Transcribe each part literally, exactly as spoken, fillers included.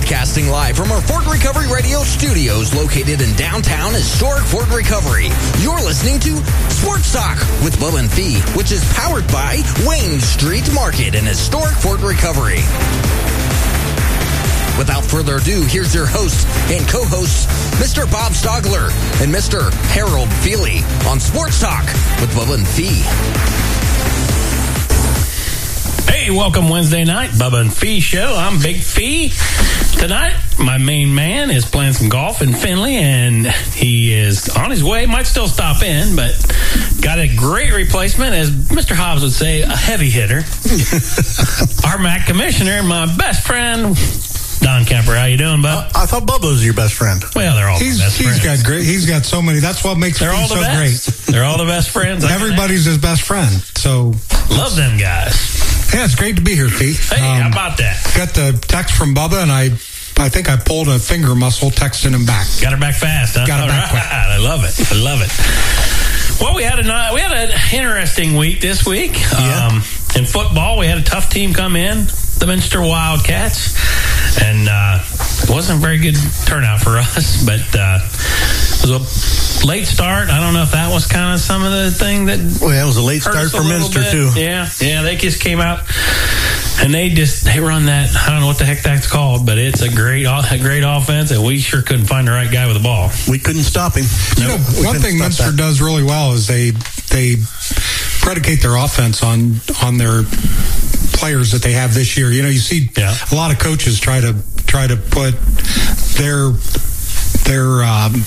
Broadcasting live from our Fort Recovery Radio studios located in downtown historic Fort Recovery. You're listening to Sports Talk with Bubba and Fee, which is powered by Wayne Street Market in historic Fort Recovery. Without further ado, here's your host and co-hosts, Mister Bob Stogler and Mister Harold Feely on Sports Talk with Bubba and Fee. Hey, welcome Wednesday night, Bubba and Fee show. I'm Big Fee. Tonight, my main man is playing some golf in Findlay, and he is on his way. Might still stop in, but got a great replacement, as Mister Hobbs would say, a heavy hitter. Our Mac Commissioner, my best friend, Don Kemper. How you doing, bud? I, I thought Bubba was your best friend. Well, they're all he's, the best he's friends. got great. He's got so many. That's what makes they're him all the so best. great. They're all the best friends. Everybody's his best friend. So love them guys. Yeah, it's great to be here, Pete. Hey, um, how about that? Got the text from Bubba, and I, I think I pulled a finger muscle texting him back. Got her back fast, huh? Got her back right. quick. I love it. I love it. Well, we had a we had an interesting week this week. Yeah. Um, in football, we had a tough team come in, the Minster Wildcats, and uh, it wasn't a very good turnout for us. But uh, it was a late start. I don't know if that was kind of some of the thing that. Well, it was a late hurt start us a for little Minster bit. too. Yeah, yeah, they just came out. And they just they run that, I don't know what the heck that's called, but it's a great a great offense, and we sure couldn't find the right guy with the ball. We couldn't stop him. You No, know, we one couldn't thing stop Minster that. does really well is they they predicate their offense on on their players that they have this year. You know, you see Yeah. a lot of coaches try to try to put their their um,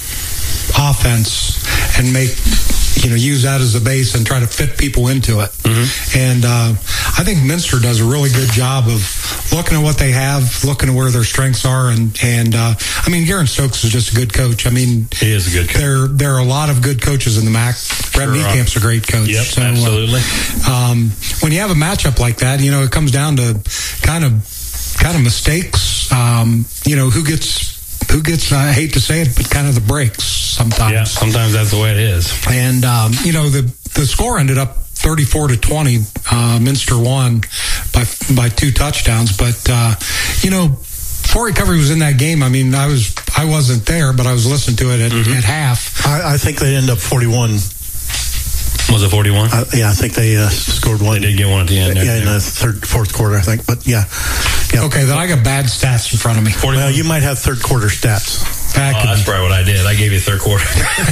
offense and make. You know, use that as a base and try to fit people into it. Mm-hmm. And uh, I think Minster does a really good job of looking at what they have, looking at where their strengths are, and and uh, I mean, Garen Stokes is just a good coach. I mean, He is a good coach. There there are a lot of good coaches in the M A C. Brett Sure Niecamp's a great coach. Yep, so, absolutely. Uh, um, when you have a matchup like that, you know, it comes down to kind of kind of mistakes. Um, you know, who gets. Who gets, I hate to say it, but kind of the breaks sometimes. Yeah, sometimes that's the way it is. And, um, you know, the, the score ended up thirty-four to twenty. Uh, Minster won by, by two touchdowns. But, uh, you know, Fort Recovery was in that game. I mean, I was, I wasn't there, but I was listening to it at, mm-hmm. at half. I, I think they end up forty-one. Was it forty-one? Uh, yeah, I think they uh, scored one. They did get one at the end. Yeah, in the third, fourth quarter, I think. But yeah, yeah. Okay, then I got bad stats in front of me. Well, you might have third quarter stats. Back Oh, that's probably what I did. I gave you third quarter.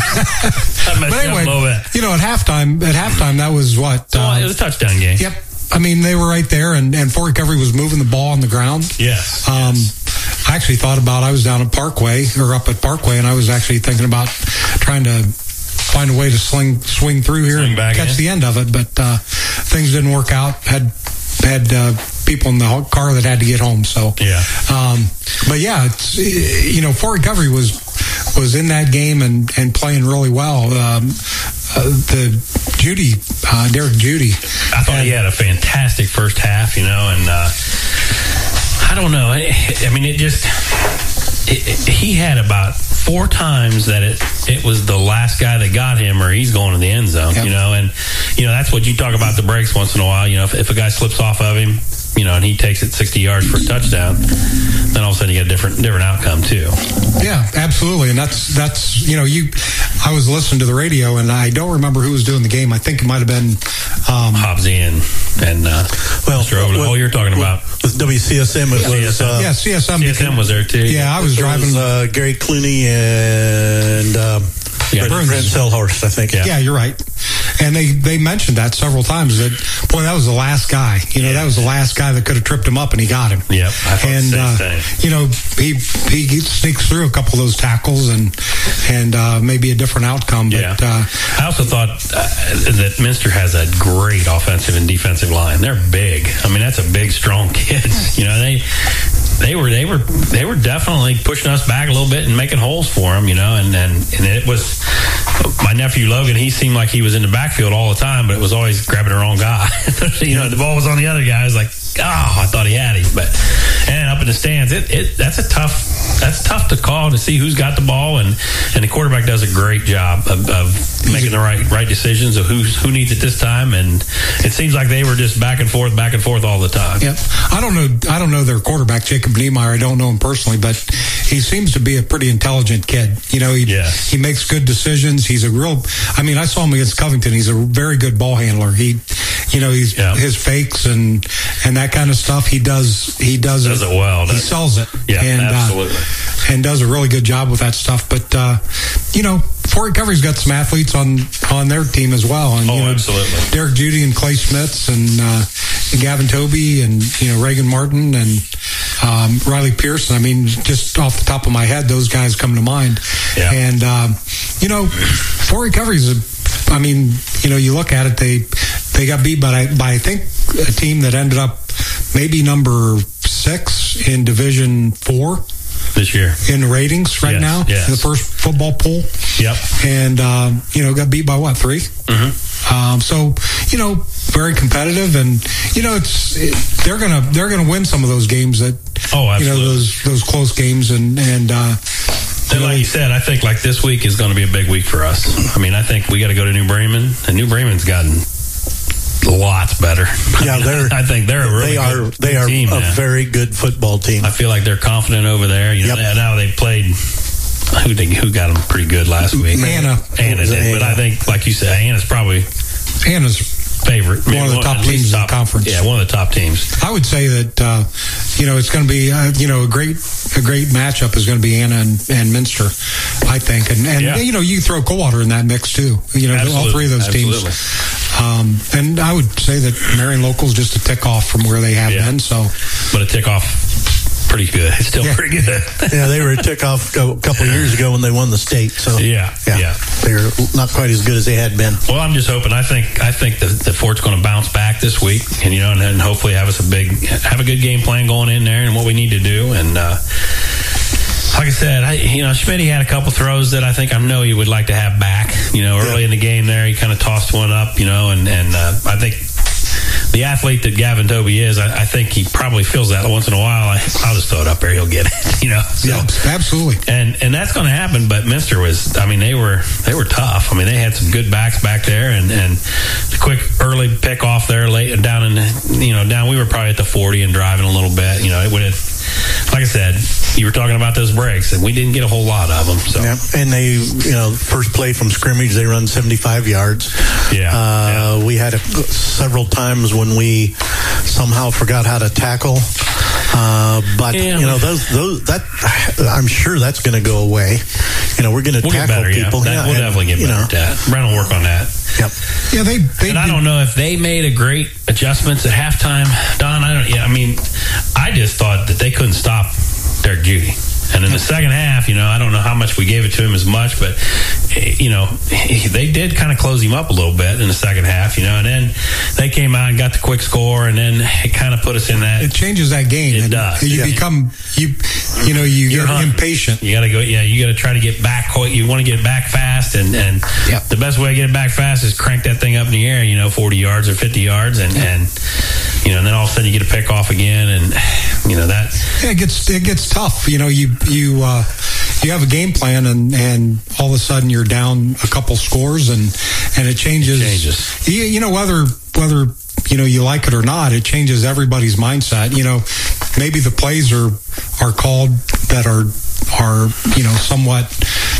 I messed but up a little anyway, bit. you know, at halftime, at halftime, that was what? So uh, it was a touchdown game. Yep. I mean, they were right there, and, and Fort Recovery was moving the ball on the ground. Yes. Um, I actually thought about, I was down at Parkway, or up at Parkway, and I was actually thinking about trying to find a way to sling, swing through here Swing and back catch in. the end of it, but uh, things didn't work out. Had had uh, people in the car that had to get home, so. Yeah. Um, but yeah, it's, you know, Fort Recovery was was in that game and, and playing really well. Um, uh, the Judy, uh, Derek Judy. I thought he had a fantastic first half, you know, and uh, I don't know. I, I mean, it just, it, it, he had about four times that it, it was the last guy that got him or he's going to the end zone, Yep. you know, and, you know, that's what you talk about the breaks once in a while. You know, if, if a guy slips off of him, you know, and he takes it sixty yards for a touchdown, then all of a sudden you get a different different outcome too. Yeah, absolutely. And that's, that's, you know, you, I was listening to the radio and I don't remember who was doing the game. I think it might have been, um, Hobbsy and, and, uh, Well, Mister Overland. Oh, you're talking about. With W C S M, it was uh, yeah, C S M. C S M was there too. Yeah, I was it driving. was, uh, Gary Clooney and uh, Yeah, Brent, Brent Selhorst, I think. Yeah. Yeah, you're right. And they, they mentioned that several times that, boy, that was the last guy. You know, that was the last guy that could have tripped him up, and he got him. Yep. I thought And, the uh, same thing. you know, he he sneaks through a couple of those tackles and and uh, maybe a different outcome. But, Yeah. uh, I also thought uh, that Minster has a great offensive and defensive line. They're big. I mean, that's a big, strong kids. You know, they they were they were they were definitely pushing us back a little bit and making holes for them. You know, and and, and it was my nephew Logan. He seemed like he was in the backfield all the time, but it was always grabbing the wrong guy. You know, the ball was on the other guy. I was like, oh, I thought he had him. But and up in the stands, it, it that's a tough that's tough to call to see who's got the ball, and, and the quarterback does a great job of, of making the right right decisions of who who needs it this time. And it seems like they were just back and forth, back and forth all the time. Yep. I don't know. I don't know their quarterback, Jacob Niemeyer. I don't know him personally, but he seems to be a pretty intelligent kid. You know, he yes. he makes good decisions. He's a real. I mean, I saw him against Covington. He's a very good ball handler. He, you know, he's yep. his fakes and and that kind of stuff. He does. He does, does it, it well. He sells it. Yeah, and, absolutely. Uh, and does a really good job with that stuff. But uh, you know, Fort Recovery's got some athletes on on their team as well. And, oh, you know, absolutely. Derek Judy and Clay Smits and uh, Gavin Toby and you know Reagan Martin and um, Riley Pearson. I mean, just off the top of my head, those guys come to mind. Yeah. And um, you know, Fort Recovery's a. I mean, you know, you look at it, they they got beat by by I think a team that ended up maybe number six in Division Four this year in ratings right yes, now. Yes. The first football poll. Yep. And um, you know, got beat by what, three? Mm-hmm. Um, so you know, very competitive, and you know, it's it, they're gonna they're gonna win some of those games that oh, absolutely. you know those those close games, and and. Uh, And like you said, I think like this week is going to be a big week for us. I mean, I think we got to go to New Bremen, and New Bremen's gotten lots better. Yeah, they're. I think they're a really they are. good They are team, a man. very good football team. I feel like they're confident over there. You know, Yep. now they played. Who they, who got them pretty good last week? Anna. Anna did, Anna. but I think, like you said, Anna's probably Anna's favorite. one of the top at teams least in the top, conference. Yeah, one of the top teams. I would say that uh, you know it's going to be uh, you know a great a great matchup is going to be Anna and, and Minster, I think, and and Yeah. you know you throw Coldwater in that mix too. You know Absolutely. all three of those Absolutely. teams. Um, and I would say that Marion Local's just a tick off from where they have Yeah. been. So, But a tick off, pretty good. It's still Yeah. pretty good. Yeah, they were a tick off a couple of years ago when they won the state. So Yeah, yeah. they're not quite as good as they had been. Well, I'm just hoping. I think I think the, the Fort's going to bounce back this week, and you know, and then hopefully have us a big, have a good game plan going in there, and what we need to do. And uh, like I said, I, you know, Schmidt had a couple throws that I think I know he would like to have back. You know, early Yeah. in the game there, he kind of tossed one up. You know, and and uh, I think the athlete that Gavin Toby is, I, I think he probably feels that once in a while. I, I'll just throw it up there, he'll get it. You know, so. yeah, absolutely. And and that's going to happen. But Minster was, I mean, they were they were tough. I mean, they had some good backs back there, and and the quick early pick off there late and down in the, you know down. We were probably at the forty and driving a little bit. You know, it would have. Like I said, you were talking about those breaks, and we didn't get a whole lot of them. So Yeah. And they, you know, first play from scrimmage, they run seventy-five yards. Yeah, Uh, yeah. We had a, several times when we somehow forgot how to tackle. Uh, but Yeah. you know, those, those, that, I'm sure that's going to go away. You know, we're going to we'll get tackle better. people. Yeah, that, we'll and, definitely get you better know, at that. Brent will work on that. Yep. Yeah, they they And I did- don't know if they made a great adjustments at halftime, Don. I don't. Yeah, I mean, I just thought that they couldn't stop Derek Judy. And in the second half, you know, I don't know how much we gave it to him as much, but you know, they did kind of close him up a little bit in the second half, you know. And then they came out and got the quick score, and then it kind of put us in that. it changes that game. It and does. You Yeah. become you you know you You're get hunting. impatient. You got to go. Yeah, you got to try to get back. You want to get it back fast, and and Yep. the best way to get it back fast is crank that thing up in the air. You know, forty yards or fifty yards, and and you know, and then all of a sudden you get a pick off again, and you know that. Yeah, it gets it gets tough. You know, you you uh, you have a game plan, and, and all of a sudden you're down a couple scores, and and it changes. It changes. You, you know whether whether you know you like it or not, it changes everybody's mindset. You know, maybe the plays are are called that are are you know somewhat.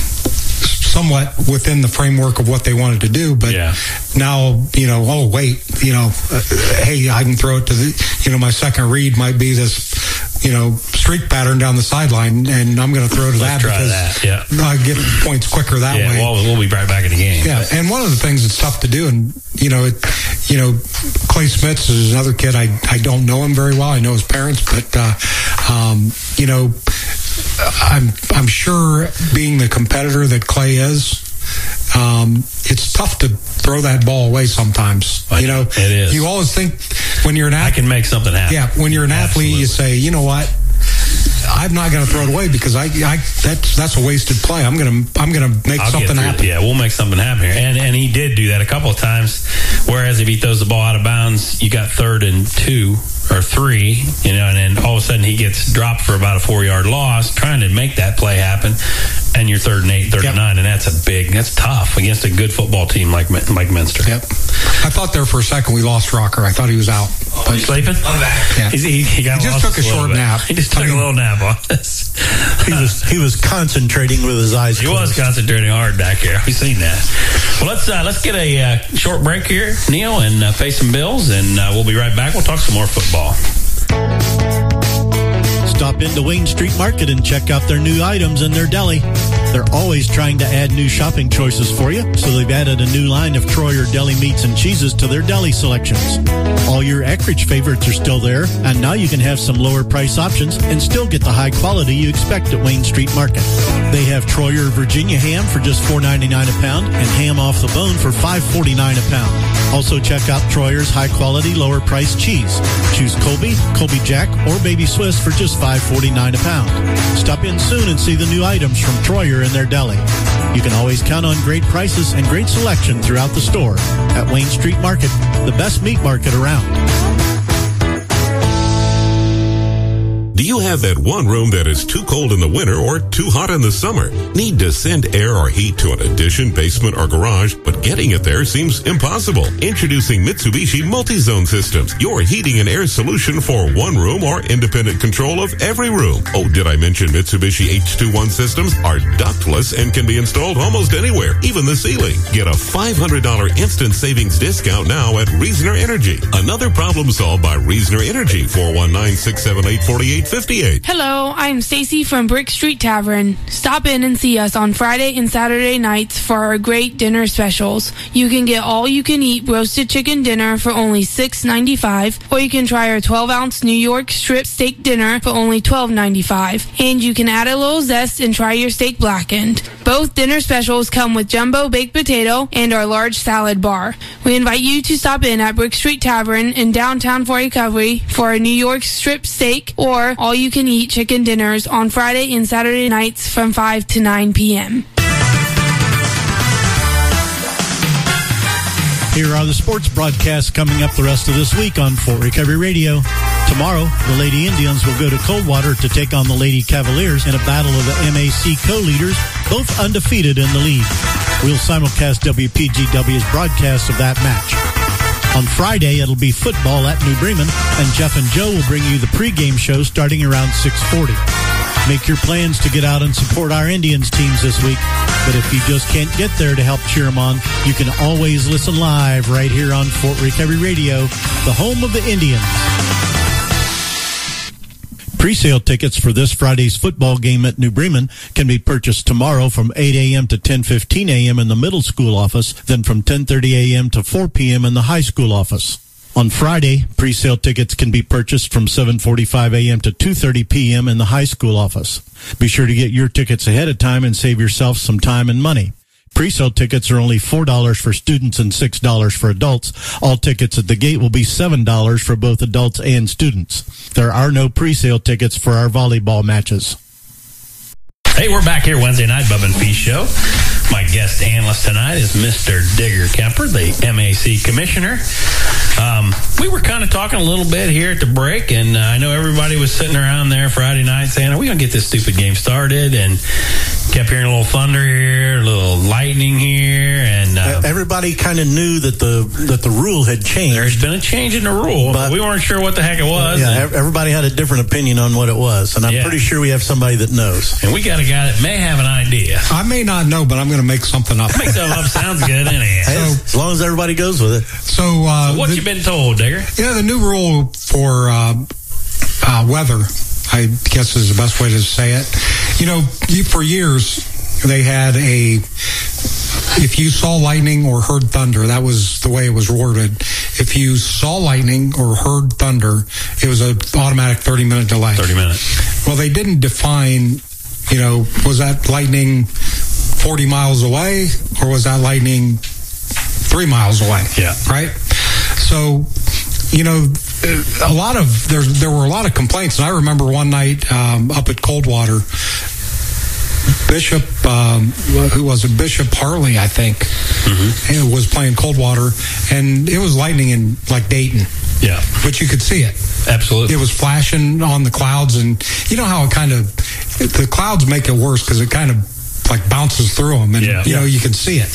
somewhat within the framework of what they wanted to do, but Yeah. now, you know, oh, wait, you know, uh, hey, I can throw it to the, you know, my second read might be this, you know, streak pattern down the sideline, and I'm going to throw to Let's that try because that, yeah. I get points quicker that Yeah, way. well, we'll be right back in the game. Yeah, but- and one of the things that's tough to do, and you know, it, you know, Clay Smits is another kid. I I don't know him very well. I know his parents, but uh, um, you know, I'm I'm sure being the competitor that Clay is, um, it's tough to throw that ball away sometimes. I you know, know, it is. You always think when you're an I athlete, can make something happen. yeah, when you're an athlete, you Absolutely. say, you know what. I'm not going to throw it away because I, I that's that's a wasted play. I'm going to I'm going to make I'll something happen. Yeah, we'll make something happen here. And and he did do that a couple of times. Whereas if he throws the ball out of bounds, you got third and two or three, you know, and then all of a sudden he gets dropped for about a four-yard loss trying to make that play happen, and you're third and eight, third yep. and nine, and that's a big, that's tough against a good football team like like Minster. Yep. I thought there for a second we lost Rocker. I thought he was out. Oh, he's sleeping? I'm back. Yeah. He's, he, he, got he just took a, a short bit. nap. He just took I mean, a little nap on this. he was he was concentrating with his eyes He closed. was concentrating hard back here. We've seen that. Well, let's uh, let's get a uh, short break here, Neil, and uh, pay some bills, and uh, we'll be right back. We'll talk some more football. Stop into Wayne Street Market and check out their new items in their deli. They're always trying to add new shopping choices for you, so they've added a new line of Troyer deli meats and cheeses to their deli selections. All your Eckridge favorites are still there, and now you can have some lower price options and still get the high quality you expect at Wayne Street Market. They have Troyer Virginia ham for just four ninety-nine a pound and ham off the bone for five forty-nine a pound. Also check out Troyer's high quality lower price cheese. Choose Colby, Colby Jack, or Baby Swiss for just five forty-nine a pound. Stop in soon and see the new items from Troyer in their deli. You can always count on great prices and great selection throughout the store at Wayne Street Market, the best meat market around. Do you have that one room that is too cold in the winter or too hot in the summer? Need to send air or heat to an addition, basement, or garage, but getting it there seems impossible? Introducing Mitsubishi Multi-Zone Systems, your heating and air solution for one room or independent control of every room. Oh, did I mention Mitsubishi H twenty-one systems are ductless and can be installed almost anywhere, even the ceiling. Get a five hundred dollars instant savings discount now at Reasoner Energy. Another problem solved by Reasoner Energy. four one nine, six seven eight, four eight fifty-eight. Hello, I'm Stacy from Brick Street Tavern. Stop in and see us on Friday and Saturday nights for our great dinner specials. You can get all-you-can-eat roasted chicken dinner for only six ninety-five, or you can try our twelve-ounce New York strip steak dinner for only twelve ninety-five. And you can add a little zest and try your steak blackened. Both dinner specials come with jumbo baked potato and our large salad bar. We invite you to stop in at Brick Street Tavern in downtown Fort Recovery for a New York strip steak or all-you-can-eat chicken dinners on Friday and Saturday nights from five to nine p.m. Here are the sports broadcasts coming up the rest of this week on Fort Recovery Radio. Tomorrow, the Lady Indians will go to Coldwater to take on the Lady Cavaliers in a battle of the M A C co-leaders, both undefeated in the league. We'll simulcast W P G W's broadcast of that match. On Friday, it'll be football at New Bremen, and Jeff and Joe will bring you the pregame show starting around six forty. Make your plans to get out and support our Indians teams this week, but if you just can't get there to help cheer them on, you can always listen live right here on Fort Recovery Radio, the home of the Indians. Pre-sale tickets for this Friday's football game at New Bremen can be purchased tomorrow from eight a.m. to ten fifteen a.m. in the middle school office, then from ten thirty a.m. to four p.m. in the high school office. On Friday, pre-sale tickets can be purchased from seven forty-five a.m. to two thirty p.m. in the high school office. Be sure to get your tickets ahead of time and save yourself some time and money. Pre-sale tickets are only four dollars for students and six dollars for adults. All tickets at the gate will be seven dollars for both adults and students. There are no pre-sale tickets for our volleyball matches. Hey, we're back here Wednesday night, Bub and Fee Show. My guest analyst tonight is Mister Digger Kemper, the M A C commissioner. Um, we were kind of talking a little bit here at the break, and uh, I know everybody was sitting around there Friday night saying, are we going to get this stupid game started? And kept hearing a little thunder here, a little lightning here, and uh, everybody kind of knew that the that the rule had changed. There's been a change in the rule, but we weren't sure what the heck it was. Yeah, and everybody had a different opinion on what it was, and I'm yeah. pretty sure we have somebody that knows. And we got a guy that may have an idea. I may not know, but I'm going to make something up. Make something up sounds good, anyhow. So, as long as everybody goes with it. So, uh, so what the, you been told, Digger? Yeah, the new rule for uh, uh, weather, I guess is the best way to say it. You know, you, for years they had a, if you saw lightning or heard thunder, that was the way it was worded. If you saw lightning or heard thunder, it was an automatic thirty minute delay. thirty minutes. Well, they didn't define, you know, was that lightning forty miles away or was that lightning three miles away? Yeah. Right? So, you know, a lot of there there were a lot of complaints, and I remember one night um, up at Coldwater, Bishop, um, who was it? Bishop Hartley, I think, mm-hmm. was playing Coldwater, and it was lightning in like Dayton. Yeah, but you could see it. Absolutely, it was flashing on the clouds, and you know how it kind of the clouds make it worse because it kind of like bounces through them, and yeah. you know you can see it.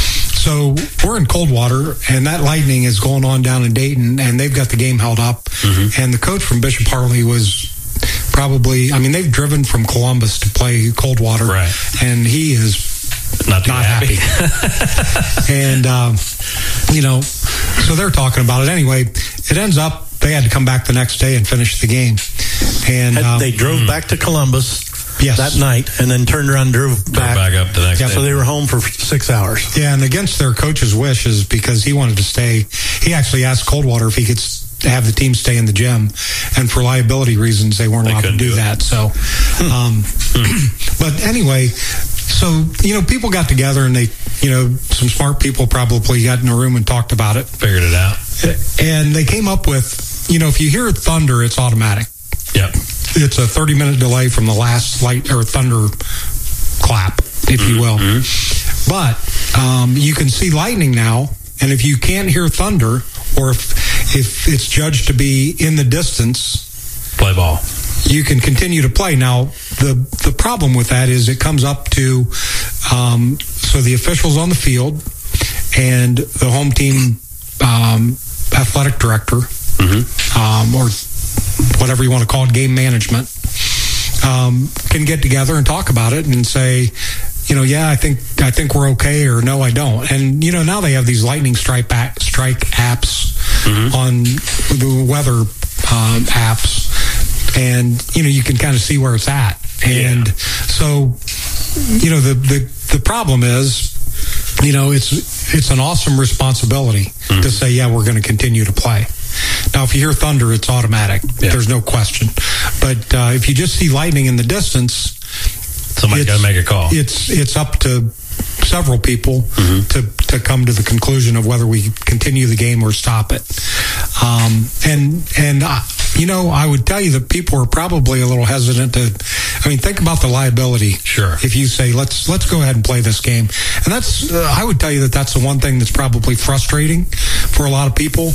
So we're in Coldwater, and that lightning is going on down in Dayton, and they've got the game held up. Mm-hmm. And the coach from Bishop Hartley was probably, I mean, they've driven from Columbus to play Coldwater, right. and he is not, not happy. happy. And, um, you know, so they're talking about it. Anyway, it ends up, they had to come back the next day and finish the game. And um, They drove mm-hmm. back to Columbus. Yes. That night, and then turned around and drove back, back up the next yeah, day. So they were home for six hours. Yeah, and against their coach's wishes, because he wanted to stay. He actually asked Coldwater if he could have the team stay in the gym, and for liability reasons, they weren't they allowed to do, do that. So, um, but anyway, so you know, people got together, and they, you know, some smart people probably got in a room and talked about it, figured it out, and they came up with, you know, if you hear thunder, it's automatic. Yep. It's a thirty minute delay from the last light or thunder clap, if you will. Mm-hmm. But um, you can see lightning now, and if you can't hear thunder, or if if it's judged to be in the distance, play ball. You can continue to play. Now, the the problem with that is it comes up to um, so the officials on the field and the home team um, athletic director, mm-hmm. um, or whatever you want to call it, game management, um, can get together and talk about it and say, you know, yeah, I think I think we're okay, or no, I don't. And you know, now they have these lightning strike back, strike apps mm-hmm. on the weather um, apps, and you know, you can kind of see where it's at. And yeah. so, you know, the, the the problem is, you know, it's it's an awesome responsibility mm-hmm. to say, yeah, we're going to continue to play. Now, if you hear thunder, it's automatic. Yeah. There's no question. But uh, if you just see lightning in the distance, somebody's got to make a call. It's it's up to several people mm-hmm. to to come to the conclusion of whether we continue the game or stop it. Um, and and uh, you know, I would tell you that people are probably a little hesitant to. I mean, think about the liability. Sure. If you say let's let's go ahead and play this game, and that's uh, I would tell you that that's the one thing that's probably frustrating for a lot of people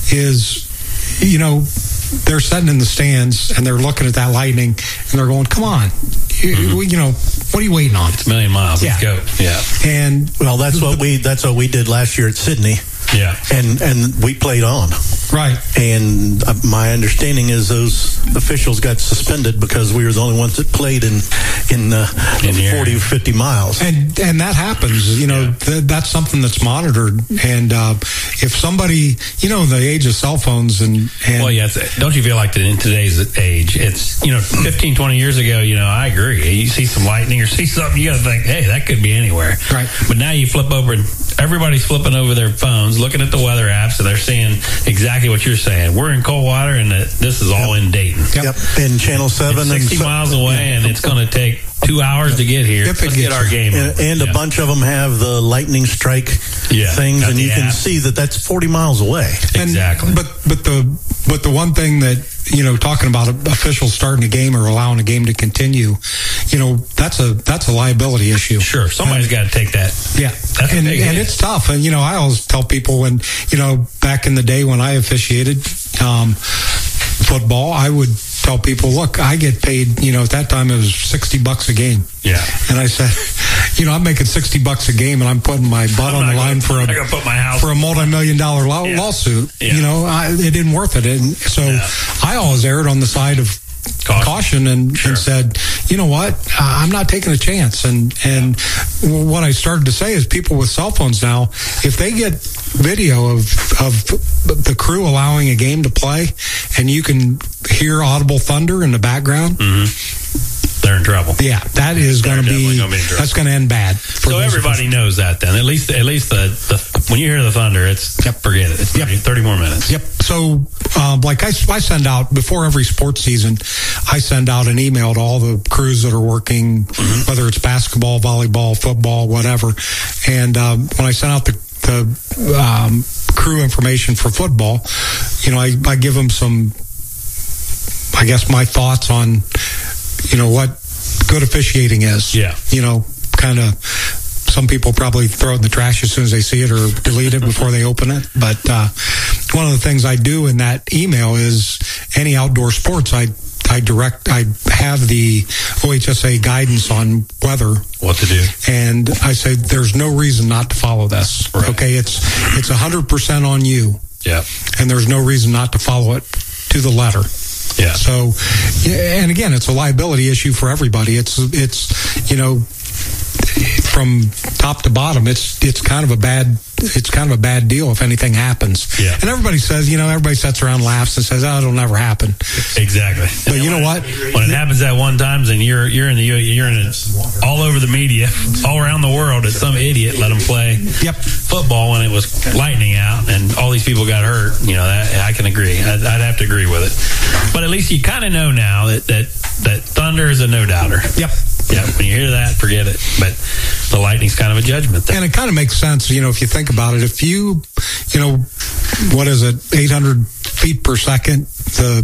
is, you know, they're sitting in the stands and they're looking at that lightning and they're going, come on, you, mm-hmm. you know, what are you waiting on? It's a million miles. Yeah. Let's go. Yeah. And well, that's what we that's what we did last year at Sydney. Yeah. And and we played on. Right. And uh, my understanding is those officials got suspended because we were the only ones that played in in, uh, in forty or fifty miles. And and that happens, you know, yeah. th- that's something that's monitored. And uh, if somebody, you know, in the age of cell phones and, and well, yeah, don't you feel like that in today's age, it's, you know, fifteen, twenty years ago, you know, I agree. You see some lightning or see something, you got to think, hey, that could be anywhere. Right. But now you flip over and everybody's flipping over their phones, looking at the weather apps, and they're seeing exactly what you're saying. We're in Coldwater, and this is all in Dayton. Yep. yep. In Channel seven. It's sixty and miles away, and it's going to take two hours to get here. Let's get our game. And, and yeah. a bunch of them have the lightning strike yeah, things, and you app. can see that that's forty miles away. And, exactly. But but the but the one thing that, you know, talking about officials starting a game or allowing a game to continue, you know, that's a that's a liability issue. Sure, somebody's got to take that. Yeah, that's and and it's tough. And you know, I always tell people when, you know, back in the day when I officiated um, football, I would tell people, look, I get paid, you know, at that time it was sixty bucks a game. Yeah. And I said, you know, I'm making sixty bucks a game and I'm putting my butt on the line gonna, for a put my house. for a multi-million dollar law, yeah. lawsuit. Yeah. You know, I, it didn't worth it. And so yeah. I always erred on the side of caution, caution and, sure. and said, you know what, I'm not taking a chance. And, and yeah. what I started to say is people with cell phones now, if they get video of, of the crew allowing a game to play and you can hear audible thunder in the background, mm-hmm. they're in trouble. Yeah, that is going to be, gonna be that's going to end bad. So everybody knows that then. At least, at least the, the when you hear the thunder, it's yep. forget it. It's yep. thirty more minutes. Yep. So, um, like I, I send out before every sports season, I send out an email to all the crews that are working, mm-hmm. whether it's basketball, volleyball, football, whatever. And um, when I send out the the um, crew information for football, you know, I, I give them some, I guess, my thoughts on, you know, what good officiating is. Yeah. You know, kind of, some people probably throw it in the trash as soon as they see it or delete it before they open it. But uh, one of the things I do in that email is any outdoor sports, I I direct, I have the O H S A guidance on weather. What to do. And I say, there's no reason not to follow this. Right. Okay, it's it's one hundred percent on you. Yeah. And there's no reason not to follow it to the letter. Yeah. So, yeah, and again, it's a liability issue for everybody. It's, it's, you know, from top to bottom, it's it's kind of a bad it's kind of a bad deal if anything happens. Yeah. And everybody says, you know, everybody sits around, laughs, and says, "Oh, it'll never happen." Exactly. But you know what? When it happens that one time, and you're you're in the you're in it all over the media, all around the world, that some idiot let them play Yep. football when it was lightning out, and all these people got hurt. You know, that, I can agree. I'd, I'd have to agree with it. But at least you kind of know now that that that thunder is a no doubter. Yep. Yeah, when you hear that, forget it. But the lightning's kind of a judgment thing. And it kind of makes sense, you know, if you think about it. If you, you know, what is it, eight hundred feet per second, the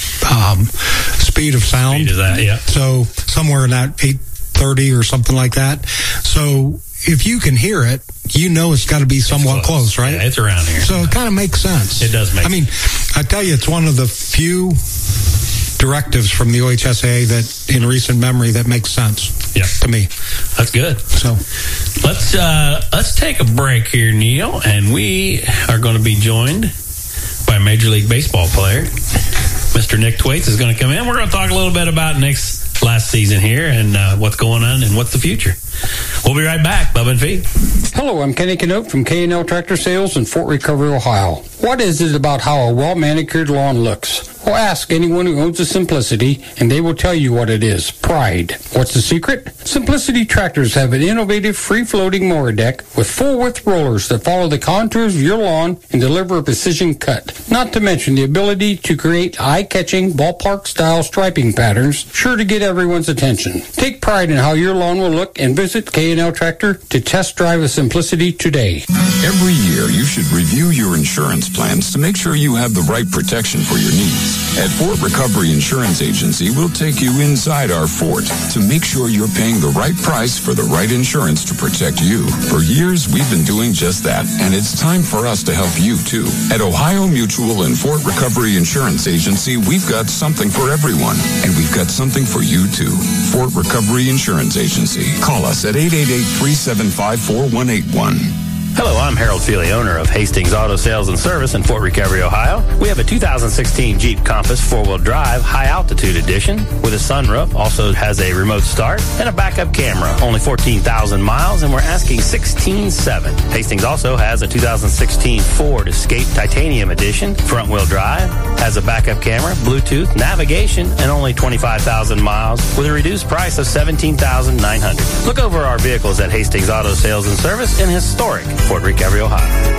um, speed of sound. Speed of that, yeah. So somewhere in that eight thirty or something like that. So if you can hear it, you know it's got to be somewhat close. close, right? Yeah, it's around here. So it kind of makes sense. It does make I mean, I tell you, it's one of the few directives from the O H S A that in recent memory that makes sense yeah. to me. That's good. So let's uh, let's take a break here, Neil, and we are going to be joined by a Major League Baseball player. Mister Nick Thwaites is going to come in. We're going to talk a little bit about Nick's last season here and uh, what's going on and what's the future. We'll be right back. Bubba and Fee. Hello, I'm Kenny Canote from K and L Tractor Sales in Fort Recovery, Ohio. What is it about how a well-manicured lawn looks? Well, ask anyone who owns a Simplicity, and they will tell you what it is. Pride. What's the secret? Simplicity tractors have an innovative free-floating mower deck with full-width rollers that follow the contours of your lawn and deliver a precision cut. Not to mention the ability to create eye-catching, ballpark-style striping patterns, sure to get everyone's attention. Take pride in how your lawn will look and visit K and L Tractor to test drive a Simplicity today. Every year, you should review your insurance plans to make sure you have the right protection for your needs. At Fort Recovery Insurance Agency, we'll take you inside our fort to make sure you're paying the right price for the right insurance to protect you. For years, we've been doing just that, and it's time for us to help you, too. At Ohio Mutual and Fort Recovery Insurance Agency, we've got something for everyone, and we've got something for you, too. Fort Recovery Insurance Agency. Call us at eight eight eight, three seven five, four one eight one. Hello, I'm Harold Feely, owner of Hastings Auto Sales and Service in Fort Recovery, Ohio. We have a two thousand sixteen Jeep Compass four-wheel drive high-altitude edition with a sunroof, also has a remote start, and a backup camera. Only fourteen thousand miles, and we're asking sixteen seven. Hastings also has a two thousand sixteen Ford Escape Titanium edition, front-wheel drive, has a backup camera, Bluetooth, navigation, and only twenty-five thousand miles with a reduced price of seventeen thousand nine hundred dollars. Look over our vehicles at Hastings Auto Sales and Service in historic Fort Recovery, Ohio.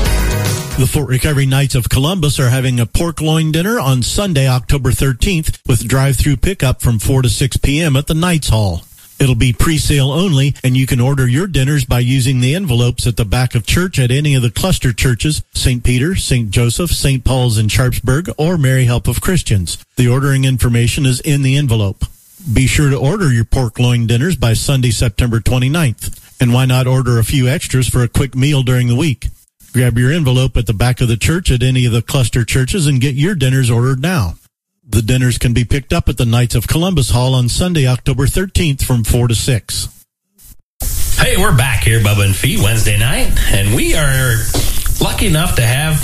The Fort Recovery Knights of Columbus are having a pork loin dinner on Sunday, October thirteenth, with drive-through pickup from four to six p.m. at the Knights Hall. It'll be pre-sale only, and you can order your dinners by using the envelopes at the back of church at any of the cluster churches, Saint Peter, Saint Joseph, Saint Paul's in Sharpsburg, or Mary Help of Christians. The ordering information is in the envelope. Be sure to order your pork loin dinners by Sunday, September twenty-ninth. And why not order a few extras for a quick meal during the week? Grab your envelope at the back of the church at any of the cluster churches and get your dinners ordered now. The dinners can be picked up at the Knights of Columbus Hall on Sunday, October thirteenth from four to six. Hey, we're back here, Bubba and Fee, Wednesday night, and we are lucky enough to have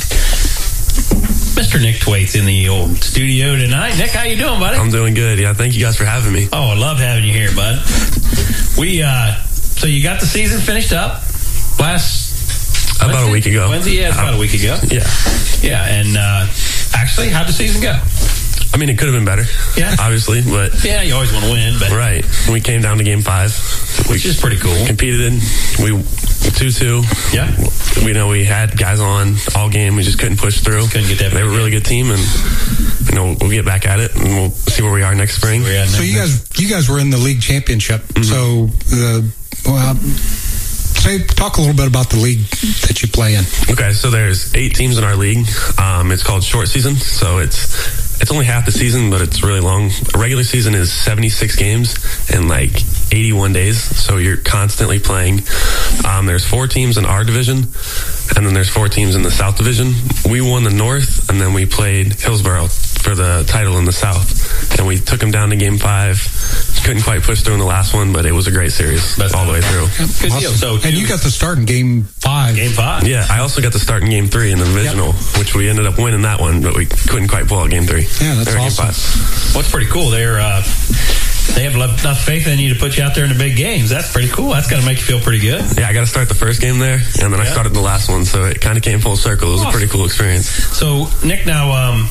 Mister Nick Thwaites in the old studio tonight. Nick, how you doing, buddy? I'm doing good. Yeah, thank you guys for having me. Oh, I love having you here, bud. We, uh, so you got the season finished up last... About Wednesday? a week ago. Wednesday, yeah, about a week ago. Yeah. Yeah, and uh, actually, how'd the season go? I mean, it could have been better. Yeah. Obviously, but... Yeah, you always want to win, but... Right. We came down to game five. Which we is pretty cool. Competed in. We... two two. Yeah. We know we had guys on all game. We just couldn't push through. Couldn't get that. They were a really good team, and you know we'll get back at it, and we'll see where we are next spring. So you guys, you guys were in the league championship. Mm-hmm. So the well, say, talk a little bit about the league that you play in. Okay, so there's eight teams in our league. Um, it's called short season, so it's it's only half the season, but it's really long. A regular season is seventy-six games and like eighty-one days, so you're constantly playing. Um, there's four teams in our division, and then there's four teams in the South Division. We won the North, and then we played Hillsborough for the title in the South, and we took them down to game five. Couldn't quite push through in the last one, but it was a great series That's all the way through. Good awesome. deal. So and you got to start in game five. Game five. Yeah, I also got to start in game three in the divisional, yep. which we ended up winning that one, but we couldn't quite pull out game three. Yeah, that's awesome. Game five. What's pretty cool, they're uh, they have enough faith in you to put you out there in the big games. That's pretty cool. That's got to make you feel pretty good. Yeah, I got to start the first game there, and then yeah. I started the last one, so it kind of came full circle. It was awesome. A pretty cool experience. So, Nick, now, um,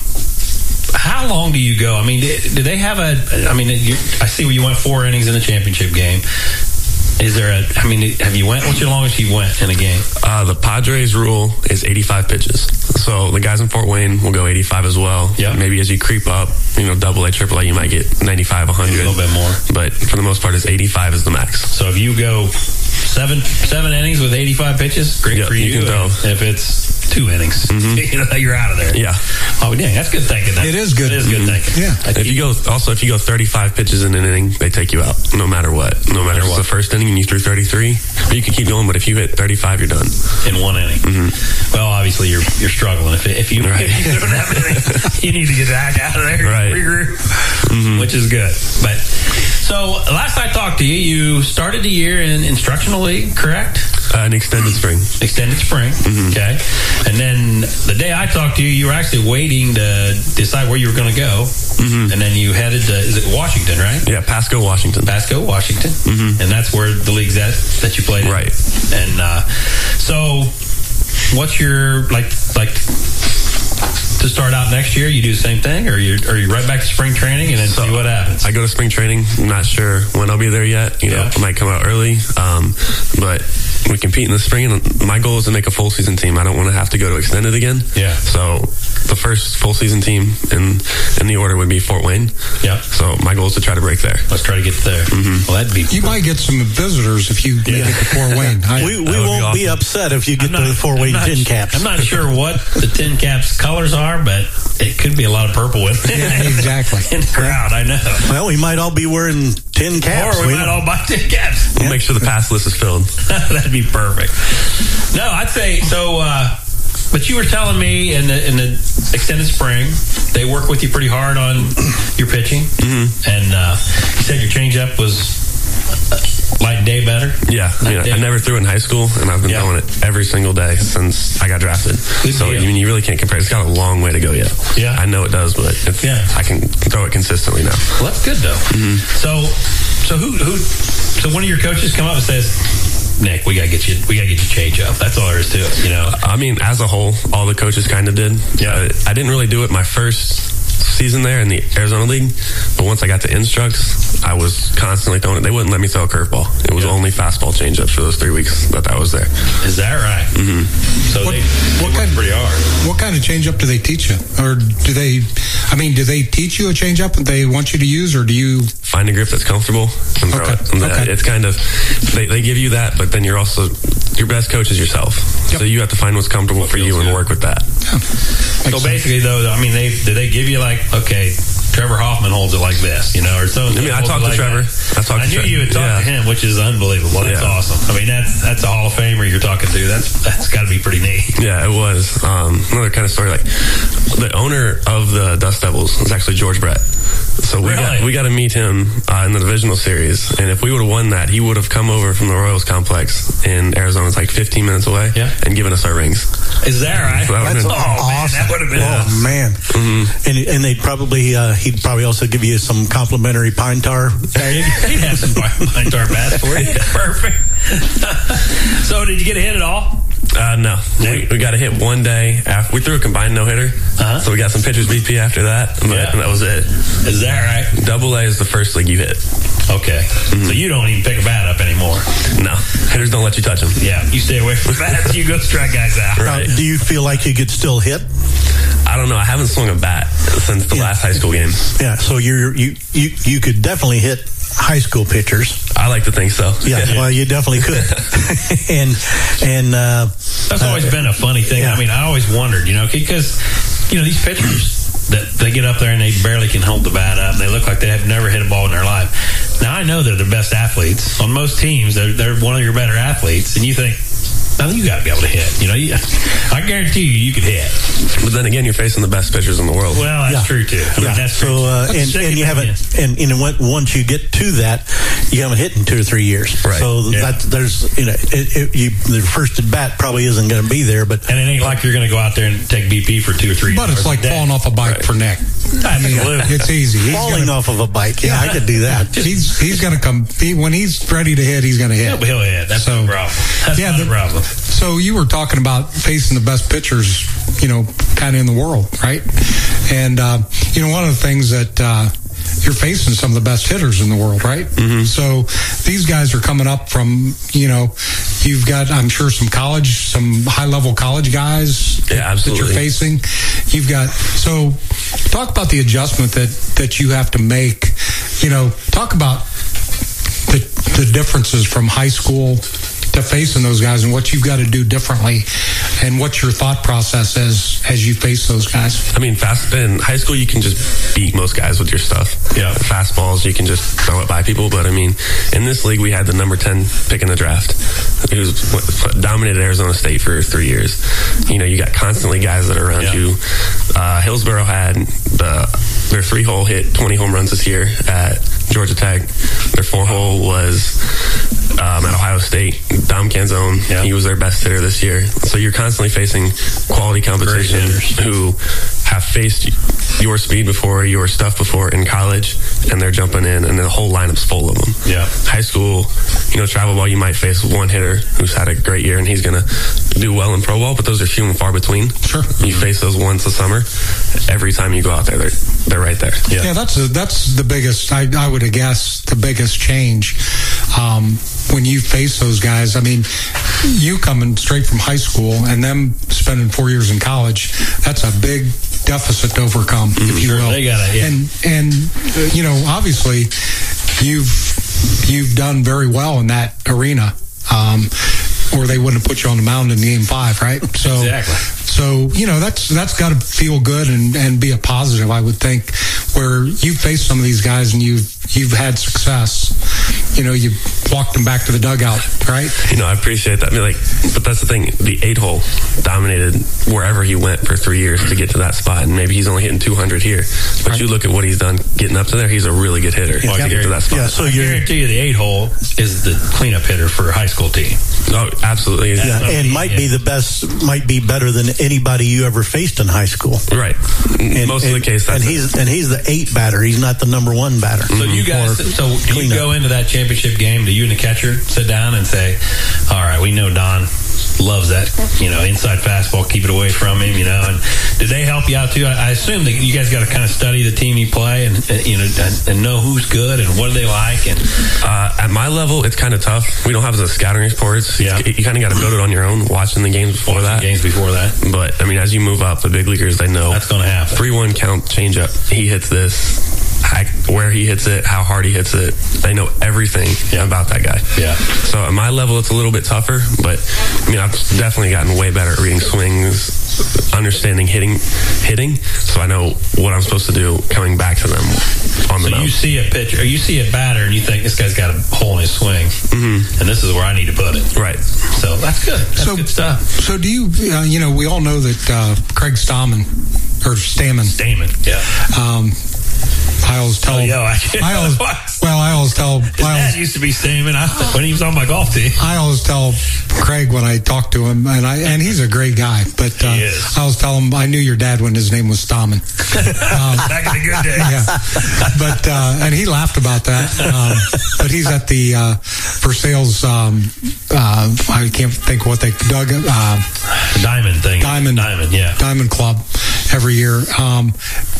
how long do you go? I mean, do they have a, I mean, you, I see where you went four innings in the championship game. Is there a, I mean, have you went, what's your longest you went in a game? Uh, the Padres rule is eighty-five pitches. So the guys in Fort Wayne will go eighty-five as well. Yeah. Maybe as you creep up, you know, double A, triple A, you might get ninety-five, one hundred. A little bit more. But for the most part, it's eighty-five is the max. So if you go seven, seven innings with eighty-five pitches, great yep, for you. You can go. If it's two innings, mm-hmm. you know, you're out of there. Yeah. Oh, dang, that's good thinking. That's, it is good. It is good mm-hmm. thinking. Yeah. If you go, also, if you go thirty-five pitches in an inning, they take you out, no matter what. No matter what. It's the first inning and you threw thirty-three, or you can keep going, but if you hit thirty-five, you're done. In one inning. Mm-hmm. Well, obviously, you're you're struggling. If, if, you, right. if you don't have anything, you need to get back out of there. Right. Regroup, mm-hmm. which is good. But so, last I talked to you, you started the year in instructional league, correct? Uh, an extended spring. Extended spring, mm-hmm. okay. And then the day I talked to you, you were actually waiting to decide where you were going to go. Mm-hmm. And then you headed to, is it Washington, right? Yeah, Pasco, Washington. Pasco, Washington. Mm-hmm. And that's where the league's at that you played in. Right. And uh, so, what's your, like, like, to start out next year, you do the same thing, or you are you right back to spring training and then so see what happens? I go to spring training. I'm not sure when I'll be there yet. You know, yeah. I might come out early, um, but we compete in the spring, and my goal is to make a full season team. I don't want to have to go to extended again. Yeah. So the first full season team in in the order would be Fort Wayne. Yeah. So my goal is to try to break there. Let's try to get there. Mm-hmm. Well, that'd be. You cool. might get some visitors if you yeah. make it to Fort Wayne. I, we we won't be, awesome. be upset if you get not, the Fort Wayne tin caps. I'm not sure what the tin caps colors are, but it could be a lot of purple with it. Yeah, exactly. In the crowd, I know. Well, we might all be wearing tin caps. Or we, we might all buy tin caps. We'll yeah. make sure the pass list is filled. That'd be perfect. No, I'd say so. Uh, but you were telling me in the in the extended spring, they work with you pretty hard on your pitching, mm-hmm. and uh, you said your changeup was light and day better. Yeah, yeah. I never threw it in high school, and I've been yeah. throwing it every single day since I got drafted. Good so deal. I mean, you really can't compare. It's got a long way to go yet. Yeah, I know it does, but it's, yeah. I can throw it consistently now. Well, that's good though. Mm-hmm. So, so who who? So one of your coaches come up and says, Nick, we gotta get you. We gotta get you change up. That's all there is to it. You know. I mean, as a whole, all the coaches kind of did. Yeah. Uh, I didn't really do it my first season there in the Arizona League, but once I got to Instructs, I was constantly throwing it. They wouldn't let me throw a curveball. It was yeah. only fastball changeups for those three weeks that I was there. Is that right? Mm-hmm. So what, they, they what kind pretty hard. What kind of changeup do they teach you, or do they? I mean, do they teach you a changeup that they want you to use, or do you find a grip that's comfortable and throw okay. it? And okay. It's kind of they, they give you that, but then you're also your best coach is yourself. Yep. So you have to find what's comfortable what for you and good. work with that. Yeah. So sense. basically, though, I mean, they did they give you like okay. Trevor Hoffman holds it like this, you know, or so. I mean, I talked to like Trevor. That. I talked I to knew Trevor. you had talked yeah. to him, which is unbelievable. That's yeah. awesome. I mean, that's that's a Hall of Famer you're talking to. That's that's got to be pretty neat. Yeah, it was. Um, another kind of story, like the owner of the Dust Devils was actually George Brett. So we really? got we got to meet him uh, in the divisional series, and if we would have won that, he would have come over from the Royals complex in Arizona. It's like fifteen minutes away, yeah. and given us our rings. Is that right? So that That's been, oh, awesome. Man, that would have been. Oh awesome. man! Mm-hmm. And and they'd probably uh, he'd probably also give you some complimentary pine tar. He'd have some pine tar bats for you. Perfect. So did you get a hit at all? Uh, no, we, we got a hit one day after we threw a combined no hitter, uh-huh. so we got some pitchers B P after that, but yeah. that was it. Is that right? Double A is the first league you hit. Okay, mm-hmm. So you don't even pick a bat up anymore. No, hitters don't let you touch them. Yeah, you stay away from bats. You go strike guys out. Right. Now, do you feel like you could still hit? I don't know. I haven't swung a bat since the yeah. last high school game. Yeah, so you're you you you could definitely hit high school pitchers. I like to think so. Yeah, yeah. Well, you definitely could. and and uh, that's always uh, been a funny thing. Yeah. I mean, I always wondered, you know, because you know these pitchers that they get up there and they barely can hold the bat up, and they look like they have never hit a ball in their life. Now I know they're the best athletes on most teams. They're they're one of your better athletes, and you think, now you got to be able to hit. You know, you, I guarantee you, you could hit. But then again, you're facing the best pitchers in the world. Well, that's yeah. true too. I mean, yeah. that's so, true. uh, that's and, and you haven't, and you know, once you get to that, you haven't hit in two or three years. Right. So yeah. that there's, you know, it, it, you, the first at bat probably isn't going to be there, but and it ain't like you're going to go out there and take B P for two or three. But it's like falling off a bike right. for Nick. I mean, it's easy. He's falling gonna, off of a bike. Yeah, I could do that. he's he's going to come he, when he's ready to hit. He's going to hit. He'll, he'll hit. That's so, no problem. That's yeah, not the, a problem. So you were talking about facing the best pitchers, you know, kind of in the world, right? And uh, you know, one of the things that uh, you're facing some of the best hitters in the world, right? Mm-hmm. So these guys are coming up from, you know, you've got, I'm sure, some college, some high-level college guys yeah, absolutely. that you're facing. You've got, so talk about the adjustment that, that you have to make. You know, talk about the, the differences from high school to facing those guys and what you've got to do differently and what your thought process is as you face those guys. I mean, fast in high school, you can just beat most guys with your stuff. Yeah. Fastballs, you can just throw it by people. But I mean, in this league, we had the number ten pick in the draft. He was what, dominated Arizona State for three years. You know, you got constantly guys that are around yeah. you. Uh, Hillsborough had the, their three hole hit twenty home runs this year at Georgia Tech. Their four hole was um, at Ohio State. Dom Canzone, yeah. he was their best hitter this year. So you're constantly facing quality competition who have faced your speed before, your stuff before in college, and they're jumping in, and the whole lineup's full of them. Yeah. High school, you know, travel ball, you might face one hitter who's had a great year, and he's going to do well in pro ball, but those are few and far between. Sure. You face those once a summer. Every time you go out there, they're they're right there. Yeah, yeah that's a, that's the biggest. I, I would guess the biggest change um, when you face those guys. I mean, you coming straight from high school and them spending four years in college. That's a big deficit to overcome, mm-hmm. if you will. They got it. Yeah. And and uh, you know, obviously, you've you've done very well in that arena. Um, or they wouldn't have put you on the mound in game five, right? So, exactly. So, you know, that's that's got to feel good and, and be a positive, I would think, where you face some of these guys and you've you've had success. You know, you walked them back to the dugout, right? You know, I appreciate that. I mean, like, but that's the thing. The eight hole dominated wherever he went for three years to get to that spot, and maybe he's only hitting two hundred here. But right. you look at what he's done getting up to there. He's a really good hitter yeah, to get to that spot. Yeah, so I guarantee you, the eight hole is the cleanup hitter for a high school team. Oh, absolutely. Yeah, and might yeah. be the best, might be better than anybody you ever faced in high school. Right. And, Most and, of the case, that's and he's and he's the eight batter. He's not the number one batter. So you guys, so do you go into that championship game? Do you and the catcher sit down and say, "All right, we know Don loves that, you know, inside fastball. Keep it away from him," you know. And did they help you out too? I, I assume that you guys got to kind of study the team you play and, and you know and, and know who's good and what do they like. And uh, at my level, it's kind of tough. We don't have the scouting reports. Yeah, you, you kind of got to build it on your own, watching the games before watching that. Games before that. But I mean, as you move up, the big leaguers, they know that's going to happen. Three one count changeup. He hits this. Where he hits it, how hard he hits it. They know everything yeah. about that guy. Yeah. So at my level, it's a little bit tougher, but I mean, I've definitely gotten way better at reading swings, understanding hitting, hitting. So I know what I'm supposed to do coming back to them on the So mound. you see a pitcher, or you see a batter, and you think this guy's got a hole in his swing, mm-hmm. and this is where I need to put it. Right. So that's good. That's so, good stuff. So do you? Uh, you know, we all know that uh, Craig Stammen or Stammen. Stammen. Yeah. Um, I always tell. Oh, yo, I, I always, well, I always tell. His I always, dad used to be Stamen when he was on my golf team. I always tell Craig when I talk to him, and I and he's a great guy. But uh, he is. I always tell him I knew your dad when his name was Stammen. Um, Back in the good days. Yeah. But uh, and he laughed about that. Um, but he's at the uh, for sales. Um, uh, I can't think what they Doug uh, Diamond thing. Diamond. Diamond. Yeah. Diamond Club every year. Um,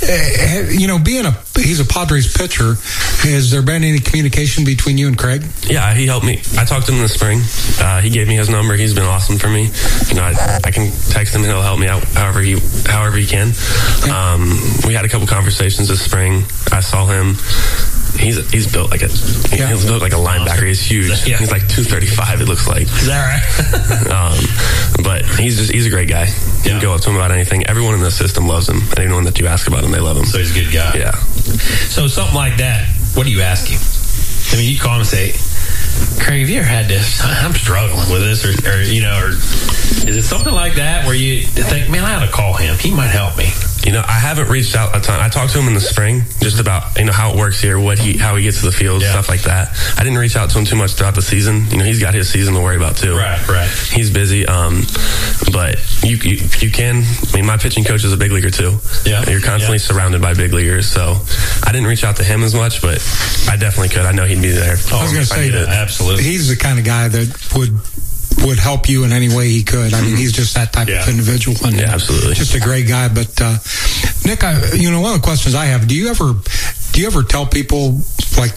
you know, being a he's a Padres pitcher. Has there been any communication between you and Craig? Yeah, he helped me. I talked to him in the spring. Uh, he gave me his number. He's been awesome for me. You know, I, I can text him and he'll help me out however he however he can. Um, we had a couple conversations this spring. I saw him he's he's built like a yeah. he's built like a linebacker. He's huge. Yeah. He's like two thirty-five. It looks like. Is that right? um, but he's just he's a great guy. You yeah. can go up to him about anything. Everyone in the system loves him. Anyone that you ask about him, they love him. So he's a good guy. Yeah. So something like that. What do you ask him? I mean, you call him and say, Craig, have you ever had this? I'm struggling with this, or, or you know, or is it something like that where you think, man, I ought to call him. He might help me. You know, I haven't reached out a ton. I talked to him in the spring just about, you know, how it works here, what he, how he gets to the field, yeah. stuff like that. I didn't reach out to him too much throughout the season. You know, he's got his season to worry about too. Right, right. He's busy. Um, but you, you, you can, I mean, my pitching coach is a big leaguer too. Yeah. You're constantly yeah. surrounded by big leaguers. So I didn't reach out to him as much, but I definitely could. I know he'd be there. I was going to say that. Absolutely. He's the kind of guy that would, would help you in any way he could. I mean, he's just that type yeah. of individual. And yeah, absolutely. Just a great guy. But, uh, Nick, I, you know, one of the questions I have, do you ever, do you ever tell people, like,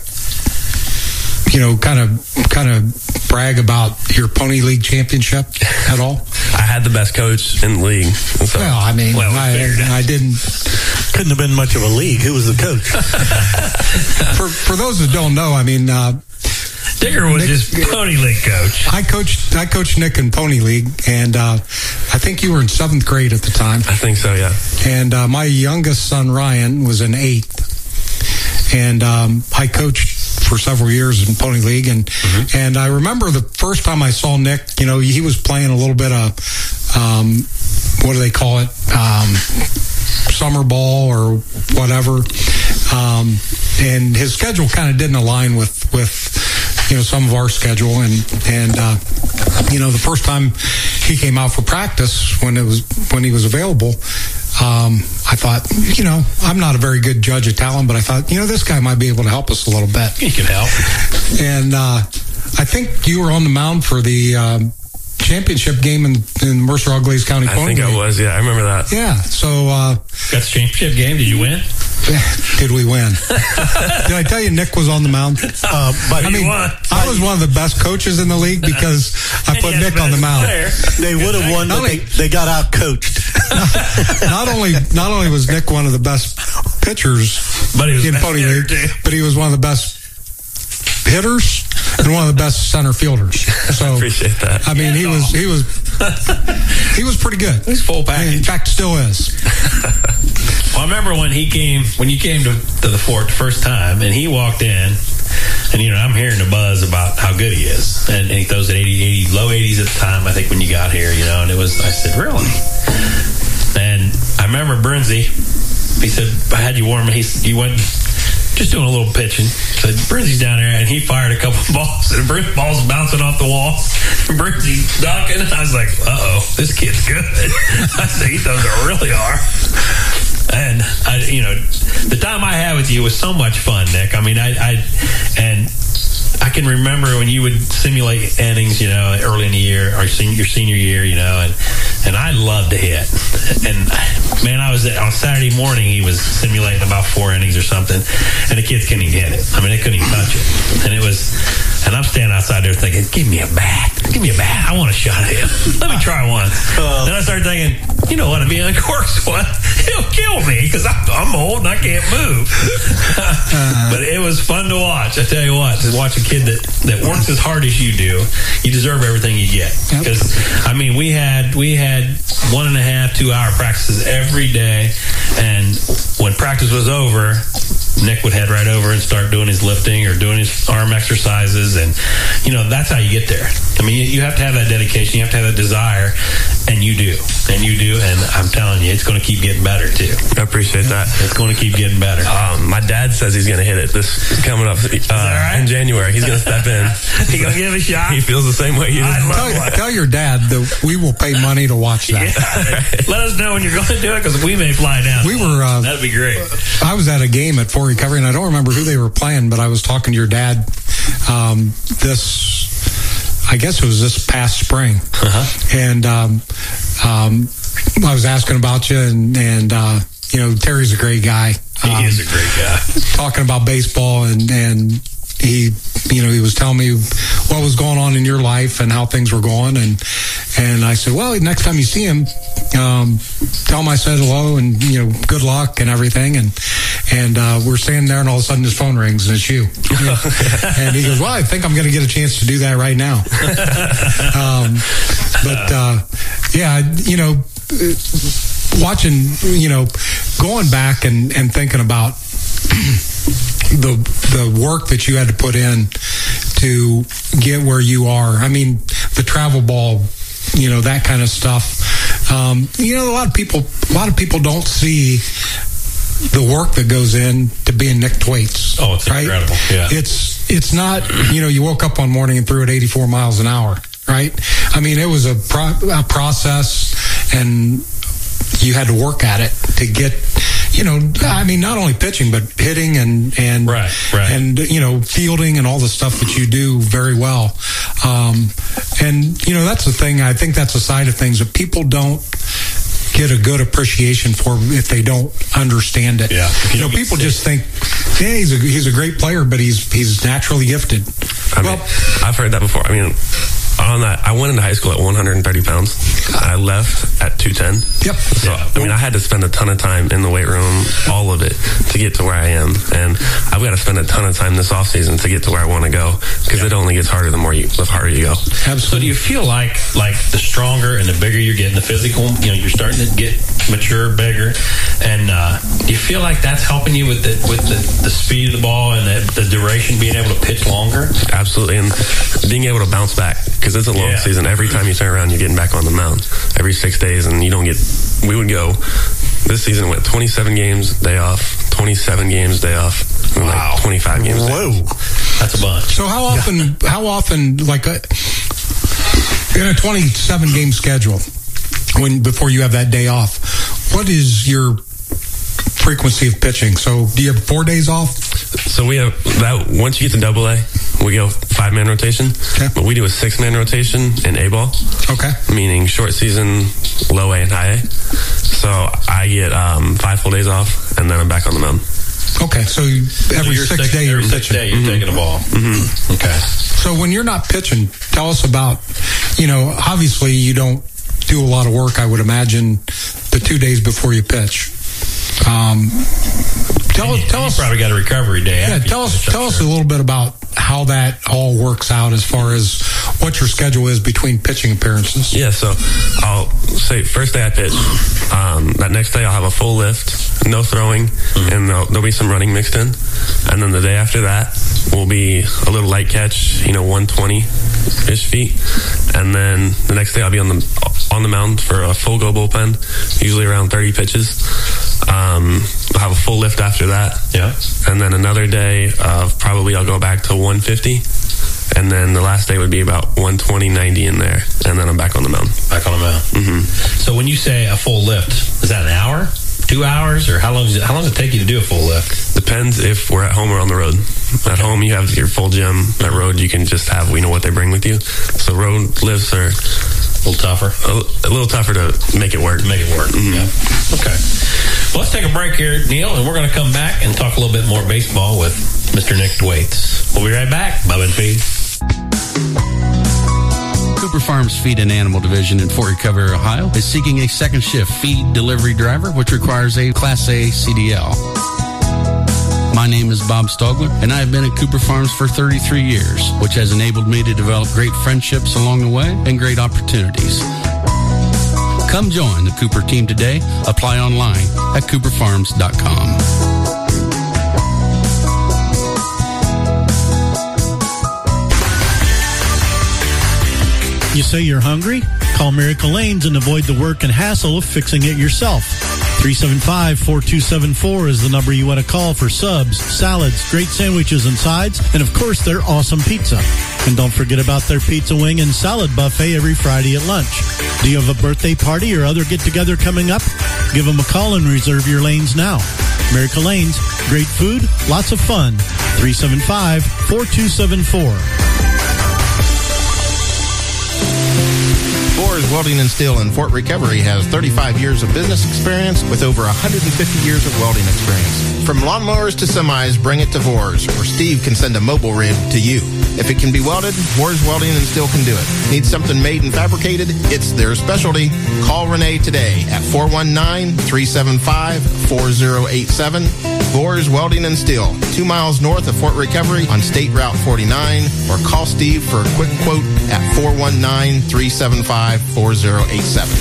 you know, kind of, kind of brag about your Pony League championship at all? I had the best coach in the league. So. Well, I mean, well, I, I didn't. Couldn't have been much of a league. Who was the coach? for, for those that don't know, I mean, uh, Digger was Nick, his Pony League coach. I coached I coached Nick in Pony League, and uh, I think you were in seventh grade at the time. I think so, yeah. And uh, my youngest son, Ryan, was in eighth. And um, I coached for several years in Pony League. And, mm-hmm. and I remember the first time I saw Nick, you know, he was playing a little bit of, um, what do they call it? Um, summer ball or whatever. Um, and his schedule kind of didn't align with, with, you know, some of our schedule. And, and, uh, you know, the first time he came out for practice when it was, when he was available, um, I thought, you know, I'm not a very good judge of talent, but I thought, you know, this guy might be able to help us a little bit. He can help. And, uh, I think you were on the mound for the, um, championship game in, in Mercer Auglaize County Pony League. I think I was, yeah, I remember that. Yeah, so... Uh, Got the championship game, did you win? Did we win? Did I tell you Nick was on the mound? Uh, but I mean, I was one of the best coaches in the league because I put Nick on the mound. They would have won, but they, they got out coached. not only not only was Nick one of the best pitchers but he was in Pony League, too. But he was one of the best hitters and one of the best center fielders. So I appreciate that. I mean, yeah, he was he was he was pretty good. He's full package. In fact, still is. Well, I remember when he came, when you came to, to the fort the first time, and he walked in, and, you know, I'm hearing the buzz about how good he is. And, and he throws at eighty, eighty, low eighties at the time, I think, when you got here, you know, and it was, I said, really? And I remember Brinzy, he said, I had you warm, he, he went just doing a little pitching. So Brinzy's down there, and he fired a couple of balls, and the balls bouncing off the wall. And Brinzy's ducking. I was like, uh-oh, this kid's good. I said, he throws it really hard. And, I, you know, the time I had with you was so much fun, Nick. I mean, I, I and I can remember when you would simulate innings, you know, early in the year, or senior, your senior year, you know, and, and I loved to hit. And, man, I was on Saturday morning, he was simulating about four innings or something, and the kids couldn't even hit it. I mean, they couldn't even touch it. And it was, and I'm standing outside there thinking, give me a bat. Give me a bat. I want a shot at him. Let me try one. Uh, then I started thinking, you know what, if he uncorks one, he'll kill me because I'm, I'm old and I can't move. uh, but it was fun to watch. I tell you what, to watch a kid that, that works as hard as you do, you deserve everything you get. Because, yep. I mean, we had we had one and a half, two hour practices every day. And when practice was over, Nick would head right over and start doing his lifting or doing his arm exercises. And, you know, that's how you get there. I mean, you, you have to have that dedication. You have to have that desire. And you do. And you do. And I'm telling you, it's going to keep getting better, too. I appreciate that. It's going to keep getting better. Um, my dad says he's going to hit it this coming up uh, right? in January. He's going to step in. He's going to give it a shot? He feels the same way you do. Tell, tell your dad that we will pay money to watch that. Yeah. Let us know when you're going to do it because we may fly down. We were. Uh, That'd be great. I was at a game at Fort Recovery, and I don't remember who they were playing, but I was talking to your dad um, this, I guess it was this past spring. Uh-huh. And um, um, I was asking about you, and, and uh, you know, Terry's a great guy. He um, is a great guy. Talking about baseball, and, and he, you know, he was telling me what was going on in your life and how things were going, and and I said, well, next time you see him, um, tell him I said hello and, you know, good luck and everything. And and uh, we're standing there, and all of a sudden his phone rings, and it's you. And he goes, well, I think I'm going to get a chance to do that right now. um, but, uh, yeah, you know, watching, you know, going back and, and thinking about the the work that you had to put in to get where you are. I mean, the travel ball, you know, that kind of stuff. Um, you know, a lot of people, a lot of people don't see the work that goes in to being Nick Thwaites. Oh, it's right? incredible. Yeah. It's, it's not, you know, you woke up one morning and threw it eighty-four miles an hour, right? I mean, it was a, pro- a process, and you had to work at it to get, you know, I mean, not only pitching, but hitting and, and, right, right. and, you know, fielding and all the stuff that you do very well. Um, and, you know, that's the thing. I think that's a side of things that people don't get a good appreciation for if they don't understand it. Yeah. You know, people just think, yeah, he's a, he's a great player, but he's, he's naturally gifted. I well, mean, I've heard that before. I mean, on that, I went into high school at one hundred thirty pounds. I left at two ten. Yep. So, I mean, I had to spend a ton of time in the weight room, all of it, to get to where I am. And I've got to spend a ton of time this off season to get to where I want to go, because yeah. it only gets harder the more you, the harder you go. Absolutely. So do you feel like, like the stronger and the bigger you're getting, the physical, you know, you're starting to get mature, bigger, and uh, do you feel like that's helping you with the with the, the speed of the ball and the, the duration, being able to pitch longer? Absolutely. And being able to bounce back, because it's a long yeah. season. Every time you turn around, you're getting back on the mound. Every six days, and you don't get... We would go... This season went twenty-seven games, day off. twenty-seven games, day off. And wow. Like twenty-five games, Whoa. day off. That's a bunch. So how often, yeah. how often, like, a, in a twenty-seven game schedule, when before you have that day off, what is your frequency of pitching? So do you have four days off? So we have that. Once you get to double A, we go five man rotation. Okay. But we do a six man rotation in A ball. Okay. Meaning short season, low A, and high A. So I get um, five full days off, and then I'm back on the mound. Okay, so you, every so six six, day every you're six pitching. day you're mm-hmm. taking a ball. Mm-hmm. Okay. So when you're not pitching, tell us about, you know, obviously you don't do a lot of work, I would imagine, the two days before you pitch. Um, tell, you, tell us. You probably got a recovery day. Yeah, tell us. Tell us a little bit about how that all works out as far as what your schedule is between pitching appearances. Yeah, so I'll say first day I pitch. Um, that next day I'll have a full lift, no throwing, mm-hmm. and there'll, there'll be some running mixed in. And then the day after that will be a little light catch, you know, one twenty-ish feet. And then the next day I'll be on the on the mound for a full go bullpen, usually around thirty pitches. Um, I'll have a full lift after that. Yeah. And then another day of probably I'll go back to one fifty. And then the last day would be about one twenty, ninety in there. And then I'm back on the mound. Back on the mound. Mm-hmm. So when you say a full lift, is that an hour? Two hours? Or how long does it, how long does it take you to do a full lift? Depends if we're at home or on the road. At Okay. home, you have your full gym. At road, you can just have, we know what they bring with you. So road lifts are a little tougher. A, a little tougher to make it work. To make it work. Mm-hmm. Yeah. Okay. Well, let's take a break here, Neil, and we're going to come back and talk a little bit more baseball with Mister Nick Thwaites. We'll be right back. Bubba and Feed. Cooper Farms Feed and Animal Division in Fort Recovery, Ohio is seeking a second shift feed delivery driver, which requires a Class A C D L. My name is Bob Stogler, and I have been at Cooper Farms for thirty-three years, which has enabled me to develop great friendships along the way and great opportunities. Come join the Cooper team today. Apply online at cooper farms dot com. You say you're hungry? Call Miracle Lanes and avoid the work and hassle of fixing it yourself. three seven five, four two seven four is the number you want to call for subs, salads, great sandwiches and sides, and of course their awesome pizza. And don't forget about their pizza wing and salad buffet every Friday at lunch. Do you have a birthday party or other get-together coming up? Give them a call and reserve your lanes now. Miracle Lanes, great food, lots of fun. three seven five, four two seven four. Boers Welding and Steel in Fort Recovery has thirty-five years of business experience with over one hundred fifty years of welding experience. From lawnmowers to semis, bring it to Vors, or Steve can send a mobile rig to you. If it can be welded, Vors Welding and Steel can do it. Need something made and fabricated? It's their specialty. Call Renee today at four one nine, three seven five, four zero eight seven. Vors Welding and Steel, two miles north of Fort Recovery on State Route forty-nine, or call Steve for a quick quote at four one nine, three seven five, four zero eight seven.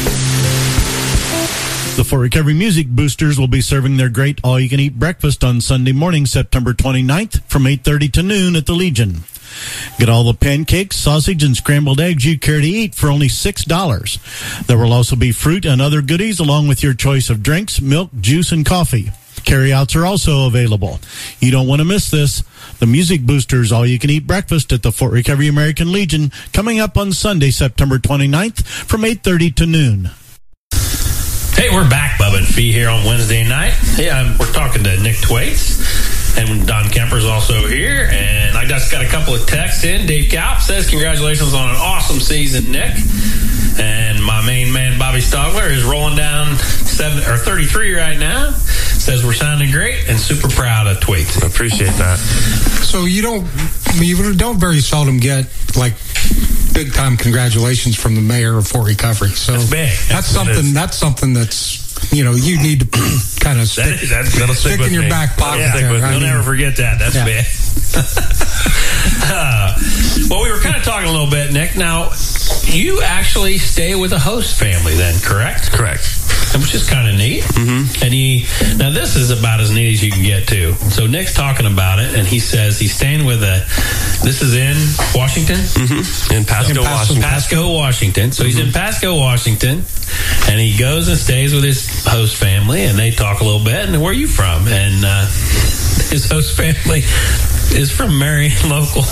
The Fort Recovery Music Boosters will be serving their great all-you-can-eat breakfast on Sunday morning, September twenty-ninth from eight thirty to noon at the Legion. Get all the pancakes, sausage, and scrambled eggs you care to eat for only six dollars. There will also be fruit and other goodies along with your choice of drinks, milk, juice, and coffee. Carryouts are also available. You don't want to miss this. The Music Boosters all-you-can-eat breakfast at the Fort Recovery American Legion coming up on Sunday, September twenty-ninth from eight thirty to noon. Hey, we're back, Bubba and Fee, here on Wednesday night. Hey, um, we're talking to Nick Thwaites, and Don Kemper's also here. And I just got a couple of texts in. Dave Galp says, congratulations on an awesome season, Nick. And my main man, Bobby Stogler, is rolling down seven or thirty-three right now. Says we're sounding great and super proud of Thwaites. I appreciate that. So you don't, you don't very seldom get like big time congratulations from the mayor of Fort Recovery. So that's big. That's, that's something. That's something that's, you know, you need to kind of stick, that, that's, that'll stick, stick in your me. back pocket. Yeah, there. You'll I mean, never forget that. That's yeah. big. uh, well, we were kind of talking a little bit, Nick. Now, you actually stay with a host family then, correct? Correct. Which is kind of neat. Mm-hmm. And he, now this is about as neat as you can get too. So Nick's talking about it, and he says he's staying with a, this is in Washington? Mm-hmm. In Pasco, in Washington. Pasco, Washington. So mm-hmm. he's in Pasco, Washington, and he goes and stays with his host family, and they talk a little bit, and where are you from? And uh, his host family is from Marion Local.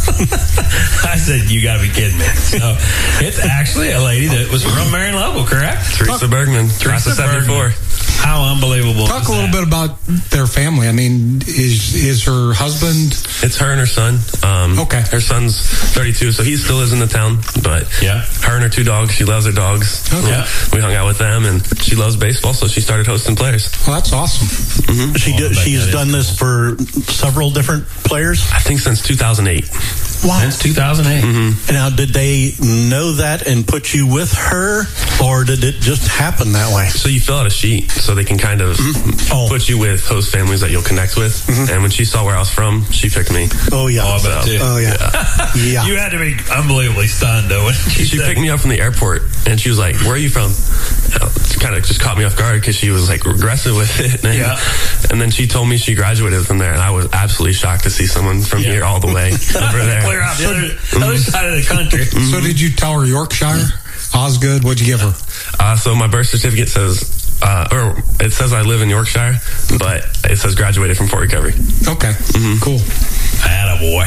I said, you got to be kidding me. So it's actually a lady that was from Marion Local, correct? Teresa Bergman. Teresa seventy-four. How unbelievable. Talk a little that? bit about their family. I mean, is is her husband? It's her and her son. Um, okay. Her son's thirty-two, so he still lives in the town. But yeah, her and her two dogs, she loves her dogs. Okay. Yeah. We hung out with them, and she loves baseball, so she started hosting players. Well, that's awesome. Mm-hmm. She did, she's done this for several different players? I think since two thousand eight. Wow. Since two thousand eight. Mm-hmm. Now, did they know that and put you with her, or did it just happen that way? So you fill out a sheet so they can kind of mm-hmm. oh. put you with host families that you'll connect with. Mm-hmm. And when she saw where I was from, she picked me. Oh, yeah. Oh, I bet so, too. Oh, yeah. Yeah. yeah. You had to be unbelievably stunned, though. When she she said, picked me up from the airport, and she was like, where are you from? It kind of just caught me off guard because she was like aggressive with it. And, yeah. and then she told me she graduated from there, and I was absolutely shocked to see someone from yeah. here all the way over there. Clear out the other, mm-hmm. other side of the country. Mm-hmm. So did you tell her Yorkshire? Osgood? What'd you give her? Uh, so my birth certificate says, uh, or it says I live in Yorkshire, but it says graduated from Fort Recovery. Okay. Mm-hmm. Cool. Attaboy.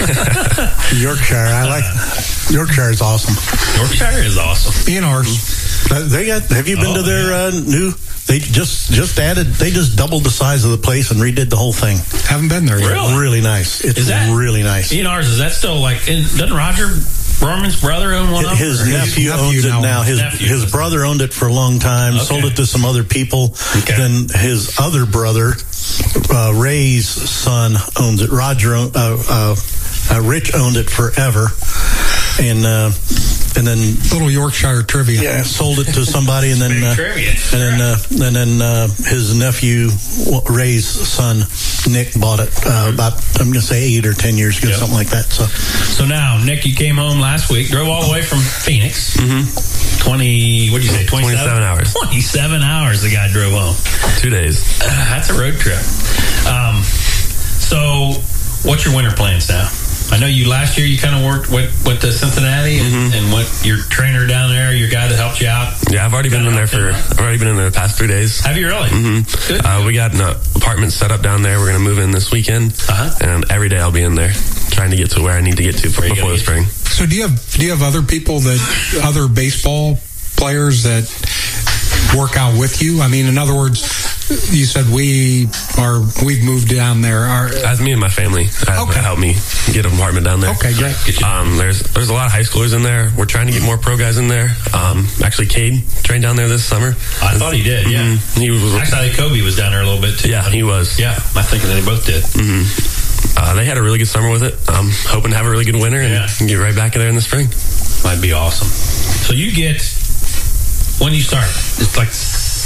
Yorkshire. I like Yorkshire is awesome. Yorkshire is awesome. In ours. Uh, they got. Have you been oh, to their yeah. uh, new? They just just added. They just doubled the size of the place and redid the whole thing. Haven't been there yet. Really? Really nice. It's is that, really nice. In ours, is that still like? In, doesn't Roger Roman's brother own one? His, his nephew, nephew owns now. it now. His nephew his brother owned it for a long time. Okay. Sold it to some other people. Okay. Then his other brother, uh, Ray's son, owns it. Roger, uh, uh, uh, Rich owned it forever, and. Uh, And then little Yorkshire trivia. Yeah, sold it to somebody, and then uh, trivia. and then uh, and then uh, his nephew Ray's son Nick bought it uh, about I'm going to say eight or ten years ago, yep. something like that. So, so now Nick, you came home last week, drove all the way from Phoenix. Mm-hmm. Twenty, what did you say? Twenty-seven hours. Twenty-seven hours. The guy drove home. Two days. Uh, that's a road trip. Um, so, what's your winter plans now? I know you last year you kind of worked with, with the Cincinnati and, mm-hmm. and what your trainer down there, your guy that helped you out. Yeah, I've already been in there for I've already been in there the past three days. Have you really? Mm-hmm. Good. Uh, we got an apartment set up down there. We're going to move in this weekend, uh-huh. and every day I'll be in there trying to get to where I need to get to for, before the spring. So do you have do you have other people that other baseball players that work out with you? I mean, in other words, you said we are we've moved down there. Our, That's me and my family. That okay. helped me get an apartment down there. Okay, great. Um, there's there's a lot of high schoolers in there. We're trying to get more pro guys in there. Um, actually, Cade trained down there this summer. I thought he did. Yeah, mm-hmm. he was. Actually, Kobe was down there a little bit too. Yeah, he was. Yeah, I'm thinking that they both did. Mm-hmm. Uh, they had a really good summer with it. I'm hoping to have a really good winter and yeah. get right back in there in the spring. Might be awesome. So you get when you start, it's like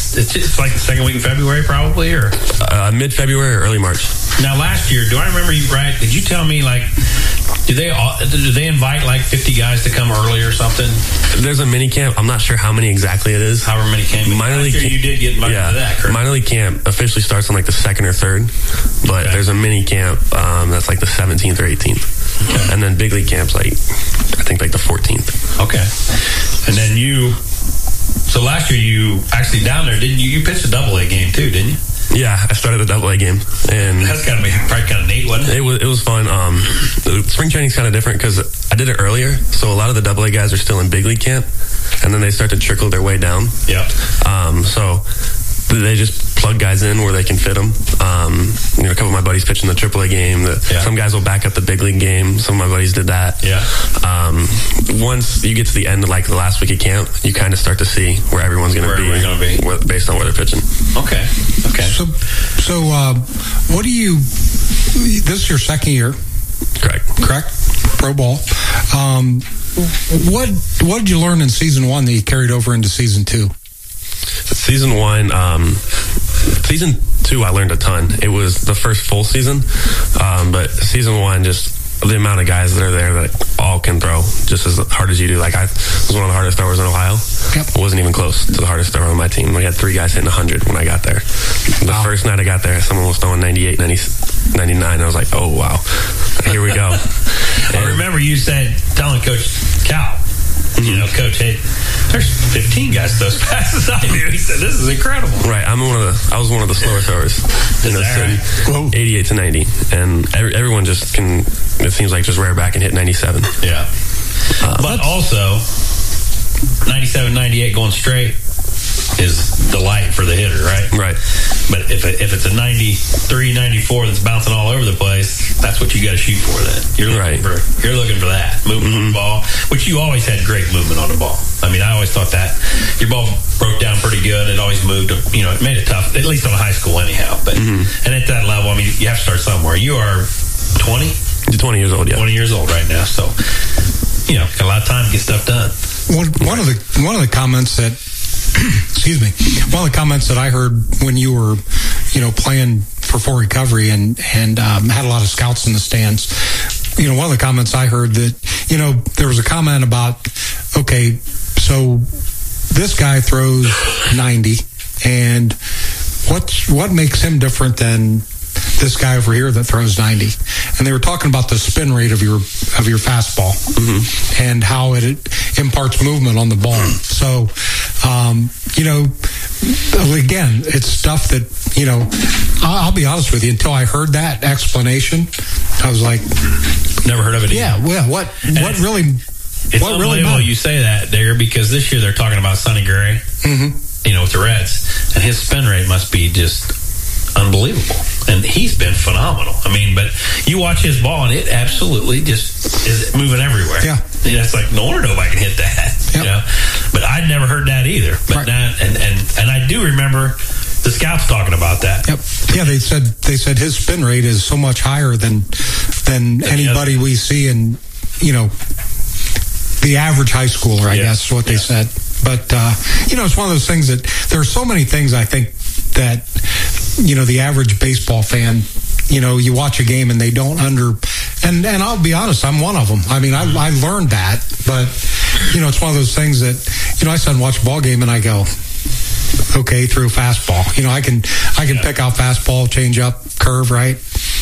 it's, it's it's like the second week in February, probably, or uh, mid-February or early March. Now, last year, do I remember you right? Did you tell me like, do they all, do they invite like fifty guys to come early or something? There's a mini camp. I'm not sure how many exactly it is. However many came. Minor league. You did get invited yeah, to that, correct? Minor league camp officially starts on like the second or third, but okay. there's a mini camp um, that's like the seventeenth or eighteenth, okay. and then big league camp's like I think like the fourteenth. Okay, and then you. So last year you actually down there, didn't you? You pitched a double A game too, didn't you? Yeah, I started a double A game, and that's gotta be probably kind of neat, wasn't it? It was. It was fun. Um, spring training's kind of different because I did it earlier, so a lot of the double A guys are still in big league camp, and then they start to trickle their way down. Yeah. Um. So they just plug guys in where they can fit them. Um. You know, a couple of my buddies pitching the triple A game. The, yeah. Some guys will back up the big league game. Some of my buddies did that. Yeah. Um. Once you get to the end of like the last week of camp, you kind of start to see where everyone's going to be, gonna be based on where they're pitching. Okay. Okay. So, so uh, what do you? This is your second year, correct? Correct. Pro ball. Um, what What did you learn in season one that you carried over into season two? Season one, um, season two, I learned a ton. It was the first full season, um, but season one, just the amount of guys that are there that all can throw just as hard as you do. Like, I was one of the hardest throwers in Ohio. Yep. I wasn't even close to the hardest thrower on my team. We had three guys hitting one hundred when I got there. The wow. first night I got there, someone was throwing ninety-eight, ninety, ninety-nine. I was like, oh, wow. Here we go. I remember you said, telling Coach Cal, you know, Coach, hey, there's fifteen guys those passes I do. He said, this is incredible. Right. I'm one of the, I was one of the slower throwers. You know, right? eighty-eight to ninety. And every, everyone just can, it seems like just rear back and hit ninety-seven. Yeah. Uh, but also, ninety-seven, ninety-eight going straight is the light for the hitter, right? Right. But if it, if it's a ninety-three, ninety-four that's bouncing all over the place, that's what you got to shoot for. Then you're looking right. for you're looking for that movement mm-hmm. on the ball, which you always had great movement on the ball. I mean, I always thought that your ball broke down pretty good. It always moved. You know, it made it tough, at least on high school, anyhow. But mm-hmm. and at that level, I mean, you have to start somewhere. You are twenty. You're twenty years old. Yeah, twenty years old right now. So you know, got a lot of time to get stuff done. One, one of the one of the comments that. Excuse me. One of the comments that I heard when you were, you know, playing for Fort Recovery and and um, had a lot of scouts in the stands. You know, one of the comments I heard that, you know, there was a comment about, okay, so this guy throws ninety, and what's what makes him different than this guy over here that throws ninety? And they were talking about the spin rate of your of your fastball mm-hmm. and how it, it imparts movement on the ball. So, um, you know, again, it's stuff that, you know, I'll, I'll be honest with you, until I heard that explanation, I was like, never heard of it either. Yeah, well, what and what really it's what unbelievable really you say that, Digger, because this year they're talking about Sonny Gray, mm-hmm. you know, with the Reds, and his spin rate must be just unbelievable, and he's been phenomenal. I mean, but you watch his ball, and it absolutely just is moving everywhere. Yeah, and it's like no wonder nobody can hit that. Yep. You know, but I'd never heard that either. But right. now, and and and I do remember the scouts talking about that. Yep. Yeah, they said they said his spin rate is so much higher than than anybody we see in, you know, the average high schooler, I yes. guess is what they yes. said. But uh, you know, it's one of those things that there are so many things I think that, you know, the average baseball fan, you know, you watch a game and they don't under, and, and I'll be honest, I'm one of them. I mean, I, I learned that, but, you know, it's one of those things that, you know, I sit and watch a ball game and I go, okay, through fastball. You know, I can, I can yeah. pick out fastball, change up, curve, right?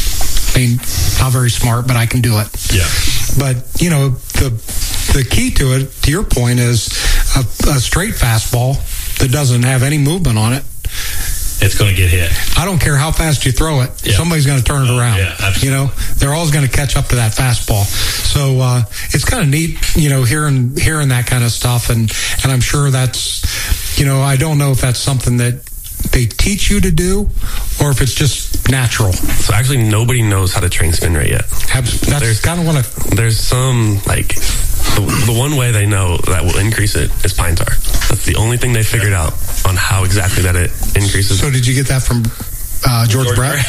I mean, not very smart, but I can do it. Yeah. But, you know, the, the key to it, to your point, is a, a straight fastball that doesn't have any movement on it. It's going to get hit. I don't care how fast you throw it. Yeah. Somebody's going to turn it around. Yeah, absolutely. You know, they're always going to catch up to that fastball. So uh, it's kind of neat, you know, hearing hearing that kind of stuff. And, and I'm sure that's, you know, I don't know if that's something that they teach you to do or if it's just natural. So actually nobody knows how to train spin rate yet. That's kind of what I... There's some, like... The, the one way they know that will increase it is pine tar. That's the only thing they figured out on how exactly that it increases. So did you get that from uh, George, George Brett?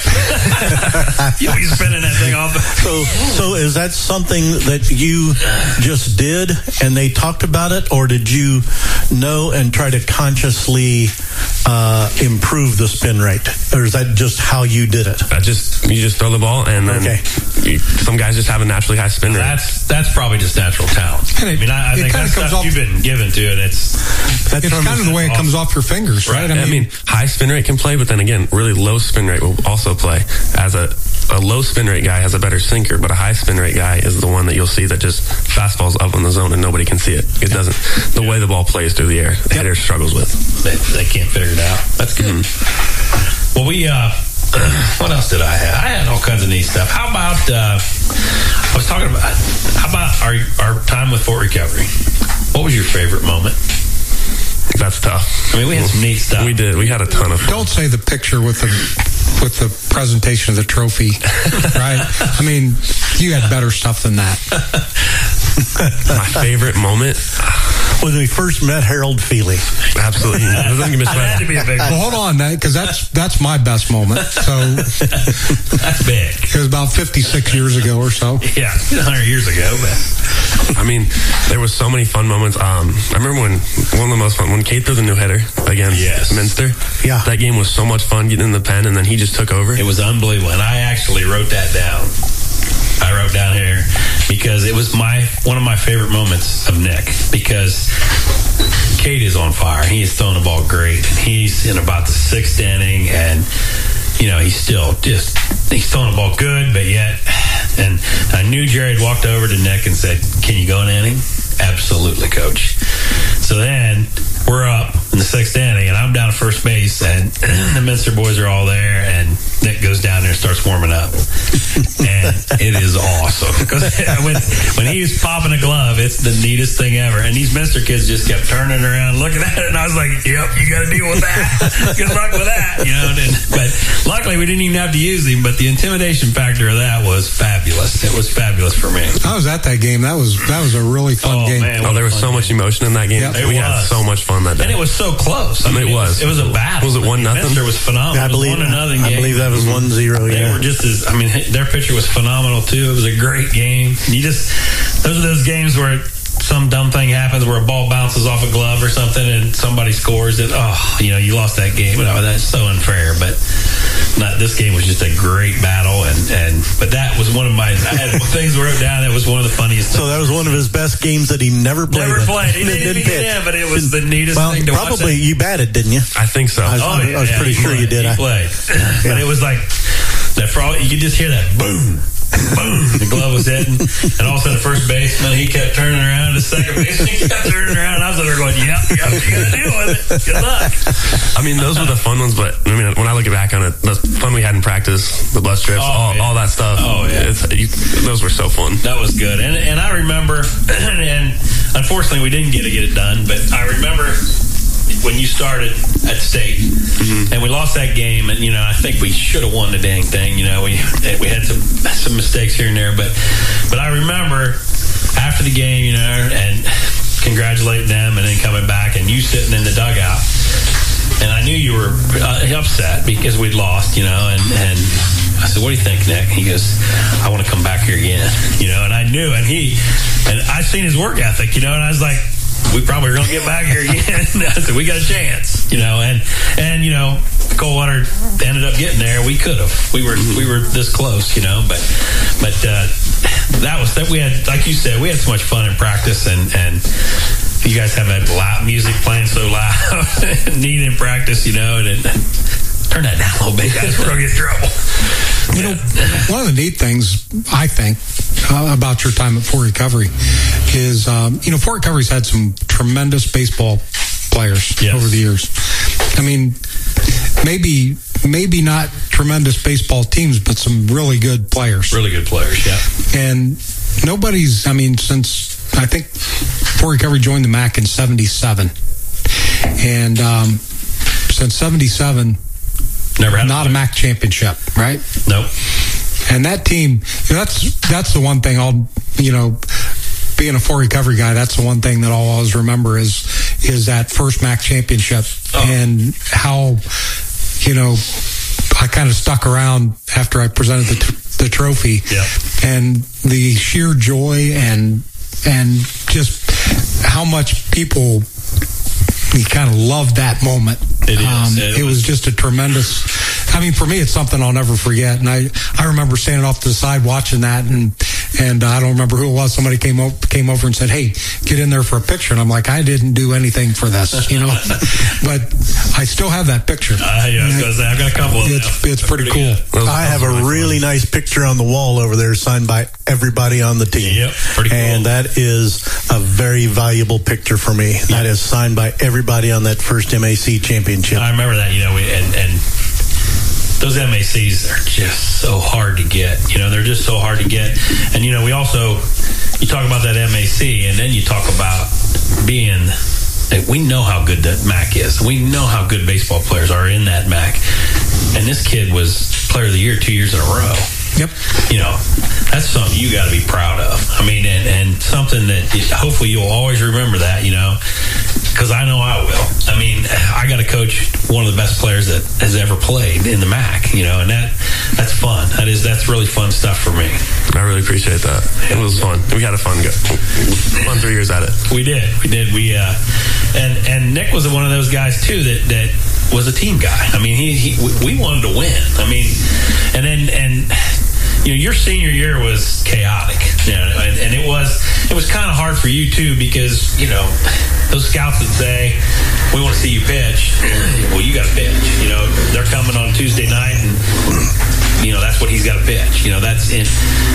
You'll be spinning that thing off. So, so is that something that you just did and they talked about it, or did you know and try to consciously uh, improve the spin rate, or is that just how you did it? I just you just throw the ball, and then okay. you, some guys just have a naturally high spin rate. That's that's probably just natural talent. And it, I mean, I, I it think kinda that's comes stuff off, you've been given to, and it's that's it's kind of the way it comes off your fingers, right? right. I, mean, I mean, high spin rate can play, but then again, really low spin rate will also play. As a a low spin rate guy has a better sinker, but a high spin rate guy is the one that you'll see that just fastballs up in the zone and nobody can see it. It doesn't. The way the ball plays through the air, the hitter struggles with. They, they can't figure it out. That's good. Mm-hmm. Well, we. Uh, what else did I have? I had all kinds of neat stuff. How about? Uh, I was talking about. How about our our time with Fort Recovery? What was your favorite moment? That's tough. I mean, we had some neat stuff. We did. We had a ton of fun. Don't say the picture with the with the presentation of the trophy, right? I mean, you had better stuff than that. My favorite moment when we first met Harold Feely. Absolutely. Had to be a big well, hold on, because that's that's my best moment. So that's big. It was about fifty-six years ago or so. Yeah, one hundred years ago. But I mean, there was so many fun moments. Um, I remember when one of the most fun when Kate threw the no hitter against yes. Minster. Yeah, that game was so much fun getting in the pen, and then he just took over. It was unbelievable, and I actually wrote that down. I wrote down here because it was my one of my favorite moments of Nick, because Kate is on fire. He is throwing the ball great. He's in about the sixth inning, and you know he's still just he's throwing the ball good, but yet. And I knew Jared walked over to Nick and said, "Can you go an inning?" Absolutely, coach. So then we're up in the sixth inning, and I'm down at first base, and the Minster boys are all there, and Nick goes down there and starts warming up. And it is awesome. Because when, when he was popping a glove, it's the neatest thing ever. And these Minster kids just kept turning around, looking at it, and I was like, yep, you got to deal with that. Good luck with that. You know. And, but luckily, we didn't even have to use him, but the intimidation factor of that was fabulous. It was fabulous for me. I was at that game. That was that was a really fun oh, game. Man, oh, there was so game. much emotion in that game. Yep, we was. had so much fun that day. And it was so close. I mean, it was. It was, it was a battle. Was it one nothing? Minster was phenomenal. I believe, it was one another I game. believe that was one zero. They Yeah. were just as, I mean, their pitcher was phenomenal too. It was a great game. You just, those are those games where some dumb thing happens where a ball bounces off a glove or something and somebody scores it. Oh, you know, you lost that game. Oh, that's so unfair. But not, this game was just a great battle. And, and but that was one of my, I had things wrote down. That was one of the funniest. So that was one of his best games that he never played. Never in. played. He didn't, didn't get in, but it was the neatest well, thing to watch. Probably you batted, didn't you? I think so. I was, oh, I was yeah, pretty sure played. you did. He I played. Yeah. But it was like, that for all, you could just hear that boom. Boom! The glove was hitting, and all of a sudden, the first baseman he kept turning around. The second baseman he kept turning around. I was there going, "Yep, yep, you got to deal with it. Good luck." I mean, those were the fun ones, but I mean, when I look back on it, the fun we had in practice, the bus trips, oh, all, yeah. all that stuff. Oh yeah, it's, you, those were so fun. That was good, and and I remember, and unfortunately, we didn't get to get it done, but I remember when you started at state, mm-hmm. and we lost that game, and you know I think we should have won the dang thing. You know we we had some some mistakes here and there, but but I remember after the game, you know, and congratulating them, and then coming back, and you sitting in the dugout, and I knew you were uh, upset because we'd lost, you know, and and. I said, "What do you think, Nick?" He goes, "I want to come back here again," you know. And I knew, and he, and I seen his work ethic, you know. And I was like, "We probably are going to get back here again." I said, "We got a chance," you know. And and you know, Coldwater ended up getting there. We could have. We were we were this close, you know. But but uh, that was that. We had, like you said, we had so much fun in practice, and and. You guys have that loud music playing so loud, neat in practice, you know, and. and turn that down a little bit, guys. We're going to get in trouble. You know, one of the neat things, I think, uh, about your time at Fort Recovery is, um, you know, Fort Recovery's had some tremendous baseball players yes. over the years. I mean, maybe maybe not tremendous baseball teams, but some really good players. Really good players, yeah. And nobody's, I mean, since I think Fort Recovery joined the M A C in seventy-seven. And um, since seventy-seven, never had not a, a M A C championship, right? Nope. And that team, that's that's the one thing I'll, you know, being a Fort Recovery guy, that's the one thing that I'll always remember is is that first M A C championship oh. and how, you know, I kind of stuck around after I presented the, t- the trophy, yeah. and the sheer joy and and just how much people kind of loved that moment. It is. Um, It it was just a tremendous. I mean, for me, it's something I'll never forget. And I, I remember standing off to the side watching that, and and I don't remember who it was. Somebody came over, came over and said, "Hey, get in there for a picture." And I'm like, I didn't do anything for this, you know. But I still have that picture. Uh, yeah, I was gonna say, I've got a couple of them. It's it's pretty, pretty cool. I have a really nice picture on the wall over there signed by everybody on the team. Yep, pretty cool. And that is a very valuable picture for me. Yep. That is signed by everybody on that first M A C championship. I remember that, you know, we, and, and those M A Cs are just so hard to get. You know, they're just so hard to get. And, you know, we also, you talk about that M A C, and then you talk about being, we know how good that M A C is. We know how good baseball players are in that M A C. And this kid was player of the year two years in a row. Yep. You know, that's something you got to be proud of. I mean, and, and something that hopefully you'll always remember that, you know, because I know I will. I mean, I got to coach one of the best players that has ever played in the M A C, you know, and that that's fun. That is, that's really fun stuff for me. I really appreciate that. It was fun. We had a fun go. Fun three years at it. We did. We did. We, uh, and, and Nick was one of those guys too that, that was a team guy. I mean, he, he we wanted to win. I mean, and then, and, you know, your senior year was chaotic, you know, and, and it was it was kind of hard for you too, because, you know, those scouts would say, we want to see you pitch. Well, you got to pitch. You know, they're coming on Tuesday night, and, you know, that's what he's got to pitch. You know, that's it.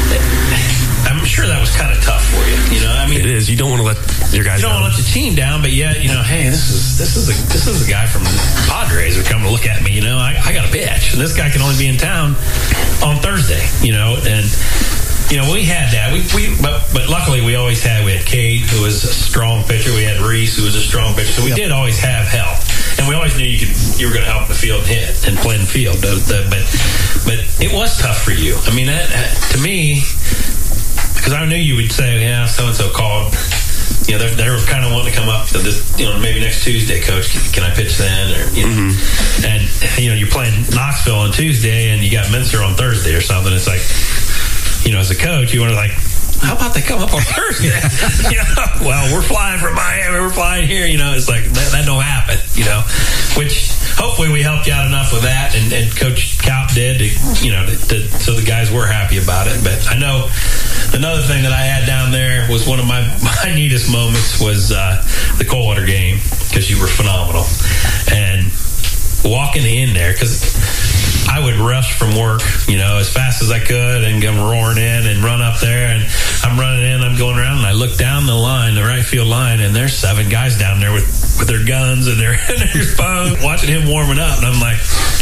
I'm sure that was kind of tough for you. You know, I mean, it is. You don't want to let your guys. You don't down. want to let your team down, but yet, you know, hey, this is this is a this is a guy from Padres who come to look at me. You know, I, I got a pitch. And this guy can only be in town on Thursday. You know, and you know we had that. We we but but luckily we always had we had Cade, who was a strong pitcher. We had Reese, who was a strong pitcher. So we yep. did always have help, and we always knew you could you were going to help the field hit and play in the field. But but it was tough for you. I mean, that, to me. Because I knew you would say, yeah, so-and-so called. You know, they were kind of wanting to come up to this, you know, maybe next Tuesday, Coach, can, can I pitch then? Or, you know, mm-hmm. And, you know, you're playing Knoxville on Tuesday and you got Minster on Thursday or something. It's like, you know, as a coach, you want to like, how about they come up on Thursday? You know, well, we're flying from Miami, we're flying here. You know, it's like, that, that don't happen, you know, which hopefully we helped you out enough with that. And, and Coach Kaup did, to, you know, to, to, so the guys were happy about it. But I know another thing that I had down there was one of my, my neatest moments was uh, the Coldwater game, because you were phenomenal. And walking in there, because I would rush from work, you know, as fast as I could and come roaring in and run up there. And I'm running in, I'm going around, and I look down the line, the right field line, and there's seven guys down there with, with their guns and their, and their phones, watching him warming up. And I'm like,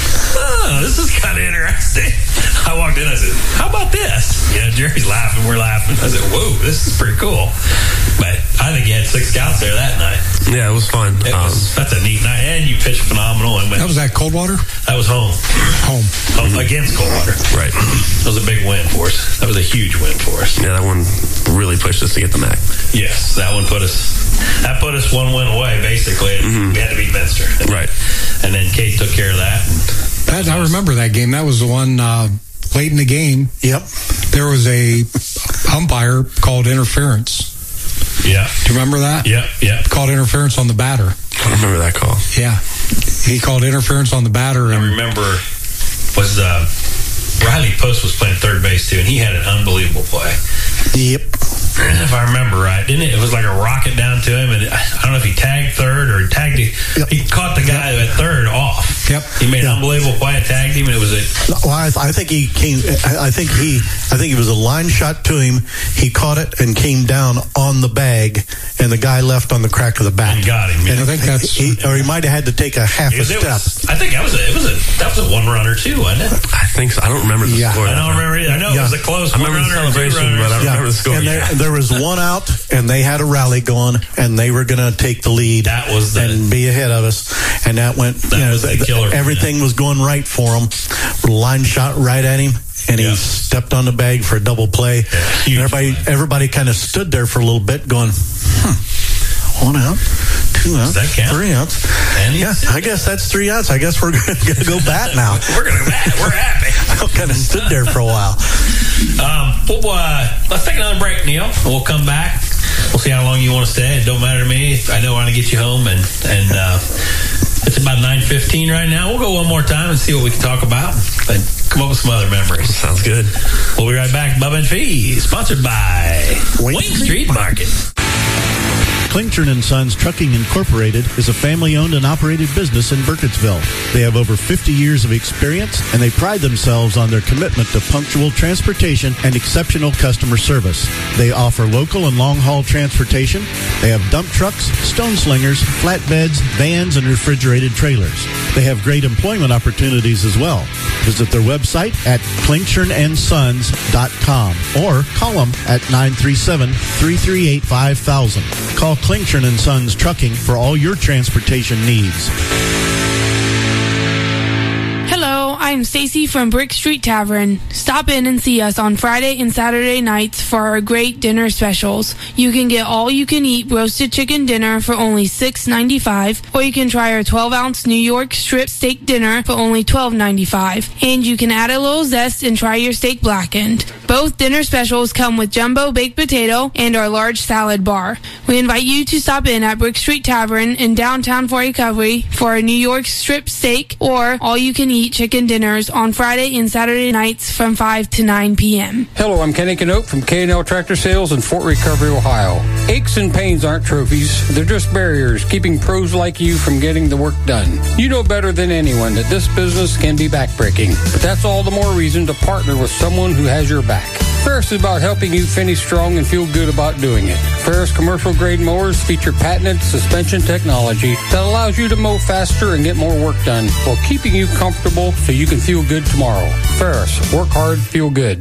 oh, this is kind of interesting. I walked in, I said, how about this? You know, Jerry's laughing, we're laughing. I said, whoa, this is pretty cool. But I think you had six scouts there that night. Yeah, it was fun. It um, was, that's a neat night. And you pitched phenomenal. And went, that was at Coldwater? That was home. Home. home mm-hmm. Against Coldwater. Right. That was a big win for us. That was a huge win for us. Yeah, that one really pushed us to get the M A C. Yes, that one put us, that put us one win away, basically. Mm-hmm. We had to beat Minster. And, right. And then Kate took care of that. And that I remember that game. That was the one uh, late in the game. Yep. There was a umpire called interference. Yeah. Do you remember that? Yeah, yeah. Called interference on the batter. I remember that call. Yeah. He called interference on the batter. And I remember was uh, Riley Post was playing third base too, and he had an unbelievable play. Yep. If I remember right, didn't it? It was like a rocket down to him, and I don't know if he tagged third or tagged him. Yep. He caught the guy yep. at third off. Yep. He made yep. an unbelievable play and tagged him, and it was a. Well, I, I think he came. I think he. I think it was a line shot to him. He caught it and came down on the bag, and the guy left on the crack of the bat. And got him. Yeah. And I think that's. He, or he might have had to take a half a step. Was, I think that was a. It was a. That was a one runner too, wasn't it? I think so. I don't remember the yeah. score. I don't remember either. I know yeah. it was a close. I remember the celebration, but I don't yeah. remember the score. And there, there was one out, and they had a rally going, and they were going to take the lead. That was the, and be ahead of us, and that went. That you know, was the the, killer. Everything was going right for him. Line shot right at him, and he yeah. stepped on the bag for a double play. Yeah, everybody, play. everybody kind of stood there for a little bit, going, "Hmm, one out, two outs, three outs." And yeah, I guess that's three outs. I guess we're going to go bat now. we're going to bat. We're happy. I kind of stood there for a while. Um, well, uh, let's take another break, Neil. We'll come back. We'll see how long you want to stay. It don't matter to me. I know I want to get you home, and and uh, it's a about nine fifteen right now. We'll go one more time and see what we can talk about and come up with some other memories. Sounds good. We'll be right back. Bubba and Fee, sponsored by Wayne, Wayne Street Market. Klingtron and Sons Trucking Incorporated is a family-owned and operated business in Burkittsville. They have over fifty years of experience, and they pride themselves on their commitment to punctual transportation and exceptional customer service. They offer local and long-haul transportation. They have dump trucks, stone slingers, flatbeds, vans, and refrigerated trailers. They have great employment opportunities as well. Visit their website at klingtron and sons dot com or call them at nine three seven, three three eight, five thousand. Call Klingtron and Sons Trucking for all your transportation needs. Hello, I'm Stacy from Brick Street Tavern. Stop in and see us on Friday and Saturday nights for our great dinner specials. You can get all-you-can-eat roasted chicken dinner for only six ninety-five, or you can try our twelve-ounce New York strip steak dinner for only twelve ninety-five. And you can add a little zest and try your steak blackened. Both dinner specials come with jumbo baked potato and our large salad bar. We invite you to stop in at Brick Street Tavern in downtown Fort Recovery for our New York strip steak or all-you-can-eat chicken dinners on Friday and Saturday nights from five to nine p.m. Hello, I'm Kenny Canote from K and L Tractor Sales in Fort Recovery, Ohio. Aches and pains aren't trophies. They're just barriers keeping pros like you from getting the work done. You know better than anyone that this business can be backbreaking, but that's all the more reason to partner with someone who has your back. Ferris is about helping you finish strong and feel good about doing it. Ferris commercial grade mowers feature patented suspension technology that allows you to mow faster and get more work done while keeping you comfortable so you can feel good tomorrow. Ferris, work hard, feel good.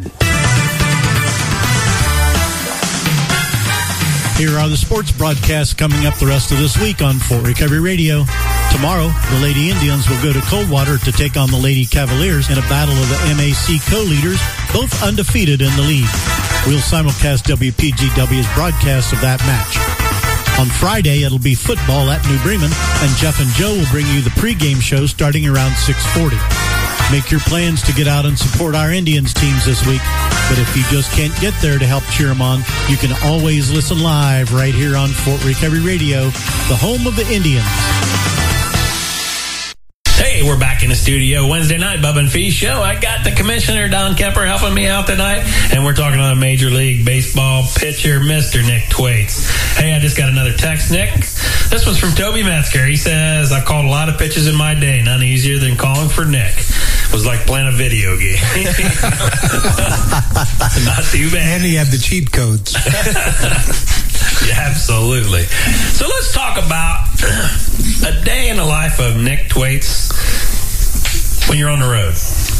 Here are the sports broadcasts coming up the rest of this week on Fort Recovery Radio. Tomorrow, the Lady Indians will go to Coldwater to take on the Lady Cavaliers in a battle of the M A C co-leaders, both undefeated in the league. We'll simulcast W P G W's broadcast of that match. On Friday, it'll be football at New Bremen, and Jeff and Joe will bring you the pregame show starting around six forty. Make your plans to get out and support our Indians teams this week. But if you just can't get there to help cheer them on, you can always listen live right here on Fort Recovery Radio, the home of the Indians. Hey, we're back in the studio Wednesday night, Bubba and Fee show. I got the commissioner, Don Kemper, helping me out tonight, and we're talking on a Major League Baseball pitcher, Mister Nick Thwaites. Hey, I just got another text, Nick. This one's from Toby Metzger. He says, I've called a lot of pitches in my day. None easier than calling for Nick. It was like playing a video game. Not too bad. And he had the cheat codes. Yeah, absolutely. So let's talk about a day in the life of Nick Thwaites when you're on the road.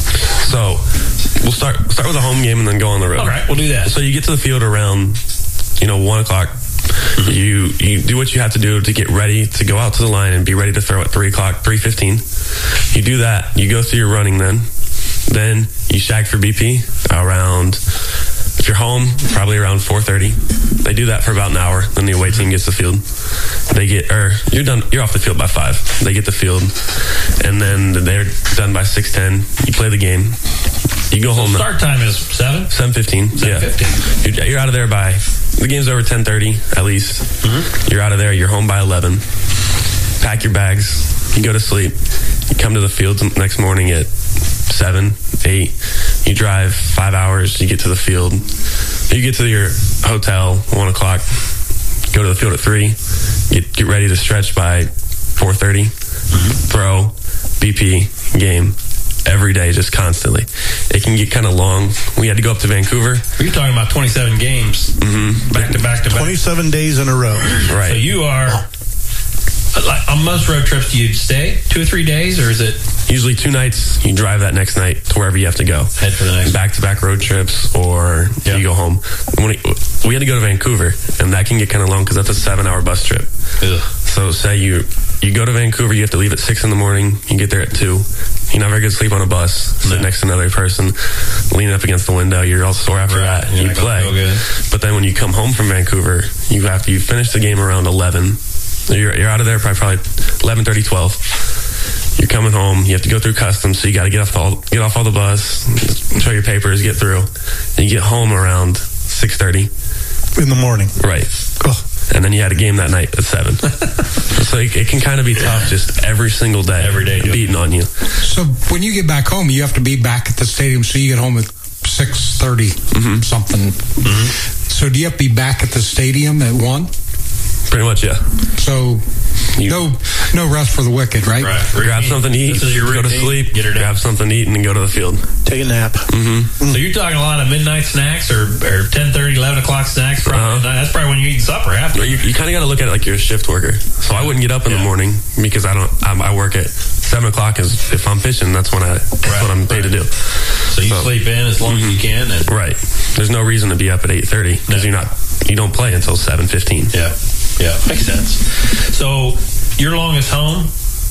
So we'll start start with a home game and then go on the road. All right, we'll do that. So you get to the field around, you know, one o'clock. Mm-hmm. You you do what you have to do to get ready to go out to the line and be ready to throw at three o'clock, three fifteen. You do that. You go through your running then. Then you shag for B P around. If you're home, probably around four thirty. They do that for about an hour. Then the away team gets the field. They get, or you're done. You're off the field by five. They get the field, and then they're done by six ten. You play the game. You go home. So start time is seven. Seven fifteen. Yeah. You're, you're out of there by. The game's over ten thirty at least. Mm-hmm. You're out of there. You're home by eleven. Pack your bags. You go to sleep. You come to the field next morning at seven, eight. You drive five hours. You get to the field. You get to your hotel one o'clock. Go to the field at three. Get get ready to stretch by four thirty. Mm-hmm. Throw, B P, game. Every day, just constantly. It can get kind of long. We had to go up to Vancouver. You're talking about twenty-seven games, mm-hmm. back to back to back. twenty-seven days in a row. Right. So you are, like, on most road trips, do you stay two or three days, or is it? Usually two nights. You drive that next night to wherever you have to go. Head for the next. Back to back road trips, or yep. You go home. When it, we had to go to Vancouver, and that can get kind of long because that's a seven hour bus trip. Ugh. So say you you go to Vancouver, you have to leave at six in the morning. You get there at two. You're not very good to sleep on a bus. Sit no. next to another person, leaning up against the window. You're all sore after right. that. You yeah, play. But then when you come home from Vancouver, you have to you finish the game around eleven. You're, you're out of there by probably eleven thirty, twelve. You're coming home. You have to go through customs, so you got to get off all get off all the bus, show your papers, get through. And you get home around six thirty in the morning. Right. Oh. and then you had a game that night at seven. So it, it can kind of be tough just every single day, every day beating on you. So when you get back home, you have to be back at the stadium. So you get home at six thirty mm-hmm. something. Mm-hmm. So do you have to be back at the stadium at one? Pretty much, yeah. So you, no no rest for the wicked, right? Right. Grab something to eat, go to sleep, get her grab something to eat, and then go to the field. Take a nap. Mm-hmm. So you're talking a lot of midnight snacks or, or ten thirty, eleven o'clock snacks. Probably. Uh-huh. That's probably when you're eating supper after. You, you kind of got to look at it like you're a shift worker. So I wouldn't get up in yeah. the morning because I don't. I'm, I work at seven o'clock. Is if I'm fishing, that's when I. That's right. what I'm paid right. to do. So you so, sleep in as long mm-hmm. as you can. And right. There's no reason to be up at eight thirty because no. you're not. You don't play until seven fifteen. Yeah. Yeah, makes sense. So your longest home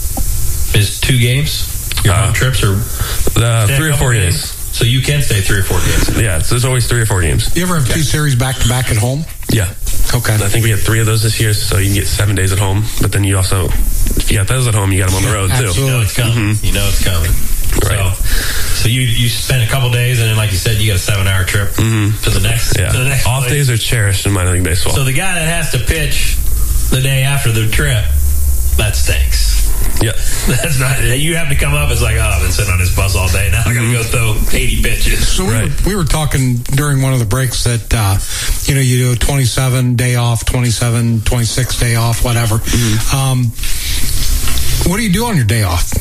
is two games? Your uh, home trips or uh, three or four games. games. So you can stay three or four games. Yeah, so there's always three or four games. You ever have okay. two series back to back at home? Yeah. Okay. I think we had three of those this year, so you can get seven days at home. But then you also, if you got those at home, you got them on the road Absolutely. too. You know it's coming. Mm-hmm. You know it's coming. Right. So, so you you spend a couple days, and then, like you said, you got a seven-hour trip mm-hmm. to the next. Yeah. To the next Off place. days are cherished in minor league baseball. So the guy that has to pitch the day after the trip, that stinks. Yeah, that's not. You have to come up. It's like, oh, I've been sitting on this bus all day. Now I got to go throw eighty pitches. So we, right. were, we were talking during one of the breaks that uh, you know you do a twenty-seven day off, twenty-seven, twenty-six day off, whatever. Mm-hmm. Um, what do you do on your day off?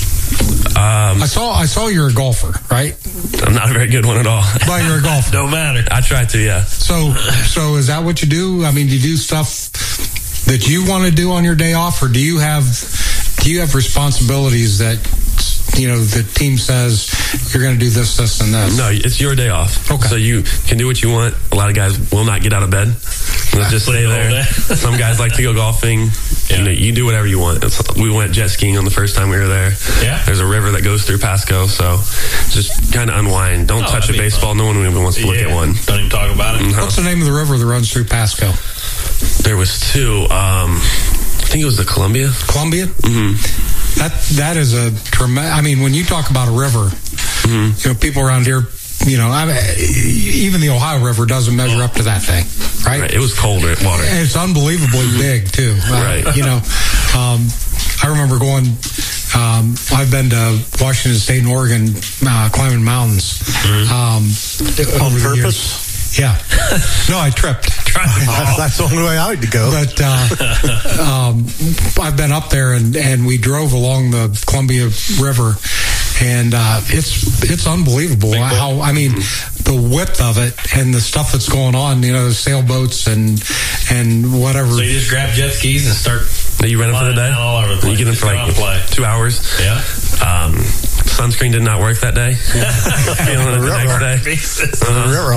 Um, I saw I saw you're a golfer, right? I'm not a very good one at all. But you're a golfer. Don't matter. I try to, yeah. So so is that what you do? I mean, do you do stuff that you want to do on your day off, or do you have do you have responsibilities that you know the team says you're going to do this, this, and this? No, it's your day off. Okay. So you can do what you want. A lot of guys will not get out of bed. They'll just stay there. Some guys like to go golfing. Yeah. You know, you do whatever you want. It's, we went jet skiing on the first time we were there. Yeah. There's a river that goes through Pasco, so just kind of unwind. Don't oh, touch a baseball. Fun. No one even wants to look yeah. at one. Don't even talk about it. Mm-hmm. What's the name of the river that runs through Pasco? There was two. Um, I think it was the Columbia. Columbia? Mm-hmm. That that is a tremendous. I mean, when you talk about a river, mm-hmm. you know, people around here, you know, I mean, even the Ohio River doesn't measure up to that thing, right? right. It was cold water. And it's unbelievably mm-hmm. big too, uh, right? You know, um, I remember going. Um, I've been to Washington State and Oregon, uh, climbing mountains. Mm-hmm. Um, on purpose. Yeah. No, I tripped. that's, that's the only way I would go. But uh, um, I've been up there, and, and we drove along the Columbia River, and uh, it's it's unbelievable how, I mean, the width of it and the stuff that's going on, you know, the sailboats and and whatever. So you just grab jet skis and start... You rent them for the day? All over the place. You get them for like two hours. Yeah. Um, sunscreen did not work that day. Feeling it the next day.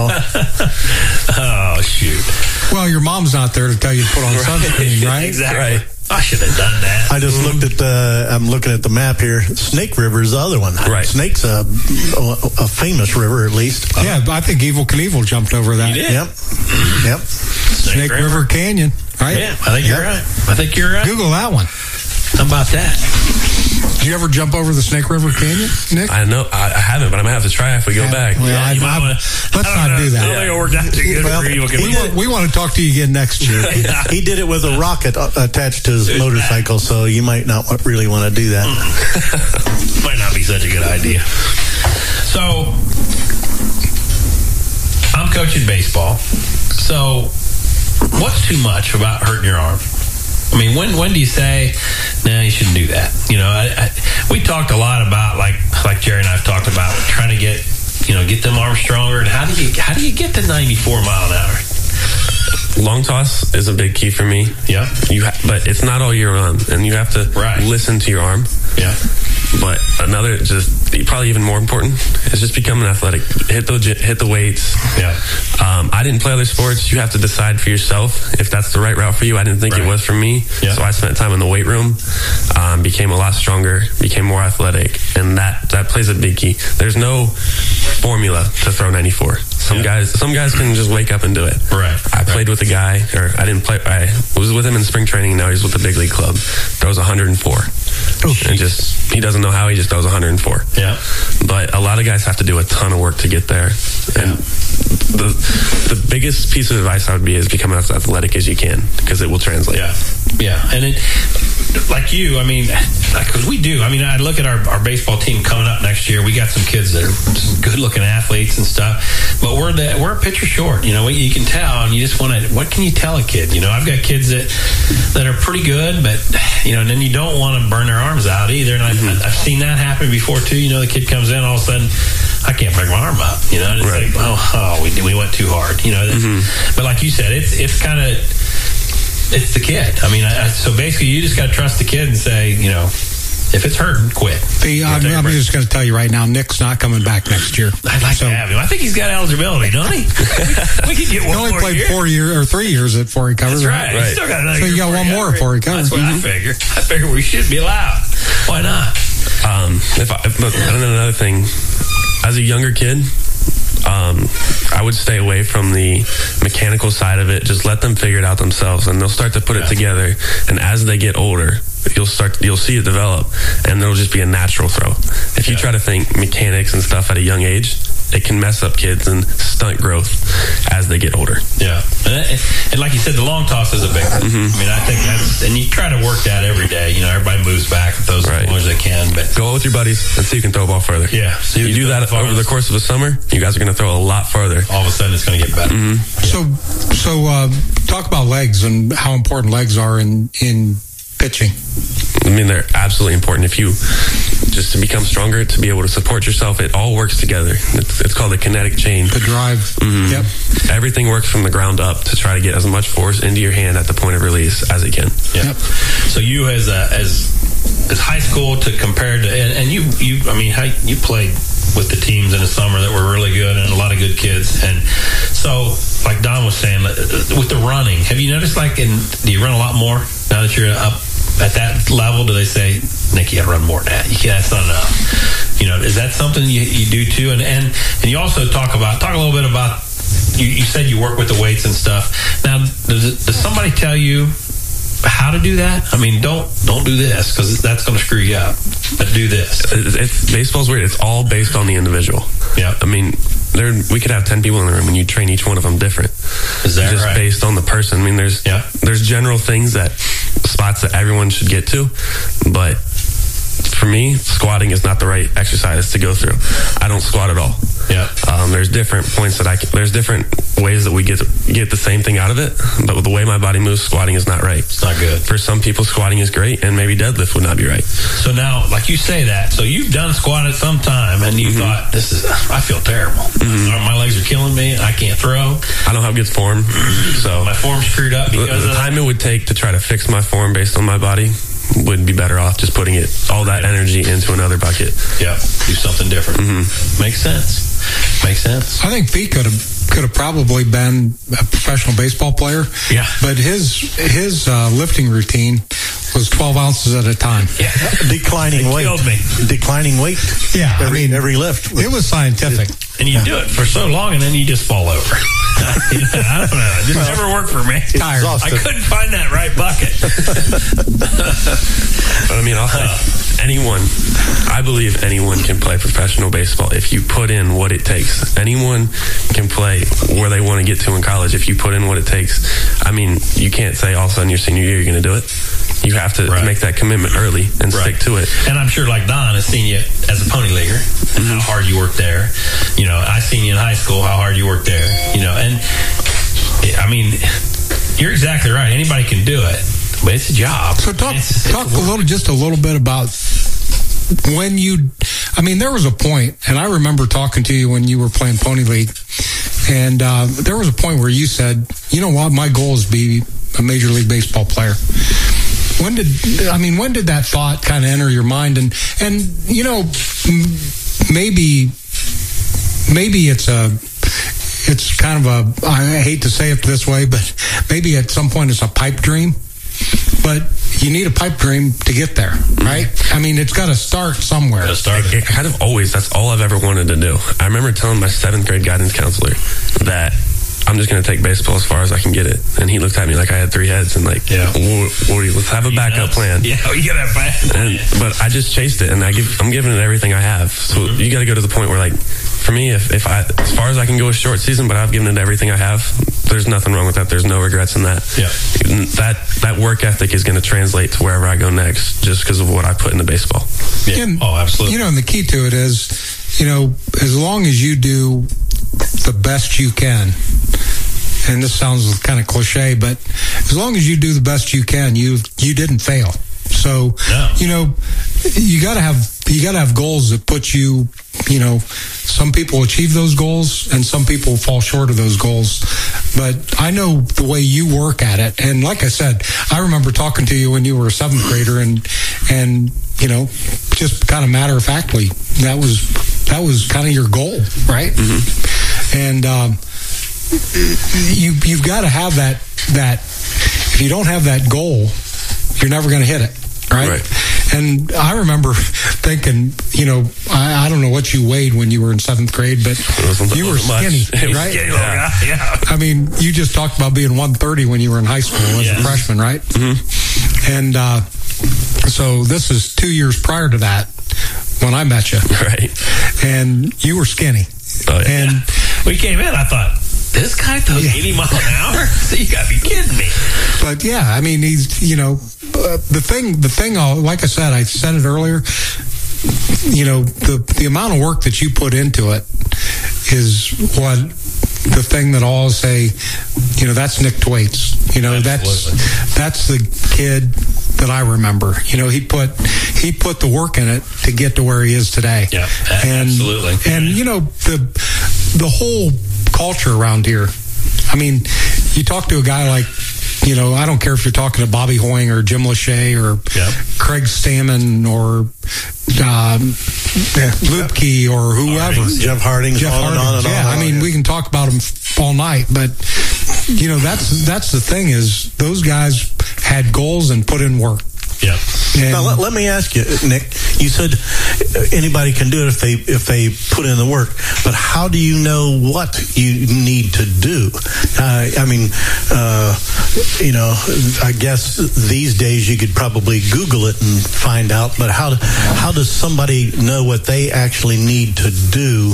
Uh-huh. Oh, shoot. Well, your mom's not there to tell you to put on sunscreen, right? Exactly. Right. I should have done that. I just mm-hmm. looked at the, I'm looking at the map here. Snake River is the other one. Right. Snake's a, a, a famous river, at least. Yeah, I think Evel Knievel jumped over that. He did. Yep. Yep. Snake, Snake River. River Canyon, right? Yeah, I think yep. you're right. I think you're right. Google that one. How about that? Did you ever jump over the Snake River Canyon, Nick? I know I, I haven't, but I might have to try if we go yeah, back. Well, yeah, I, I, wanna, let's not do that. I don't think it worked out too good well, for you. We, want, we want to talk to you again next year. yeah. He did it with a rocket attached to his There's motorcycle, that. So you might not really want to do that. Might not be such a good idea. So, I'm coaching baseball. So, what's too much about hurting your arm? I mean, when when do you say, no, nah, you shouldn't do that? You know, I, I, we talked a lot about, like like Jerry and I have talked about, trying to get, you know, get them arms stronger. And how do you how do you get to ninety-four mile an hour? Long toss is a big key for me. Yeah. You ha- but it's not all year round, and you have to right. listen to your arm. Yeah. But another, just probably even more important, is just becoming athletic. Hit the hit the weights. Yeah. Um, I didn't play other sports. You have to decide for yourself if that's the right route for you. I didn't think right. it was for me. Yeah. So I spent time in the weight room, um, became a lot stronger, became more athletic, and that that plays a big key. There's no formula to throw ninety-four. Some yeah. guys, some guys can just wake up and do it. Right. I played right. with a guy, or I didn't play. I was with him in spring training. Now he's with the big league club. Throws one hundred four. Oh. And just he doesn't know how, he just throws one hundred four. Yeah. But a lot of guys have to do a ton of work to get there. And the the biggest piece of advice I would be is become as athletic as you can, because it will translate. Yeah, yeah, and it, like you, I mean, because we do. I mean, I look at our, our baseball team coming up next year. We got some kids that are some good-looking athletes and stuff, but we're the, we're a pitcher short. You know, you can tell, and you just want to. What can you tell a kid? You know, I've got kids that that are pretty good, but you know, and then you don't want to burn their arms out either. And I've, mm-hmm. I've seen that happen before too. You know, the kid comes in, all of a sudden, I can't break my arm up. You know, and it's right. like, oh, oh, we we went too hard. You know, mm-hmm. But like you said, it's it's kind of it's the kid. I mean, I, so basically, you just got to trust the kid and say, you know, if it's hurting, quit. The, I'm, I'm just going to tell you right now, Nick's not coming back next year. I'd like so, to have him. I think he's got eligibility, don't he? we could get one he only more played year. four years or three years at Fort Recovery. That's right. right. He's still got another so year you got one more at Fort Recovery. That's what mm-hmm. I figure. I figure we should be allowed. Why not? Um, if I, if, and then another thing, as a younger kid, um, I would stay away from the mechanical side of it. Just let them figure it out themselves, and they'll start to put yeah. it together. And as they get older, you'll start, you'll see it develop, and it'll just be a natural throw. If you yeah. try to think mechanics and stuff at a young age, it can mess up kids and stunt growth as they get older. Yeah, and, and like you said, the long toss is a big one. Mm-hmm. I mean, I think that's, and you try to work that every day. You know, everybody moves back and throws right. as long as they can. But go out with your buddies and see if you can throw a ball further. Yeah, so you, you do that over the course of a summer, you guys are going to throw a lot farther. All of a sudden, it's going to get better. Mm-hmm. So, so uh, talk about legs and how important legs are in in pitching. I mean, they're absolutely important. If you just to become stronger, to be able to support yourself, it all works together. It's, it's called the kinetic chain. The drive. Mm-hmm. Yep. Everything works from the ground up to try to get as much force into your hand at the point of release as it can. Yep. yep. So you as a, as as high school to compare to, and, and you you I mean, how you played with the teams in the summer that were really good and a lot of good kids. And so, like Don was saying, with the running, have you noticed, like, in, do you run a lot more now that you're up at that level? Do they say, Nick, you got to run more than that? You can't, that's not enough. You know, is that something you, you do too? And, and and you also talk about, talk a little bit about, you, you said you work with the weights and stuff. Now, does, does somebody tell you how to do that? I mean, don't don't do this because that's going to screw you up. But do this. It's, it's, baseball's weird. It's all based on the individual. Yeah. I mean, there we could have ten people in the room and you train each one of them different. Is that just right? Based on the person. I mean, there's yeah. there's general things that spots that everyone should get to, but for me, squatting is not the right exercise to go through. I don't squat at all. Yeah. Um, there's different points that I can, there's different ways that we get get the same thing out of it, but with the way my body moves, squatting is not right. It's not good. For some people, squatting is great, and maybe deadlift would not be right. So now, like you say that, so you've done squat at some time, and you mm-hmm. thought, this is, I feel terrible. Mm-hmm. My legs are killing me, I can't throw. I don't have good form, so my form's screwed up because the, the of time it would take to try to fix my form based on my body would be better off just putting it all that energy into another bucket. Yeah, do something different. Mm-hmm. Makes sense. Makes sense. I think Fee could have could have probably been a professional baseball player. Yeah, but his his uh, lifting routine was twelve ounces at a time. Yeah, declining it weight. Killed me. Declining weight. Yeah, every I mean, every lift. It was scientific. And you yeah. do it for so long, and then you just fall over. I don't know. It just well, never worked for me. Tired. I couldn't find that right bucket. But I mean, I'll say anyone, I believe anyone can play professional baseball if you put in what it takes. Anyone can play where they want to get to in college if you put in what it takes. I mean, you can't say all of a sudden your senior year you're going to do it. You have to right. make that commitment early and right. stick to it. And I'm sure, like Don has seen you as a pony leaguer and mm-hmm. how hard you work there. You know, I seen you in high school, how hard you work there. You know, and I mean, you're exactly right. Anybody can do it, but it's a job. So talk it's, talk it's a little, just a little bit about when you. I mean, there was a point, and I remember talking to you when you were playing pony league, and uh, there was a point where you said, "You know what? My goal is to be a major league baseball player." When did I mean? When did that thought kind of enter your mind? And and you know, maybe maybe it's a it's kind of a I hate to say it this way, but maybe at some point it's a pipe dream. But you need a pipe dream to get there, right? I mean, it's got to start somewhere. Gotta start it. It kind of always. That's all I've ever wanted to do. I remember telling my seventh grade guidance counselor that I'm just going to take baseball as far as I can get it. And he looked at me like I had three heads and like, yeah, what, what, let's have a backup plan. Yeah, you got that backup plan. But I just chased it, and I give, I'm giving it everything I have. So mm-hmm. you got to go to the point where, like, for me, if, if I, as far as I can go a short season, but I've given it everything I have, there's nothing wrong with that. There's no regrets in that. Yeah. That, that work ethic is going to translate to wherever I go next just because of what I put into baseball. Yeah. And, oh, absolutely. You know, and the key to it is, you know, as long as you do the best you can, and this sounds kind of cliche, but as long as you do the best you can, you you didn't fail. So, no. you know, you got to have you got to have goals that put you, you know, some people achieve those goals and some people fall short of those goals. But I know the way you work at it. And like I said, I remember talking to you when you were a seventh grader and, and, you know, just kind of matter of factly, that was, that was kind of your goal, right? Mm-hmm. And, um, you, you've got to have that, that, if you don't have that goal, you're never going to hit it. Right? Right. And I remember thinking, you know, I, I don't know what you weighed when you were in seventh grade, but you were skinny, right? Skinny little guy, yeah. I mean, you just talked about being one thirty when you were in high school as yes. a freshman, right? Mm-hmm. And uh, so this is two years prior to that when I met you. Right. And you were skinny. Oh, yeah. And we came in, I thought, this guy throws yeah. eighty miles an hour? So you got to be kidding me. But yeah, I mean, he's, you know, uh, the thing, the thing, I'll, like I said, I said it earlier, you know, the, the amount of work that you put into it is what the thing that I'll say, you know, that's Nick Thwaites. You know, Absolutely. that's, that's the kid that I remember. You know, he put, he put the work in it to get to where he is today. Yeah, and, absolutely. And, you know, the, the whole culture around here. I mean, you talk to a guy like, you know, I don't care if you're talking to Bobby Hoying or Jim Lachey or yep. Craig Stammen or um, Lupke or whoever. Harding, Jeff Harding. Jeff on Harding. And on and yeah, on I mean, yeah. we can talk about them all night, but, you know, that's that's the thing is those guys had goals and put in work. Yeah. And now let, let me ask you, Nick. You said anybody can do it if they if they put in the work, but how do you know what you need to do? Uh, I mean, uh, you know, I guess these days you could probably Google it and find out. But how how does somebody know what they actually need to do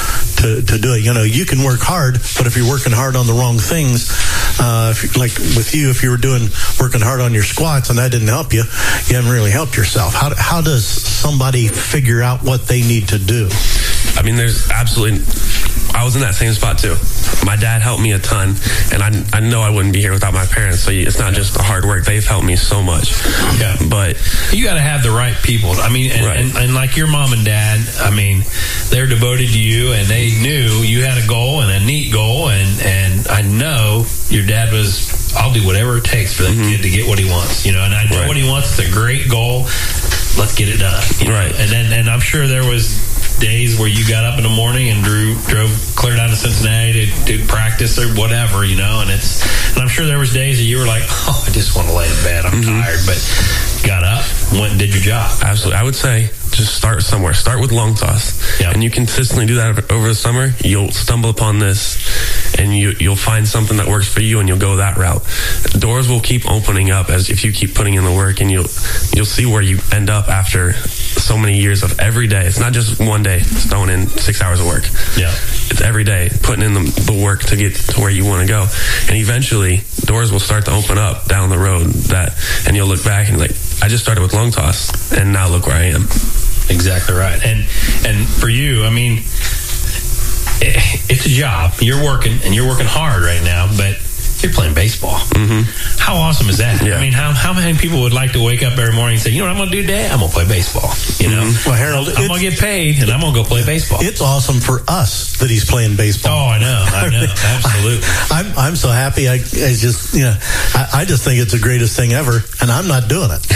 to to do it? You know, you can work hard, but if you're working hard on the wrong things, uh, if, like with you, if you were doing working hard on your squats and that didn't help you, you haven't really helped yourself. How how does somebody figure out what they need to do? I mean, there's absolutely, I was in that same spot too. My dad helped me a ton, and I, I know I wouldn't be here without my parents, so it's not just the hard work. They've helped me so much. Yeah. But you got to have the right people. I mean, and, right. and, and like your mom and dad, I mean, they're devoted to you, and they knew you had a goal and a neat goal, and, and I know your dad was, I'll do whatever it takes for that mm-hmm. kid to get what he wants, you know, and I know right. what he wants. It's a great goal. Let's get it done. You know? Right. And then, and I'm sure there was days where you got up in the morning and drew, drove clear down to Cincinnati to do practice or whatever, you know, and it's, and I'm sure there was days that you were like, oh, I just want to lay in bed. I'm mm-hmm. tired, but got up, went and did your job. Absolutely. I would say just start somewhere. Start with long toss. Yep. And you consistently do that over the summer. You'll stumble upon this and you, you'll find something that works for you and you'll go that route. Doors will keep opening up as if you keep putting in the work, and you'll, you'll see where you end up after so many years of every day. It's not just one day throwing in six hours of work. Yeah. It's every day putting in the, the work to get to where you want to go. And eventually doors will start to open up down the road that, and you'll look back and like, I just started with long toss and now look where I am. Exactly right. And, and for you, I mean, it, it's a job. You're working and you're working hard right now, but you're playing baseball. Mm-hmm. How awesome is that? Yeah. I mean, how how many people would like to wake up every morning and say, you know what I'm going to do today? I'm going to play baseball. You know, mm-hmm. Well, Harold, I'm going to get paid and I'm going to go play baseball. It's awesome for us that he's playing baseball. Oh, I know, I know, absolutely. I, I'm I'm so happy. I, I just you know I, I just think it's the greatest thing ever, and I'm not doing it.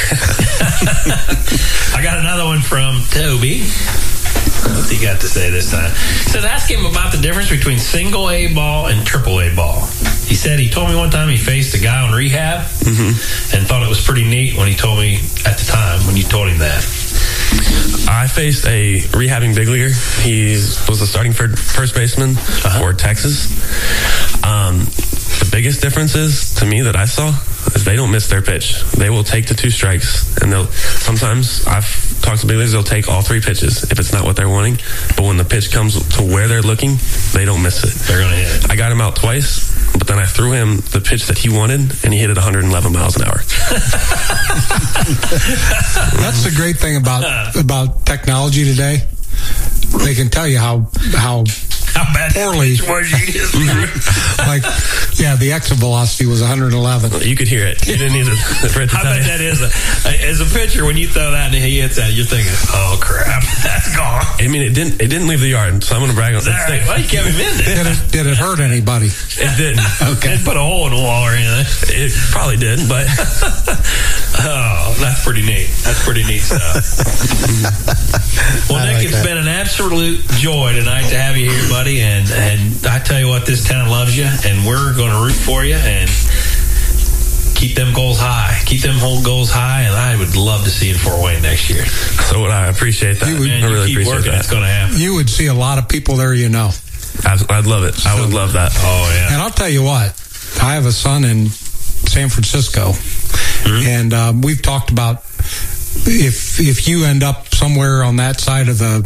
I got another one from Toby. What's he got to say this time? He said, ask him about the difference between single A ball and triple A ball. He said he told me one time he faced a guy on rehab mm-hmm. and thought it was pretty neat when he told me at the time, when you told him that. I faced a rehabbing big leaguer. He was a starting first baseman uh-huh. for Texas. Um, the biggest difference is, to me, that I saw, is they don't miss their pitch. They will take the two strikes, and they'll sometimes, I've talked to big leaguers, they'll take all three pitches if it's not what they're wanting. But when the pitch comes to where they're looking, they don't miss it. They're going to hit it. I got him out twice, but then I threw him the pitch that he wanted, and he hit it one hundred eleven miles an hour. That's the great thing about about technology today. They can tell you how how how bad poorly that was you just like, yeah, the exit velocity was one hundred eleven. You could hear it. You didn't need to read the I bet that is a, as a pitcher, when you throw that and he hits that, you're thinking, oh crap, that's gone. I mean, it didn't it didn't leave the yard, so I'm going to brag on that. Right. Well, you kept him in there. Did it, did it hurt anybody? It didn't. Okay. It didn't put a hole in the wall or anything. It probably did, but oh, that's pretty neat. That's pretty neat stuff. Well, I Nick, like it's that. been an absolute joy tonight to have you here, buddy. And and I tell you what, this town loves you, and we're going to root for you and keep them goals high. Keep them whole goals high, and I would love to see you in Fort Wayne next year. So would I. I appreciate that. You would- Man, I you really keep appreciate working. that. It's going to happen. You would see a lot of people there, you know. I'd, I'd love it. I would love that. Oh yeah. And I'll tell you what, I have a son in San Francisco, Mm-hmm. and um, we've talked about if if you end up somewhere on that side of the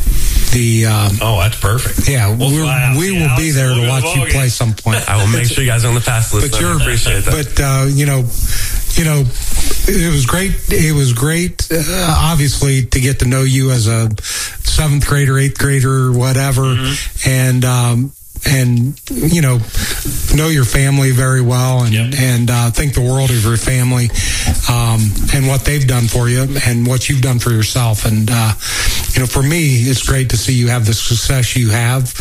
the um, Oh, that's perfect. yeah, We'll we're, fly out we to will be Dallas there and to we'll watch go to you the ball play game. some point. I will make sure you guys are on the pass list. But I you're, appreciate that. but uh, you know, you know, it was great. It was great, uh, obviously, to get to know you as a seventh grader, eighth grader, whatever, Mm-hmm. and um, and you know, know your family very well, and Yep. and uh, think the world of your family, um, and what they've done for you, and what you've done for yourself, and uh, you know, for me, it's great to see you have the success you have.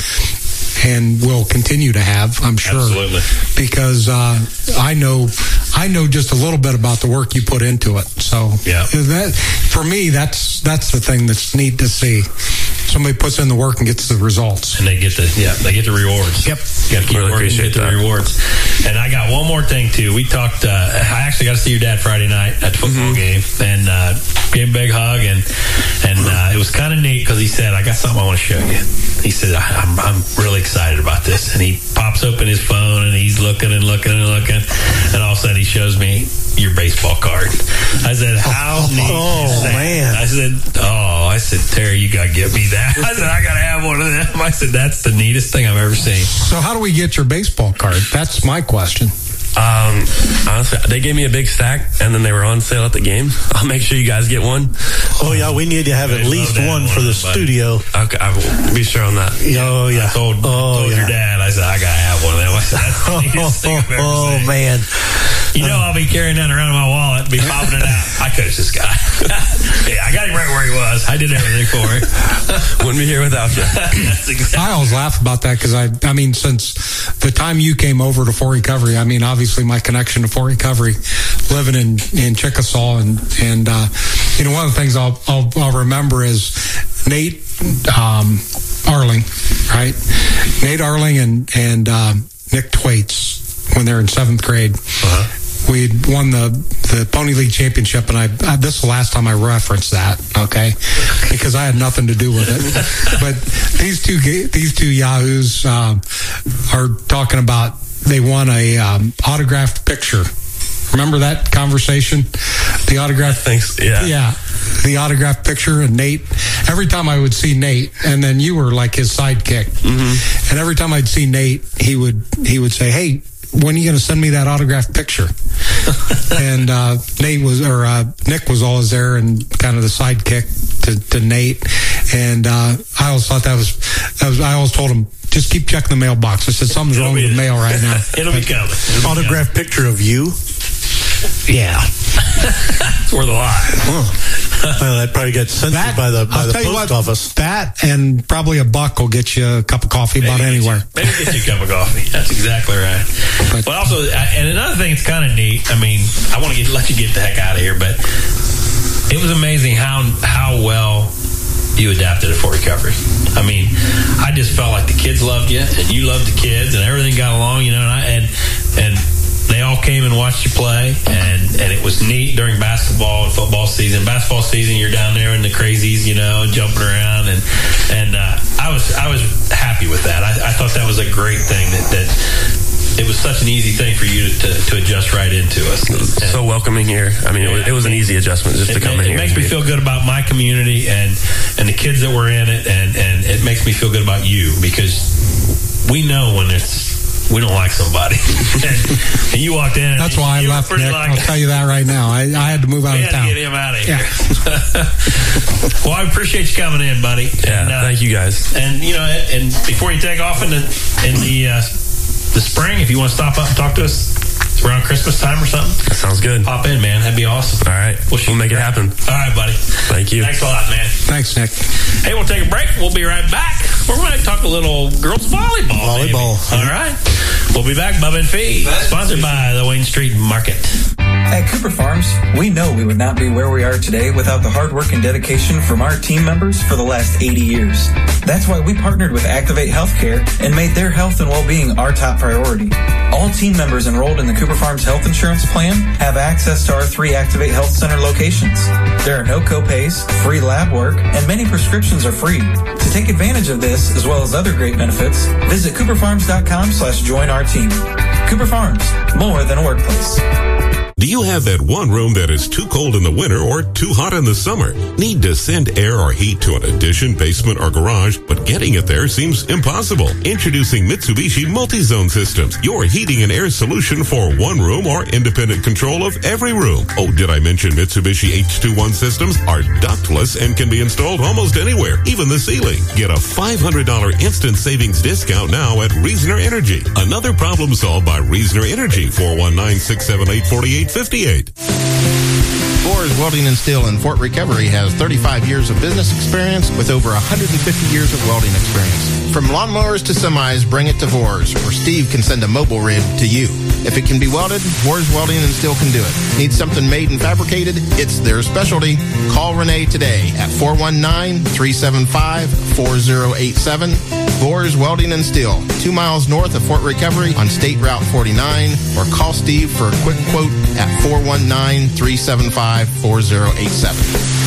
And will continue to have, I'm sure. Absolutely. Because uh, I know, I know just a little bit about the work you put into it. So Yeah. that for me, that's that's the thing that's neat to see. Somebody puts in the work and gets the results. And they get the yeah, they get the rewards. Yep. You got to keep Really working to appreciate get the that. rewards. And I got one more thing too. We talked. Uh, I actually got to see your dad Friday night at the football game, and uh, gave him a big hug, and and uh, it was kind of neat because he said, "I got something I want to show you." He said, I, "I'm I'm really excited about this," and he pops open his phone and he's looking and looking and looking, and all of a sudden he shows me your baseball card. I said, "How neat!" Oh, is that?" man. I said, "Oh," I said, "Terry, you got to get me that." I said, "I got to have one of them." I said, "That's the neatest thing I've ever seen." So how do we get your baseball card? That's my question. Um, honestly, they gave me a big stack, and then they were on sale at the game. I'll make sure you guys get one. Oh yeah, we need to have at I'd least love to have one one for the of them, buddy. studio. Okay, I will be sure on that. Oh yeah. I told, oh told yeah. your dad, I said, I got to have one of them. I said, "That's the neatest thing I've ever Oh seen." man. You know, I'll be carrying that around in my wallet and be popping it out. I coach this guy. Yeah, I got him right where he was. I did everything for him. Wouldn't be here without you. That's exactly. I always laugh about that because I, I mean, since the time you came over to Fort Recovery, I mean, obviously my connection to Fort Recovery, living in in Chickasaw, and and uh, you know, one of the things I'll I'll, I'll remember is Nate um, Arling, right? Nate Arling and and um, Nick Twaits when they're in seventh grade. Uh-huh. We won the, the Pony League championship, and I, I this is the last time I referenced that, okay? Because I had nothing to do with it. But these two ga- these two yahoos um, are talking about they won a um, autographed picture. Remember that conversation? The autographed Thanks. Yeah. yeah, the autographed picture, and Nate. Every time I would see Nate, and then you were like his sidekick, mm-hmm. and every time I'd see Nate, he would he would say, "Hey, when are you going to send me that autographed picture?" And uh, Nate was, or uh, Nick was always there, and kind of the sidekick to, to Nate. And uh, I always thought that was, that was, I always told him, just keep checking the mailbox. I said, something's It'll wrong be with the there. mail right now. It'll be coming. It'll be Autographed picture of you. Yeah. It's worth a lot. Well, that probably got censored by the by I'll the tell you post what, office. That and probably a buck will get you a cup of coffee about Maybe get anywhere. you- Maybe get you a cup of coffee. That's exactly right. But- But also, I- and another thing that's kind of neat. I mean, I want to get let you get the heck out of here, but it was amazing how how well you adapted at Fort Recovery. I mean, I just felt like the kids loved you, and you loved the kids, and everything got along. You know, and I, and and they all came and watched you play, and, and it was neat during basketball and football season. Basketball season, you're down there in the crazies, you know, jumping around, and and uh, I was I was happy with that. I, I thought that was a great thing that that such an easy thing for you to, to, to adjust right into us. And, so welcoming here. I mean, yeah, it, was, it was an easy adjustment just it, to come it, in it here. It makes me feel good about my community and, and the kids that were in it, and, and it makes me feel good about you, because we know when it's we don't like somebody. and, and you walked in. And That's why I left, Nick. Like, I'll tell you that right now. I, I had to move out we of had town. To get him out of here. Yeah. Well, I appreciate you coming in, buddy. Yeah, and, uh, thank you guys. And you know, and before you take off in the in the uh, the spring, if you want to stop up and talk to us, it's around Christmas time or something. That sounds good. Pop in, man. That'd be awesome. All right, we'll, we'll make it happen. All right, buddy. Thank you. Thanks a lot, man. Thanks, Nick. Hey, we'll take a break. We'll be right back. We're going to talk a little girls volleyball. Volleyball. Maybe. All right. We'll be back. Bubba and Fee, sponsored by the Wayne Street Market. At Cooper Farms, we know we would not be where we are today without the hard work and dedication from our team members for the last eighty years. That's why we partnered with Activate Healthcare and made their health and well-being our top priority. All team members enrolled in the Cooper Farms Health Insurance Plan have access to our three Activate Health Center locations. There are no copays, free lab work, and many prescriptions are free. To take advantage of this, as well as other great benefits, visit cooperfarms.com slash join our team. Cooper Farms, more than a workplace. Do you have that one room that is too cold in the winter or too hot in the summer? Need to send air or heat to an addition, basement, or garage, but getting it there seems impossible? Introducing Mitsubishi Multi-Zone Systems, your heating and air solution for one room or independent control of every room. Oh, did I mention Mitsubishi H twenty-one systems are ductless and can be installed almost anywhere, even the ceiling. Get a five hundred dollars instant savings discount now at Reasoner Energy. Another problem solved by Reasoner Energy. four one nine, six seven eight, four eight fifty-eight. Boers Welding and Steel in Fort Recovery has thirty-five years of business experience with over one hundred fifty years of welding experience. From lawnmowers to semis, bring it to Boers, or Steve can send a mobile rig to you. If it can be welded, Boers Welding and Steel can do it. Need something made and fabricated? It's their specialty. Call Renee today at four one nine, three seven five, four zero eight seven. Boers Welding and Steel, two miles north of Fort Recovery on State Route forty-nine, or call Steve for a quick quote at four one nine, three seven five, four zero eight seven.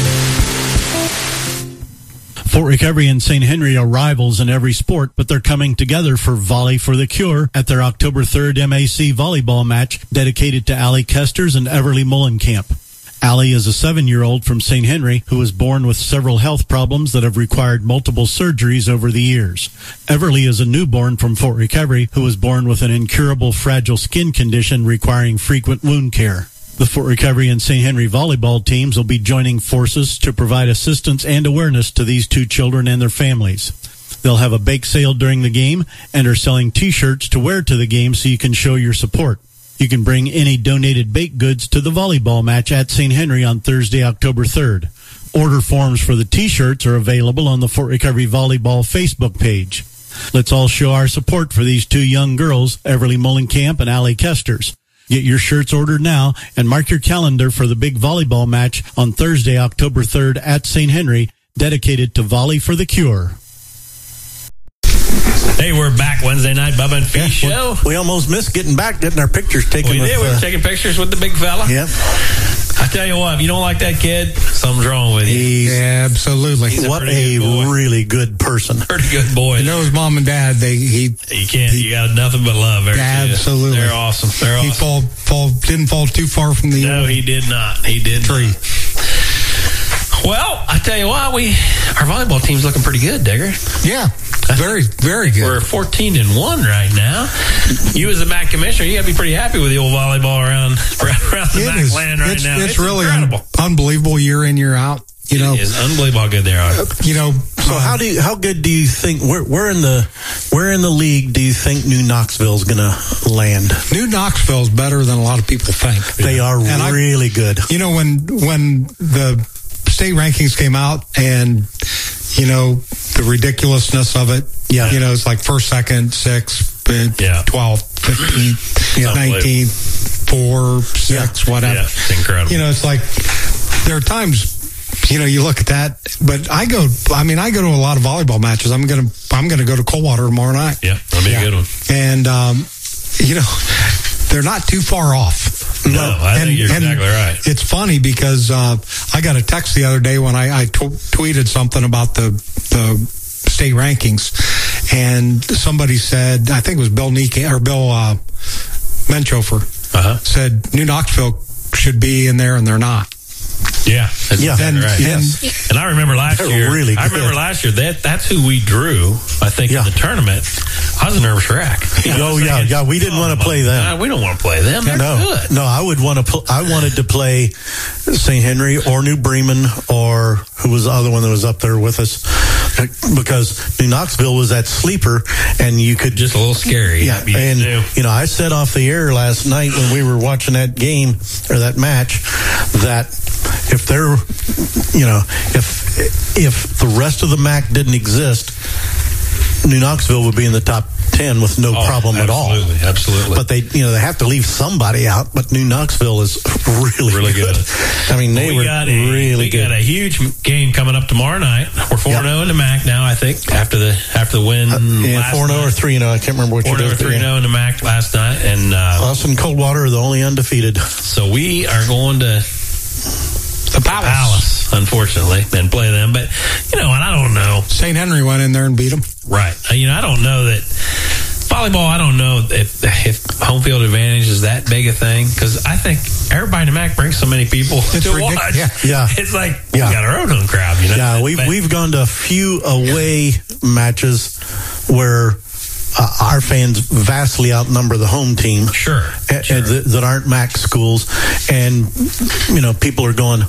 Fort Recovery and Saint Henry are rivals in every sport, but they're coming together for Volley for the Cure at their October third M A C volleyball match dedicated to Allie Kesters and Everly Mullenkamp. Allie is a seven-year-old from Saint Henry who was born with several health problems that have required multiple surgeries over the years. Everly is a newborn from Fort Recovery who was born with an incurable fragile skin condition requiring frequent wound care. The Fort Recovery and Saint Henry volleyball teams will be joining forces to provide assistance and awareness to these two children and their families. They'll have a bake sale during the game and are selling T-shirts to wear to the game so you can show your support. You can bring any donated baked goods to the volleyball match at Saint Henry on Thursday, October third. Order forms for the T-shirts are available on the Fort Recovery Volleyball Facebook page. Let's all show our support for these two young girls, Everly Mullenkamp and Allie Kesters. Get your shirts ordered now and mark your calendar for the big volleyball match on Thursday, October third at Saint Henry, dedicated to Volley for the Cure. Hey, we're back Wednesday night, Bubba and Fee yeah, show. We almost missed getting back, getting our pictures taken. We with, did. We were uh, taking pictures with the big fella. Yep. I tell you what, if you don't like that kid, something's wrong with you. He's, yeah, absolutely. He's a what a good really good person. Pretty good boy. You know his mom and dad. They he you can't. You got nothing but love. Absolutely, they're awesome. They're awesome. He fall fall didn't fall too far from the no. He did not. He did tree. Not. Well, I tell you what, we our volleyball team's looking pretty good, Digger. Yeah. Very, very good. We're fourteen and one right now. You as the M A C commissioner, you got to be pretty happy with the old volleyball around, around the M A C land right it's, now. It's, it's really un- unbelievable year in, year out. You know, it is unbelievable how good they are. You know, so how do you, how good do you think where, where in the where in the league do you think New Knoxville's going to land? New Knoxville's better than a lot of people think. They are and really I, good. You know, when when the state rankings came out and you know the ridiculousness of it. Yeah. You know, it's like first, second, sixth, yeah. twelve, fifteen, yeah. nineteen, four, six, yeah. whatever. Yeah, it's incredible. You know, it's like there are times, you know, you look at that, but I go, I mean, I go to a lot of volleyball matches. I'm going to, I'm going to go to Coldwater tomorrow night. Yeah. That'll be yeah. a good one. And, um, you know, they're not too far off. No, I and, think you're exactly right. It's funny because uh, I got a text the other day when I, I t- tweeted something about the the state rankings, and somebody said, I think it was Bill Neek or Bill uh, Menchofer, uh-huh. said New Knoxville should be in there, and they're not. Yeah, that's yeah, exactly right. Yes. And I remember last They're year. really I remember good. last year that that's who we drew. I think Yeah. in the tournament. I was a nervous wreck. You know, Oh yeah, saying, yeah. We didn't oh, want to play them. God, we don't want to play them. They're no, good. no. I would want to. Pl- I wanted to play Saint Henry or New Bremen or who was the other one that was up there with us, because New Knoxville was that sleeper, and you could just a little scary. Yeah, You and knew. you know, I said off the air last night when we were watching that game or that match that if they're, you know, if if the rest of the M A C didn't exist, New Knoxville would be in the top ten with no Oh, problem at all. absolutely, absolutely. But they, you know, they have to leave somebody out. But New Knoxville is really, Really good. I mean, they we were got a, really we good. got a huge game coming up tomorrow night. We're four and zero in the M A C now. I think after the after the win, Uh, yeah, last four and zero night. or three and zero. I can't remember which Four it and is. zero, three and but zero in the M A C last night, and uh, us and Coldwater are the only undefeated. so we are going to the Palace. Palace, unfortunately, and play them. But you know, and I don't know. Saint Henry went in there and beat them. Right. You know, I don't know that volleyball. I don't know if if home field advantage is that big a thing, because I think everybody in the M A C brings so many people It's to ridiculous. watch. Yeah. Yeah. It's like Yeah. we got our own home crowd. You know. Yeah, we've But- we've gone to a few away matches where uh, our fans vastly outnumber the home team. Sure, a- sure. a- that, that aren't M A C schools, and you know, people are going,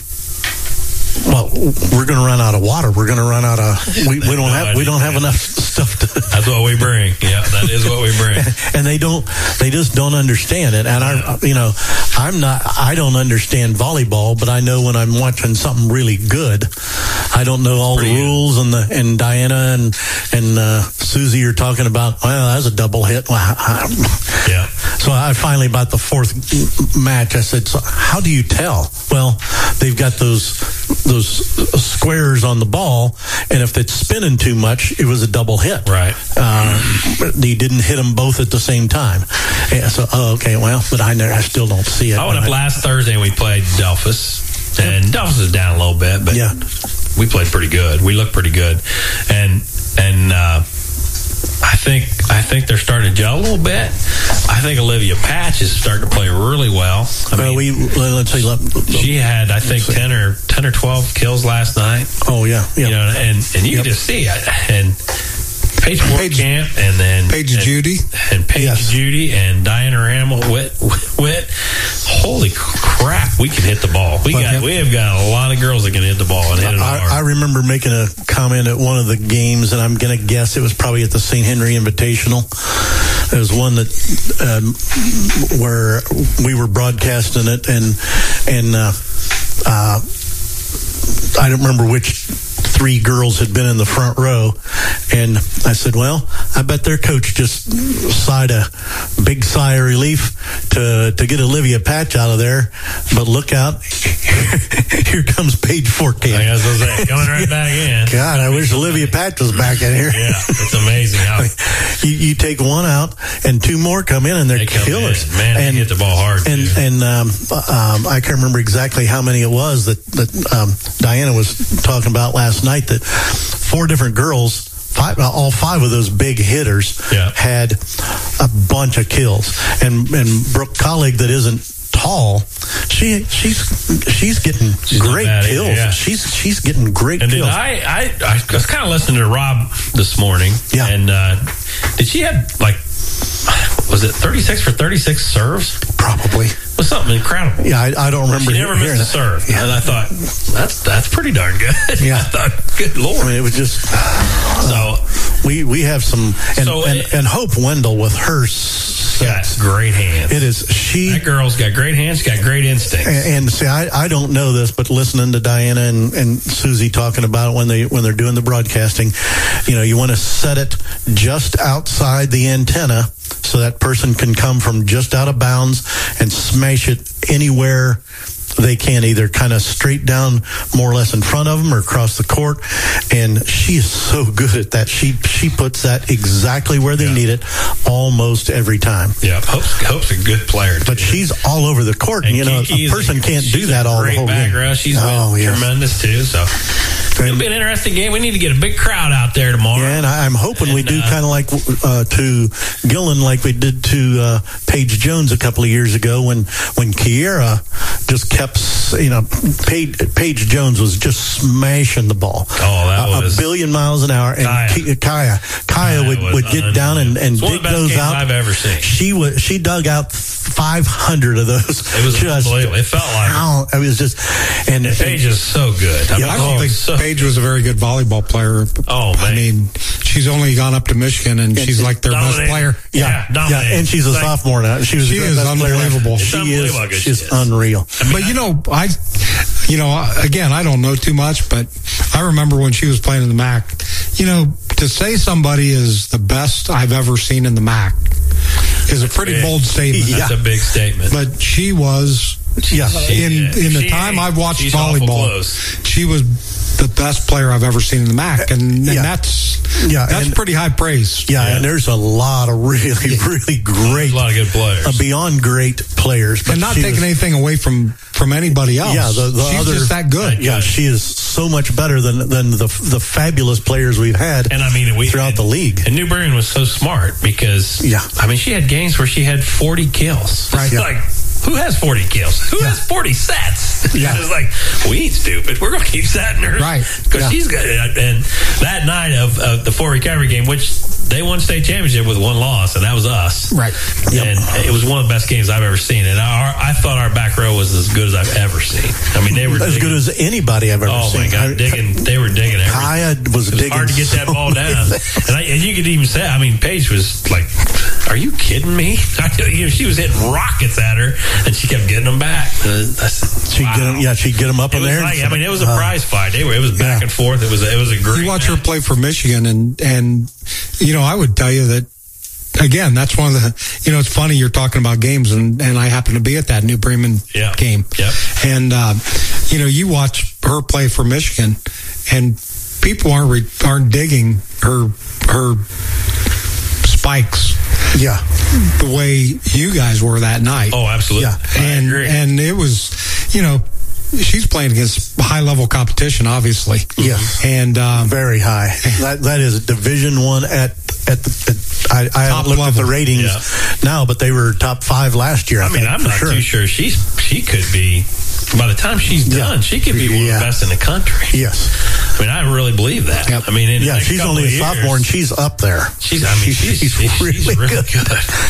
well, we're going to run out of water. We're going to run out of. We, we don't No have. We idea. don't have enough stuff to. That's what we bring. Yeah, that is what we bring. And they don't. They just don't understand it. And I, you know, I'm not. I don't understand volleyball, but I know when I'm watching something really good, I don't know all the Pretty good. rules. And the and Diana and and uh, Susie are talking about. Well, that's a double hit. Well, I, Yeah. so I finally, about the fourth match, I said, so how do you tell? Well, they've got those those squares on the ball, and if it's spinning too much, it was a double hit. Right. Uh, but he didn't hit them both at the same time. Yeah, so, oh, okay, well, but I, never, I still don't see it. I went up I- last Thursday and we played Delphus, and Delphus is down a little bit, but Yeah. we played pretty good. We looked pretty good, and and uh, I think I think they're starting to gel a little bit. I think Olivia Patch is starting to play really well. I Well, mean, we let's see. Let, she had I think ten or ten or twelve kills last night. oh yeah, yeah. You know, and and you Yep. can just see it. And Paige Camp, and then Paige and, Judy. and Paige Yes. Judy and Diana Hamill Witt, Witt. Holy crap, we can hit the ball. We Well, got yeah. we have got a lot of girls that can hit the ball and hit it hard. I, I remember making a comment at one of the games, and I'm going to guess it was probably at the Saint Henry Invitational. There was one that um, where we were broadcasting it, and and uh, uh, I don't remember which three girls had been in the front row, and I said, well, I bet their coach just sighed a big sigh of relief to to get Olivia Patch out of there, but look out, here comes Paige Fortcamp. I was gonna say, coming right back in. God, I wish Olivia Patch was back in here. Yeah, it's amazing how you, you take one out and two more come in, and they're they come killers. in. Man, and they hit the ball hard. and too. and um, um, I can't remember exactly how many it was that that um, Diana was talking about last night. That four different girls, five, all five of those big hitters, Yeah. had a bunch of kills. And and Brooke Colleague, that isn't tall, she she's she's getting not great bad either, kills. yeah. She's she's getting great And did kills. I, I, I was kind of listening to Rob this morning. Yeah. And uh, did she have, like, was it thirty-six for thirty-six serves? Probably. It was something incredible. Yeah, I, I don't remember. She never hearing missed a that. serve. Yeah. And I thought, that's that's pretty darn good. Yeah. I thought, good I Lord. mean, it was just So, we we have some and So and, it- and Hope Wendell with her got sets. great hands. It is she That girl's got great hands. She's got great instincts. and, and see, I, I don't know this, but listening to Diana and, and Susie talking about it when they when they're doing the broadcasting, you know, you want to set it just outside the antenna so that person can come from just out of bounds and smash it anywhere they can, either kind of straight down more or less in front of them or across the court. And she is so good at that. She she puts that exactly where they Yeah. need it almost every time. Yeah, Hope's, Hope's a good player. But too. she's all over the court. And And, you know, Kiki a is person can't she's do that a all the great whole back game. row. She's oh, been yes. tremendous too. So It'll be an interesting game. We need to get a big crowd out there tomorrow. Yeah, and I, I'm hoping and, we do uh, kind of like uh, to Gillen, like we did to uh, Paige Jones a couple of years ago when when Kiera just kept, you know, Paige, Paige Jones was just smashing the ball. Oh, that a, was a billion miles an hour, and Kaya, Kaya, Kaya, Kaya would, would get down and, and it's one dig of the best those games out. I've ever seen. She was she dug out five hundred of those. It was just, unbelievable. It felt like how, it was just, and, and Paige is so good. I, Yeah, mean, I don't oh, think so Paige was a very good volleyball player. Oh, man. I mean, she's only gone up to Michigan, and, and she's like their dominated. best player. Yeah, yeah, yeah, and she's a like, sophomore now. She was she the is best player unbelievable. She unbelievable is. She's she unreal. I mean, but you know, I, you know, again, I don't know too much, but I remember when she was playing in the M A C. You know, to say somebody is the best I've ever seen in the M A C is a pretty big. bold statement. That's yeah. a big statement. But she was, yeah, in in the She time I've watched she's awful volleyball, close. she was the best player I've ever seen in the M A C, and, and Yeah. that's Yeah, that's and- pretty high praise. Yeah, Yeah. and there's a lot of really, really great, a lot of good players, uh, beyond great players, but and not she taking was- anything away from from anybody else. Yeah, the, the she's other, just that good. Yeah, she is so much better than than the the fabulous players we've had. And I mean, we, throughout and, the league. And New Brigham was so smart because, yeah, I mean, she had games where she had forty kills. Right. It's Yeah. like, who has forty kills? Who Yeah. has forty sets? Yeah. It's like, we ain't stupid. We're going to keep setting her. Right. Because Yeah. she's good. And that night of, of the Fort Recovery game, which they won state championship with one loss, and that was us. Right. Yep. And it was one of the best games I've ever seen. And our, I thought our back row was as good as I've ever seen. I mean, they were as digging, good as anybody I've ever oh seen. my God, I- digging. They were digging everything. Kaya was It was digging hard to get that so ball many down. things. And, I, and you could even say, I mean, Paige was like, are you kidding me? I, you know, she was hitting rockets at her, and she kept getting them back. Uh, that's, She'd wow. get 'em- yeah, she'd get them up It in was there. like, I mean, it was a Uh, prize fight. They were, it was back yeah. and forth. It was, it was a great You watch her match. play for Michigan, and and you know, I would tell you that again, that's one of the, you know, it's funny you're talking about games, and and I happen to be at that New Bremen Yeah. game. Yep. And uh, you know, you watch her play for Michigan, and people aren't re- aren't digging her her spikes Yeah, the way you guys were that night. Oh, absolutely. Yeah. I and agree. and it was, you know, she's playing against high level competition, obviously. Yes. And um, very high. That that is Division One at at, the, at I, I haven't looked level. at the ratings Yeah. now, but they were top five last year. I, I mean, think, I'm for not sure. too sure. She's she could be. By the time she's done, Yeah. she could be one of Yeah. the best in the country. Yes. I mean, I really believe that. Yep. I mean, in the Yeah, next she's couple only a of years, sophomore and she's up there. She's, I mean, she's, she's, she's really, she's really good.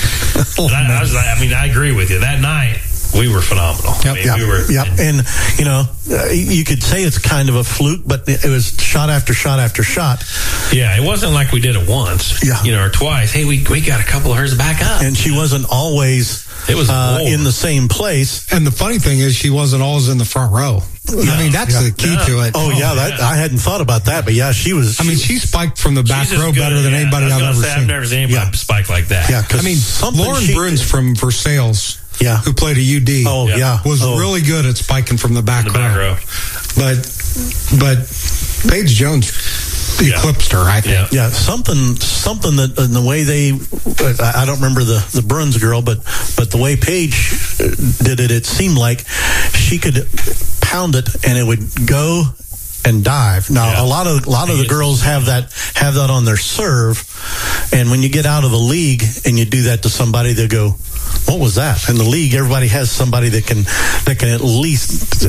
And I, I was like, I mean, I agree with you. That night, we were phenomenal. Yep. I mean, Yep. we were, Yep. And, you know, uh, you could say it's kind of a fluke, but it was shot after shot after shot. yeah, it wasn't like we did it once, Yeah. you know, or twice. Hey, we we got a couple of hers back up. And she wasn't always It was uh, more. in the same place. and the funny thing is, she wasn't always in the front row. I mean, that's Yeah. the key No. to it. Oh, yeah, that yeah. I hadn't thought about that, but yeah, she was. I mean, she spiked from the back She's as row good- better than yeah, anybody I was I've gonna ever say, seen. I've never seen anybody Yeah. spike like that. yeah, 'cause I mean, something Lauren she- Bruns from Versailles, Yeah. who played at U D, Oh, Yeah. yeah. was Oh. really good at spiking from the back, The back row. row. But but Paige Jones Yeah. eclipsed her, I think. Yeah. Yeah, something, something that in the way they, I I don't remember the the Bruns girl, but but the way Paige uh, did it, it seemed like she could pound it and it would go and dive. Now Yeah. a lot of a lot of the girls have that have that on their serve, and when you get out of the league and you do that to somebody, they go, "What was that?" In the league, everybody has somebody that can that can at least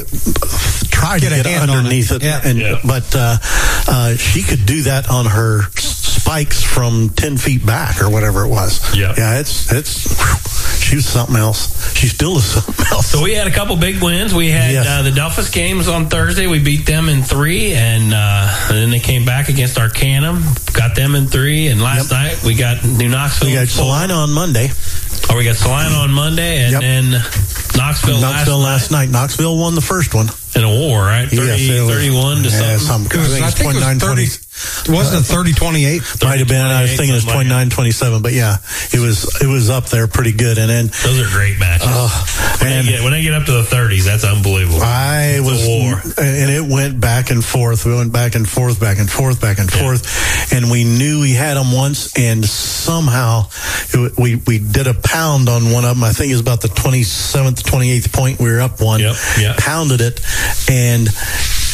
try Get to a get hand on underneath it. it. Yeah. And Yeah. but uh, uh, she could do that on her spikes from ten feet back or whatever it was. Yeah. yeah, it's it's. Whew, she was something else. She still is something else. So we had a couple big wins. We had Yes. uh, the Delphus games on Thursday. We beat them in three, and, uh, and then they came back against Arcanum, got them in three. And last Yep. night we got New Knoxville. We in got four. Salina on Monday. Oh, we got Salina on Monday, and Yep. then Knoxville, Knoxville last night. Knoxville won the first one. in a war, right? thirty, Yes, it was- thirty-one to yeah, something. some- I think it's I think it was twenty-nine thirty. Wasn't it thirty twenty-eight? Might have been. I was thinking it was something like twenty-nine twenty-seven, but yeah, it was it was up there pretty good. And then Those are great matches. Oh, when, and- they get, when they get up to the thirties, that's unbelievable. I It's a was, war. and it went back and forth. We went back and forth, back and forth, back and forth, and we knew we had them once, and somehow it, we we did a pound on one of them. I think it was about the twenty-seventh, twenty-eighth point. We were up one, Yep, yep. pounded it, and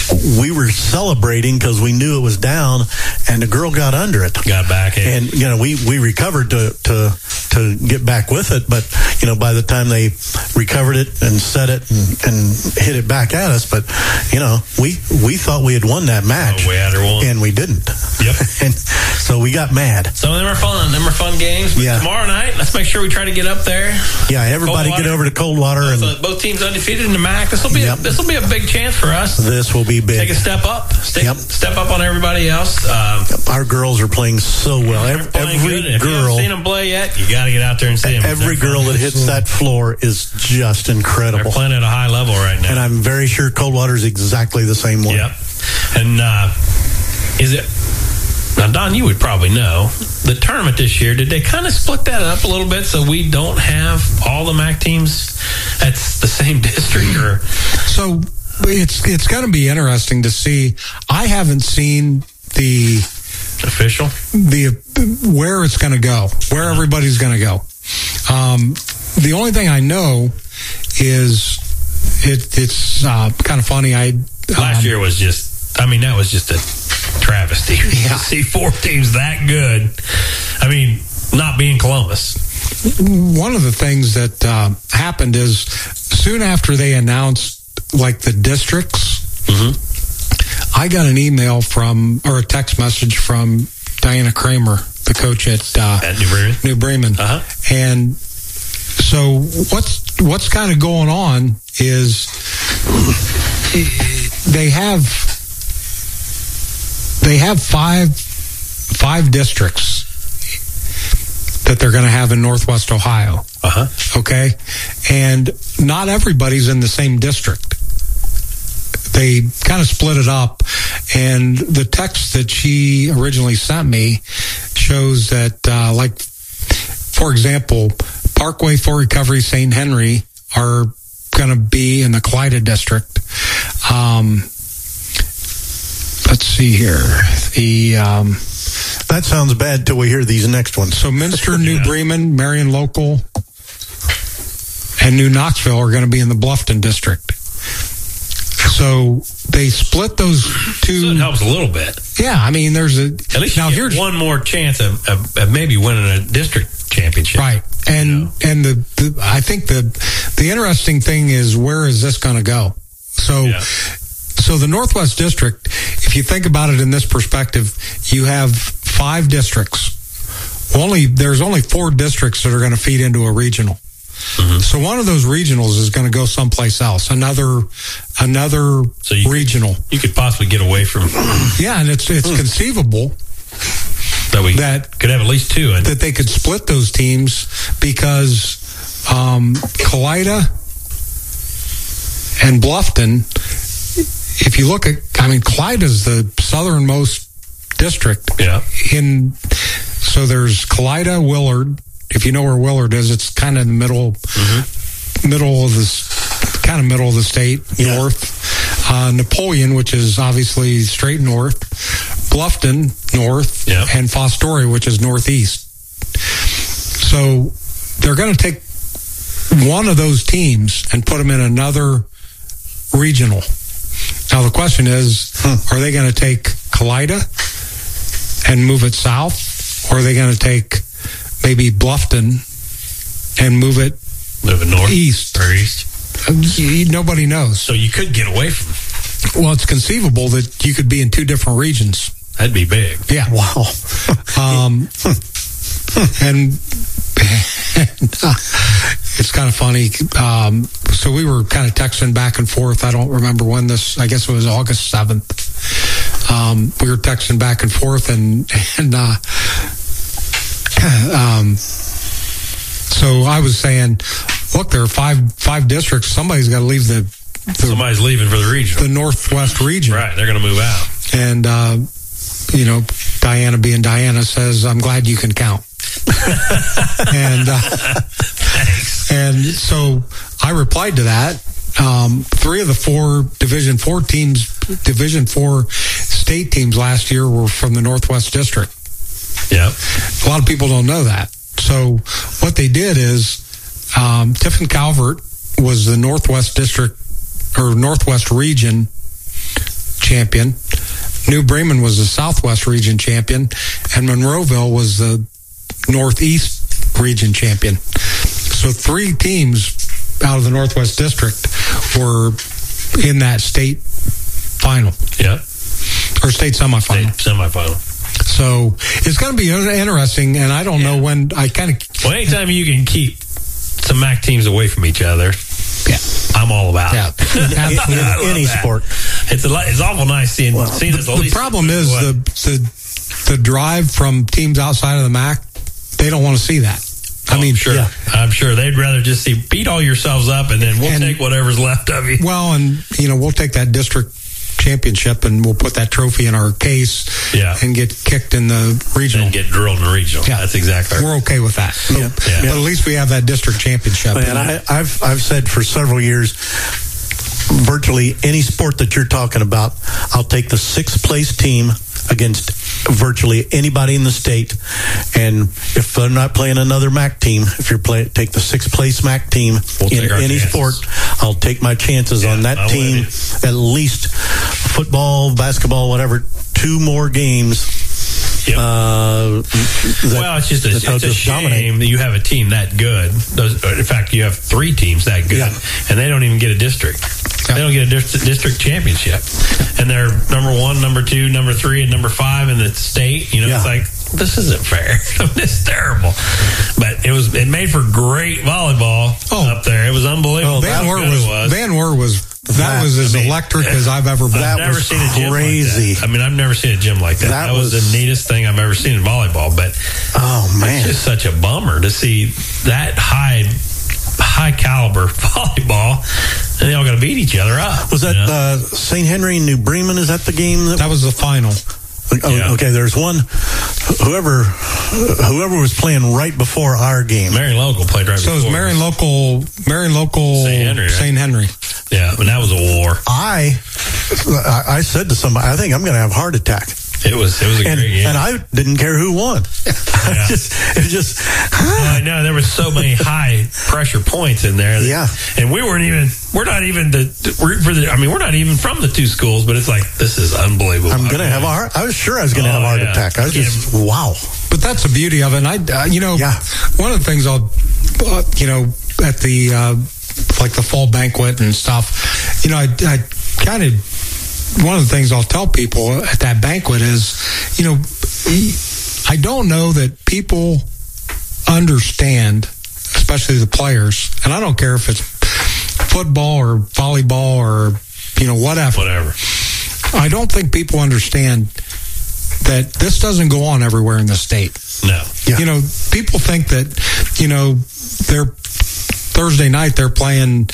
we were celebrating because we knew it was down, and the girl got under it. Got back in. And, you know, we, we recovered to, to, to get back with it, but, you know, by the time they recovered it and set it and, and hit it back at us, but, you know, we, we thought we had won that match. Oh, we had her won. And we didn't. Yep. And so we got mad. Some of them are fun. Them are fun games. But yeah. Tomorrow night, let's make sure we try to get up there. Yeah, everybody get over to Coldwater. Both, and uh, both teams undefeated in the M A C. This will be yep. a, this will be a big chance for us. This will be big. Take a step up. Stay, yep. Step up on everybody else. Um, Our girls are playing so well. Every, every good. If girl. you haven't seen them play yet, you got to get out there and see them. Every girl that hits that floor is just incredible. They're playing at a high level right now. And I'm very sure Coldwater is exactly the same way. Yep. And uh, is it... Now, Don, you would probably know, the tournament this year, did they kind of split that up a little bit so we don't have all the M A C teams at the same district? Or So it's it's going to be interesting to see. I haven't seen the official, the where it's going to go, where everybody's going to go. Um, the only thing I know is it, it's uh, kind of funny. I um, last year was just, I mean, that was just a travesty. Yeah. To see four teams that good. I mean, not being Columbus. One of the things that uh, happened is soon after they announced like the districts, mm-hmm. I got an email from, or a text message from Diana Kramer, the coach at, uh, at New Bremen. New Bremen. Uh-huh. And so what's, what's kind of going on is they have, They have five five districts that they're going to have in Northwest Ohio. Uh-huh. Okay? And not everybody's in the same district. They kind of split it up. And the text that she originally sent me shows that, uh, like, for example, Parkway, Fort Recovery, Saint Henry are going to be in the Clyda district. Um... Let's see here. The um, that sounds bad till we hear these next ones. So Minster, New yeah. Bremen, Marion Local, and New Knoxville are going to be in the Bluffton district. So they split those two. So it helps a little bit. Yeah, I mean, there's a at least now here's one more chance of, of, of maybe winning a district championship, right? And you know? and the, the I think the the interesting thing is where is this going to go? So. Yeah. So the Northwest District, if you think about it in this perspective, you have five districts. Only there's only four districts that are going to feed into a regional. Mm-hmm. So one of those regionals is going to go someplace else. Another, another so you regional. Could, you could possibly get away from. Yeah, and it's it's conceivable that we that could have at least two, and that they could split those teams because um, Clyda and Bluffton. If you look at, I mean, Clyde is the southernmost district. Yeah. In so there's Clyda, Willard. If you know where Willard is, it's kind of in the middle, mm-hmm. middle of the, kind of middle of the state, yeah. north. Uh, Napoleon, which is obviously straight north. Bluffton, north, yeah. and Fostoria, which is northeast. So they're going to take one of those teams and put them in another regional. Now, the question is, huh. are they going to take Clyda and move it south? Or are they going to take maybe Bluffton and move it, move it north? East. Or east? Nobody knows. So you could get away from it. Well, it's conceivable that you could be in two different regions. That'd be big. Yeah. Wow. um, and... and uh, it's kind of funny. Um, so we were kind of texting back and forth. I don't remember when this, I guess it was August seventh. Um, we were texting back and forth and, and, uh, um, so I was saying, look, there are five, five districts. Somebody's got to leave the, the, somebody's leaving for the region, the Northwest region. Right. They're going to move out. And, uh, you know, Diana being Diana says, I'm glad you can count. and uh, Thanks. And so I replied to that. Um, three of the four Division Four teams, Division Four state teams last year were from the Northwest District. Yeah, a lot of people don't know that. So what they did is um, Tiffin Calvert was the Northwest District or Northwest Region champion. New Bremen was the Southwest region champion, and Monroeville was the Northeast region champion. So three teams out of the Northwest District were in that state final. Yeah. Or state semifinal. State semifinal. So it's going to be interesting, and I don't yeah. know when I kind of... Well, anytime you can keep some M A C teams away from each other, yeah, I'm all about yeah. it. in, any that. sport. It's a, it's awful nice seeing, well, seeing the, this. The problem is the, the the drive from teams outside of the M A C, they don't want to see that. I oh, mean, sure. Yeah. I'm sure they'd rather just see beat all yourselves up, and then we'll and, take whatever's left of you. Well, and you know, we'll take that district championship and we'll put that trophy in our case, yeah. and get kicked in the regional, and get drilled in the regional. Yeah, that's exactly right. We're okay with that. So, yeah. Yeah. But at least we have that district championship. And I, I've I've said for several years, virtually any sport that you're talking about, I'll take the sixth place team against virtually anybody in the state, and if they're not playing another M A C team, if you're play, take the sixth place M A C team we'll in any chances. sport, I'll take my chances yeah, on that I'm team. At least football, basketball, whatever, two more games. Yep. Uh, that, well, it's just a, it's a just shame dominate. that you have a team that good. In fact, you have three teams that good, yeah. and they don't even get a district. They don't get a district championship, and they're number one, number two, number three, and number five in the state. You know, yeah. it's like, this isn't fair. It's terrible. But it was. It made for great volleyball oh. up there. It was unbelievable. Oh, Van Wert was, was. Van Wert was. That, that was as I mean, electric as I've ever been. I've that never was seen a gym crazy. Like that. I mean, I've never seen a gym like that. That, that was, was the neatest thing I've ever seen in volleyball. But oh man, it's just such a bummer to see that high, high caliber volleyball, and they all got to beat each other up. Was that you know? uh, Saint Henry and New Bremen? Is that the game? That, that was the final. Oh, yeah. Okay, there's one. Whoever, whoever was playing right before our game. Marion Local played right so before. So it was Marion Local, Marion Local, Saint Henry. Right? Saint Henry. Yeah, and that was a war. I, I said to somebody, I think I'm going to have a heart attack. It was, it was a and, great game. And I didn't care who won. Yeah. just, it just. Well, I know there were so many high pressure points in there. That, yeah. And we weren't even. We're not even the. We're for the. I mean, we're not even from the two schools, but it's like, this is unbelievable. I'm going to have a heart. I was sure I was going to oh, have a heart yeah. attack. I was just wow. But that's the beauty of it. And I, uh, you know, yeah. one of the things I'll, uh, you know, at the uh, like the fall banquet and stuff, you know, I, I kind of. One of the things I'll tell people at that banquet is, you know, I don't know that people understand, especially the players, and I don't care if it's football or volleyball or, you know, whatever. Whatever. I don't think people understand that this doesn't go on everywhere in the state. No. Yeah. You know, people think that, you know, they're Thursday night they're playing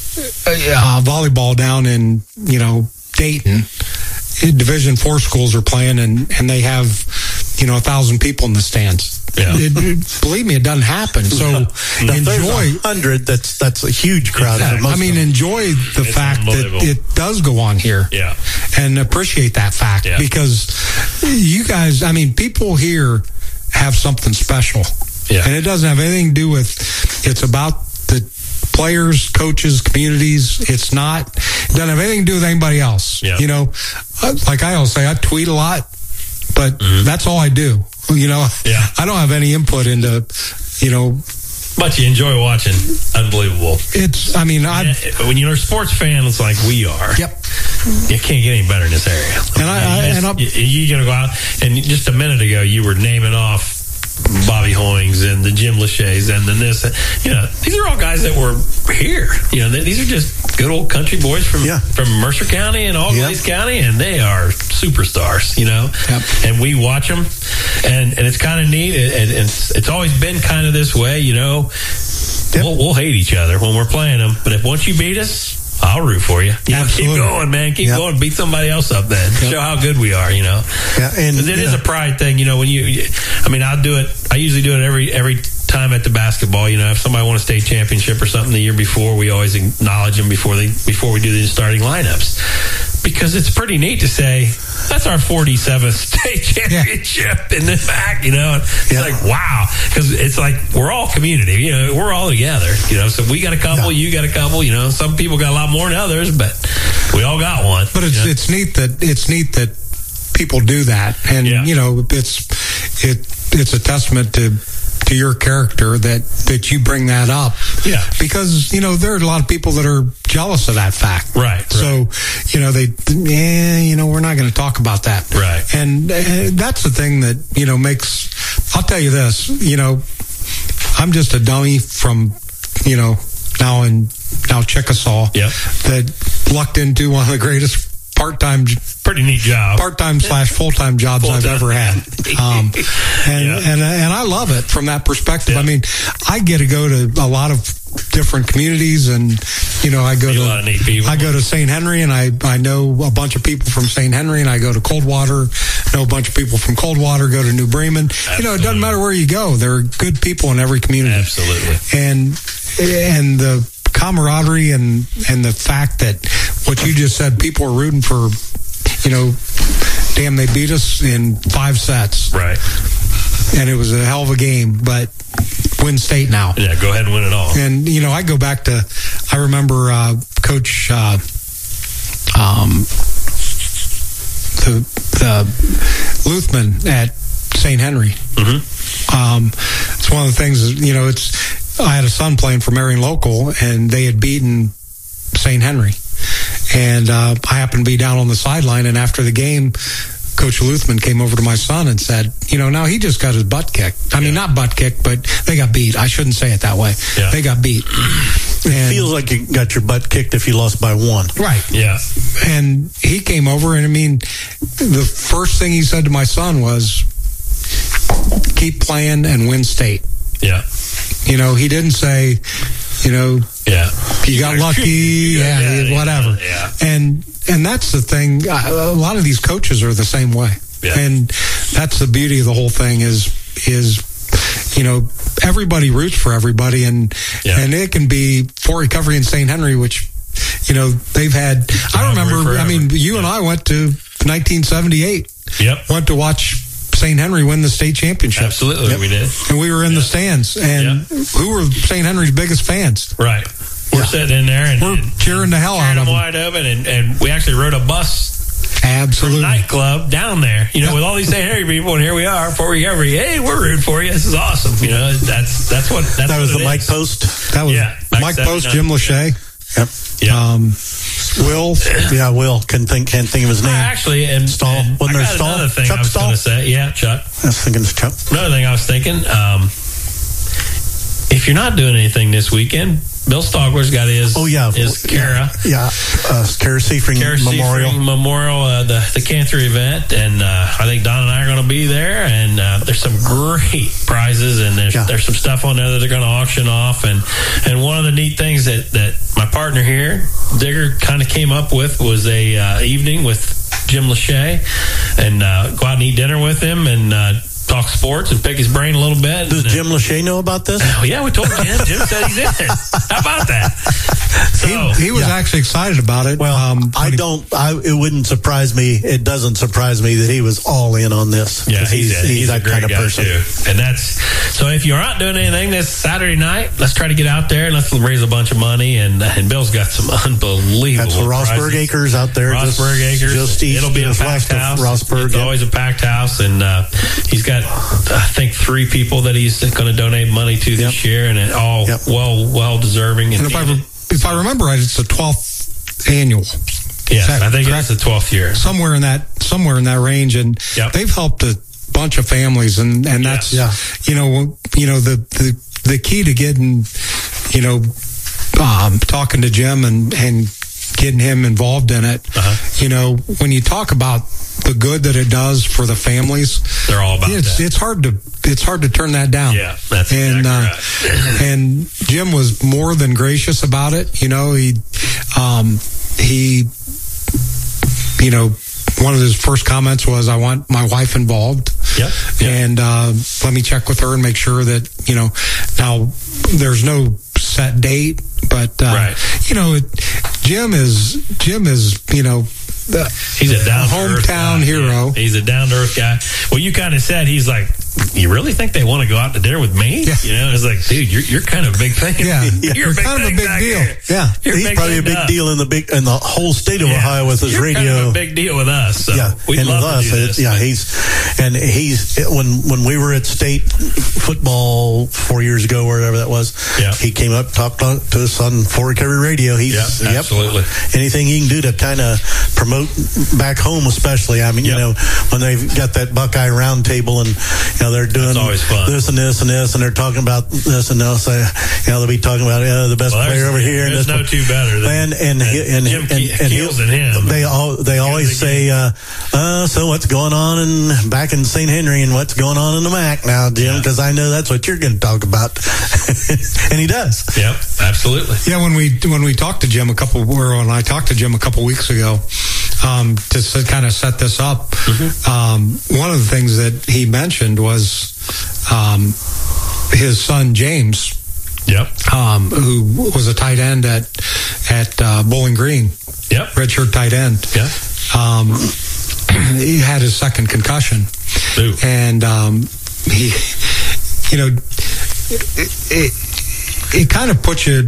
uh, volleyball down in, you know, Dayton, Division Four schools are playing, and, and they have, you know, a thousand people in the stands. Yeah. It, it, believe me, it doesn't happen. So no. No, enjoy hundred. That's that's a huge crowd. Exactly. I mean, enjoy the it's fact that it does go on here. Yeah, and appreciate that fact yeah. because you guys. I mean, people here have something special. Yeah, and it doesn't have anything to do with. It's about the players, coaches, communities. It's not, it doesn't have anything to do with anybody else. Yeah. You know, like I always say, I tweet a lot, but mm-hmm. that's all I do. You know, yeah. I don't have any input into, you know. But you enjoy watching. Unbelievable. It's, I mean, I. When you're a sports fan, it's like we are. Yep. You can't get any better in this area. And I, I and I'm, you, you're going to go out, and just a minute ago, you were naming off Bobby Hoyings and the Jim Lachey's and then this, you know, these are all guys that were here. You know, they, these are just good old country boys from yeah. from Mercer County and Auglaize yep. County, and they are superstars. You know, yep. and we watch them, and and it's kind of neat. And it's it's always been kind of this way. You know, yep. we'll, we'll hate each other when we're playing them, but if once you beat us, I'll root for you. you know, keep going, man. Keep yep. going. Beat somebody else up then. Yep. Show how good we are, you know. Yeah, and it is a pride thing, you know, when you, I mean, I'll do it. I usually do it every, every time at the basketball. You know, if somebody won a state championship or something the year before, we always acknowledge them before they, before we do the starting lineups. Because it's pretty neat to say, that's our forty-seventh state championship yeah. in the back, you know. It's yeah. like, wow. Because it's like, we're all community, you know, we're all together, you know. So we got a couple, yeah. you got a couple, you know. Some people got a lot more than others, but We all got one. But it's yeah. it's neat that it's neat that people do that, and yeah. you know, it's it it's a testament to to your character that that you bring that up. Yeah. Because you know there are a lot of people that are jealous of that fact. Right. right. So you know they, yeah, you know we're not going to talk about that. Right. And, and that's the thing that you know makes. I'll tell you this. You know, I'm just a dummy from you know now in now Chickasaw. Yep. That lucked into one of the greatest part-time, pretty neat job, part-time slash full-time jobs full-time. I've ever had. Um, and, yeah. and and I love it from that perspective. Yeah. I mean, I get to go to a lot of different communities, and you know, I go Meet to a lot of neat people. I go to Saint Henry, and I I know a bunch of people from Saint Henry, and I go to Coldwater, know a bunch of people from Coldwater, go to New Bremen. Absolutely. You know, it doesn't matter where you go; there are good people in every community. Absolutely. And and the camaraderie and and the fact that what you just said, people are rooting for, you know, damn, they beat us in five sets. Right. And it was a hell of a game, but win state now. Yeah, go ahead and win it all. And, you know, I go back to, I remember uh, Coach, uh, um, the, the Luthman at Saint Henry. Mm-hmm. Um, it's one of the things, you know, it's, I had a son playing for Marion Local, and they had beaten Saint Henry. And uh, I happened to be down on the sideline, and after the game, Coach Luthman came over to my son and said, you know, now he just got his butt kicked. I mean, yeah. not butt kicked, but they got beat. I shouldn't say it that way. Yeah. They got beat. It and, feels like you got your butt kicked if you lost by one. Right. Yeah. And he came over, and I mean, the first thing he said to my son was, keep playing and win state. Yeah. You know, he didn't say, you know, yeah, you got lucky, yeah, yeah, whatever. Yeah. And and that's the thing. A lot of these coaches are the same way, yeah. and that's the beauty of the whole thing. Is is you know everybody roots for everybody, and yeah. and it can be Fort Recovery and Saint Henry, which you know they've had. I remember. I mean, you yeah. and I went to nineteen seventy-eight. Yep. Went to watch Saint Henry win the state championship. Absolutely, yep. we did. And we were in yeah. the stands. And yeah. who were Saint Henry's biggest fans? Right. We're yeah. sitting in there and we're and cheering the hell out of them. wide open, and, and we actually rode a bus Absolutely. from nightclub down there, you know, yep. with all these Saint Henry people, and here we are, Fort Recovery. Hey, we're rooting for you. This is awesome. You know, that's that's what that's that what was it the is. Mike Post. That was yeah, Mike Post, Jim Lachey. Yep. Yeah. Um, Will. Yeah, Will. Can think can't think of his name. Uh, actually, and Stahl. And Wasn't I there got Stahl? another thing Chuck I was Stahl? going to say. Yeah, Chuck. I was thinking it's Chuck. Another thing I was thinking. Um, if you're not doing anything this weekend, Bill Stogler's got his. Oh yeah, his Kara. Yeah, uh, Kara Seifring Kara Memorial. Seifring Memorial, uh, the the cancer event, and uh, I think Don and I are going to be there. And uh, there's some great prizes, and there's yeah. there's some stuff on there that they're going to auction off. And and one of the neat things that that my partner here, Digger, kind of came up with was a uh, evening with Jim Lachey, and uh, go out and eat dinner with him, and. Uh, talk sports and pick his brain a little bit. Does Jim Lachey know about this? Oh, yeah, we told Jim. Jim said he's in. How about that? So, he, he was yeah. actually excited about it. Well, um, I he, don't. I, it wouldn't surprise me. It doesn't surprise me that he was all in on this. Yeah, he's, he's, a, he's, he's that a great kind of guy person. too. And that's so. If you're not doing anything this Saturday night, let's try to get out there and let's raise a bunch of money. And and Bill's got some unbelievable. That's the Rossburg prizes. Acres out there. Rossburg just, Acres. Just east, It'll be a just packed west house. of Rossburg. It's yeah. always a packed house, and uh, he's got I think three people that he's going to donate money to this yep. year, and it all yep. well well deserving. And, and if I if I remember right, it's the twelfth annual. Yes, I think it's the twelfth year. Somewhere in that somewhere in that range, and yep. they've helped a bunch of families, and, and that's yeah. you know you know the, the the key to getting you know um, talking to Jim and and getting him involved in it. Uh-huh. You know, when you talk about the good that it does for the families, they're all about it's, that. It's hard to it's hard to turn that down. Yeah, that's and exactly uh, right. and Jim was more than gracious about it. You know, he um, he you know one of his first comments was, "I want my wife involved." Yep. yep. And uh, let me check with her and make sure that you know. Now there's no set date, but uh, right. you know, it, Jim is Jim is you know. The he's a down hometown guy. hero. Yeah, he's a down to earth guy. Well, you kind of said he's like you really think they want to go out to dinner with me? Yeah. You know, it's like, dude, you're you're kind of a big thing. Yeah, you're, you're a big kind of a big deal. Here. Yeah, you're he's big probably a big up. deal in the big in the whole state of yeah. Ohio with his you're radio. Kind of a big deal with us. So yeah, we'd and love with to us, do this, it, yeah, but. he's and he's when when we were at state football four years ago, or whatever that was. Yeah. He came up, talked on, to us on Fort Recovery Radio. He's yeah, yep, absolutely anything he can do to kind of promote back home, especially. I mean, yep. you know, when they've got that Buckeye round table and you know they're doing this and this and this, and they're talking about this and they'll say, you know, they'll be talking about uh, the best well, player over here. There's and no two better than and and and, Jim and, and, and Keels and him. They all they always say, uh, uh, so what's going on in back in Saint Henry and what's going on in the M A C now, Jim? Because yeah. I know that's what you're going to talk about, and he does. Yep, absolutely. Yeah, when we when we talked to Jim a couple, or when I talked to Jim a couple weeks ago, um, to kind of set this up, mm-hmm. um, one of the things that he mentioned was um, his son James. Yep. Um, who was a tight end at at uh, Bowling Green. Yep. Redshirt tight end. Yeah. Um, he had his second concussion. Ooh. And um, he, you know, it, it, it kind of puts you.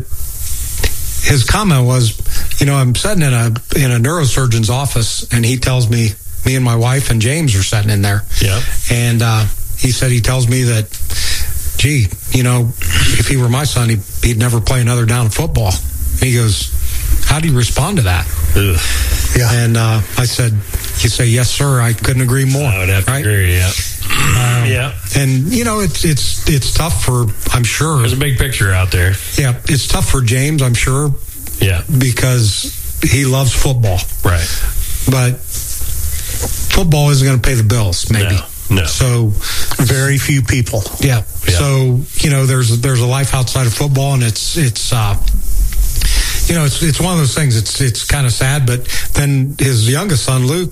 His comment was, you know, I'm sitting in a in a neurosurgeon's office, and he tells me, me and my wife and James are sitting in there. Yeah. And uh, he said he tells me that, gee, you know, if he were my son, he'd, he'd never play another down of football. And he goes, how do you respond to that? Ugh. Yeah. And uh, I said, you say, yes, sir. I couldn't agree more. I would have to right? agree, yeah. Um, yeah. And, you know, it's it's it's tough for, I'm sure. There's a big picture out there. Yeah. It's tough for James, I'm sure. Yeah. Because he loves football. Right. But football isn't going to pay the bills, maybe. No. No. So very few people. Yeah. yeah. So, you know, there's there's a life outside of football, and it's it's uh you know, it's it's one of those things. It's it's kind of sad, but then his youngest son Luke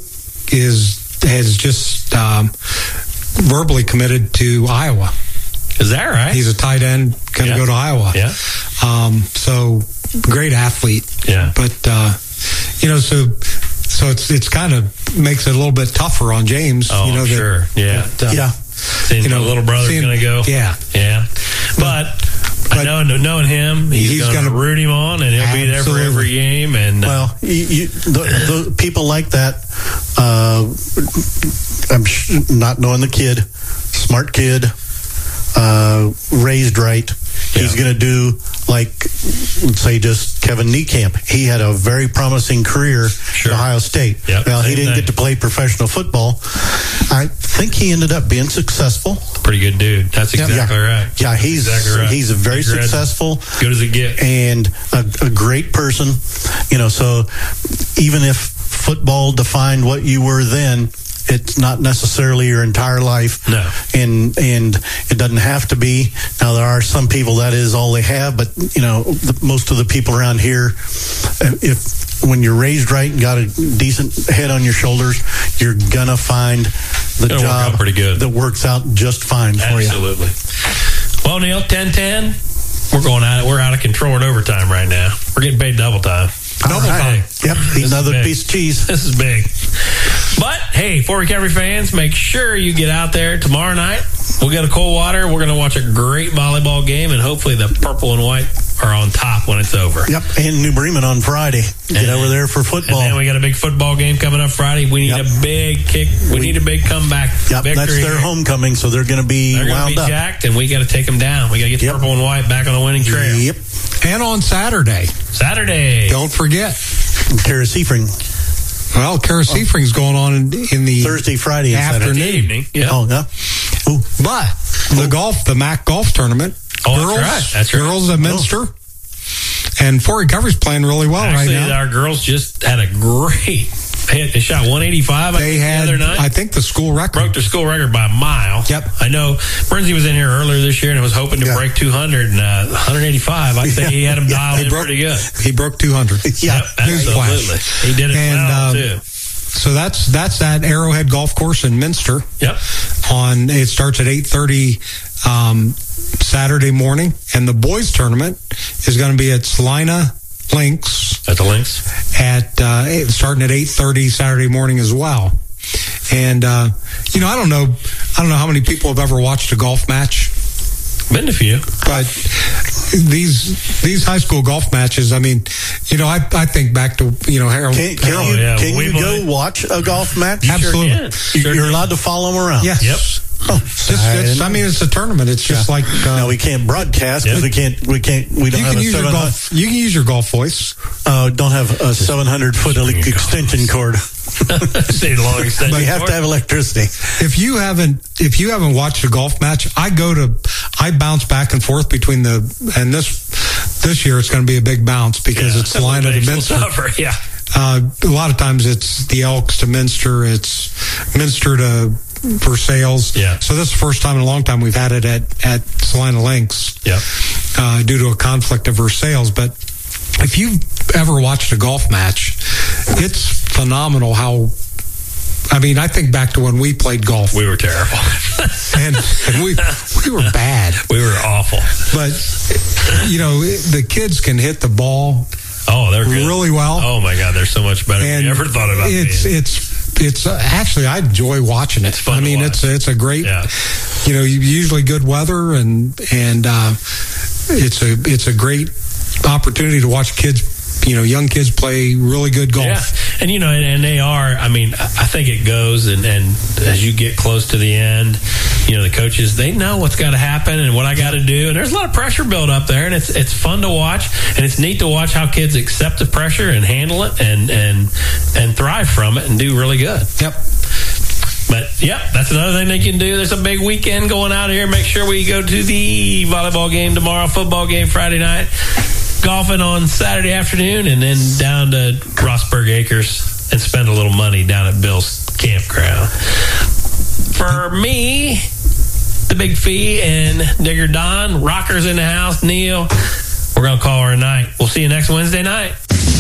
is has just um, verbally committed to Iowa. Is that right? He's a tight end, going to yeah. go to Iowa. Yeah. Um, so great athlete. Yeah. But uh, you know, so so it's it's kind of makes it a little bit tougher on James. Oh, you know, I'm that, sure. Yeah. That, uh, yeah. Seeing you know, my little brother's going to go. Yeah. Yeah. But. But I know, knowing him, he's, he's going to root him on, and he'll absolutely. be there for every game. And uh, well, you, you, the, the people like that, uh, I'm sh- not knowing the kid, smart kid, uh, raised right. Yeah. He's going to do like, let's say, just Kevin Niekamp. He had a very promising career sure. at Ohio State. Yep, well, he didn't thing. get to play professional football. I think he ended up being successful. Pretty good dude. That's exactly yeah. right. Yeah, he's exactly right. he's a very he's successful, good as it gets, and a, a great person. You know, so even if football defined what you were then, it's not necessarily your entire life. No. And and it doesn't have to be. Now, there are some people that is all they have, but, you know, the, most of the people around here, if when you're raised right and got a decent head on your shoulders, you're going to find the It'll job work out pretty good. that works out just fine for you. Absolutely. Well, Neil, ten ten, we're going out. We're out of control in overtime right now. We're getting paid double time. Double time. Yep, another piece of cheese. This is big. But, hey, Fort Recovery fans, make sure you get out there tomorrow night. We'll get a cold water. We're going to watch a great volleyball game, and hopefully the purple and white are on top when it's over. Yep, and New Bremen on Friday. Get and, over there for football. And then we got a big football game coming up Friday. We need yep. a big kick. We, we need a big comeback. Yep, victory. That's their homecoming, so they're going to be they're wound be up. jacked, and we got to take them down. We got to get the yep. purple and white back on the winning trail. Yep. And on Saturday. Saturday. Don't forget. Kara Seafring. Well, Kara Seafring's going on in, in the Thursday, Friday, afternoon. Saturday evening. Yep. Oh, yeah. Ooh. But the golf, the M A C golf tournament. Oh, girls, that's right. That's right. Girls at Minster. Oh. And Fort Recovery's playing really well Actually, right now. Our girls just had a great hit. They shot one eighty-five I they think, had, the other night. I think the school record. Broke their school record by a mile. Yep. I know Brinsley was in here earlier this year and was hoping to yeah. break two hundred and uh, one eighty-five. I'd say yeah. he had him dialed yeah, in broke, pretty good. He broke two hundred. Yeah, yep, absolutely. He did it and, well, uh, too. So that's that's at Arrowhead Golf Course in Minster. Yep. On it starts at eight thirty um, Saturday morning, and the boys tournament is going to be at Salina Links. At the Links. At uh, starting at eight thirty Saturday morning as well. And, uh, you know, I don't know, I don't know how many people have ever watched a golf match. Been to a few. But these these high school golf matches, I mean, you know, I I think back to, you know, Harold. Can, can Harold, you, yeah, can you Wimbledon. go watch a golf match? Absolutely. Sure can. Sure You're can. allowed to follow them around. Yes. Yep. Oh, It's, it's, I mean, it's a tournament. It's just Yeah. like uh, no, we can't broadcast because Yeah. we can't. We can't. We don't you have can a use your seven hundred. golf. You can use your golf voice. Uh, don't have a seven hundred foot extension cord. Stayed a long extension. But you have cord. to have electricity. If you haven't, if you haven't watched a golf match, I go to, I bounce back and forth between the, and this, this year it's going to be a big bounce because Yeah. it's the line of the Minster. Tougher, yeah. Uh, a lot of times it's the Elks to Minster, it's Minster to Versailles. Yeah. So this is the first time in a long time we've had it at, at Salina Links. Yeah. Uh, due to a conflict of Versailles. But if you've ever watched a golf match, it's phenomenal how, I mean, I think back to when we played golf. We were terrible. and, and we we were bad. We were awful. But, you know, the kids can hit the ball Oh, they're good. really well. Oh my God, they're so much better than And we ever thought about it's, being. it's, it's uh, actually, I enjoy watching it. It's fun I to mean, watch. it's, it's a great, Yeah. you know, usually good weather and, and, uh, it's a, it's a great opportunity to watch kids, you know, young kids play really good golf. Yeah, and you know, and, and they are. I mean, I think it goes, and, and as you get close to the end, you know, the coaches, they know what's got to happen and what I got to do, and there's a lot of pressure built up there, and it's it's fun to watch, and it's neat to watch how kids accept the pressure and handle it, and and and thrive from it, and do really good. Yep. But, yeah, that's another thing they can do. There's a big weekend going out here. Make sure we go to the volleyball game tomorrow, football game Friday night, golfing on Saturday afternoon, and then down to Rossburg Acres and spend a little money down at Bill's Campground. For me, the Big Fee and Digger Don, Rockers in the house, Neil, we're going to call her a night. We'll see you next Wednesday night.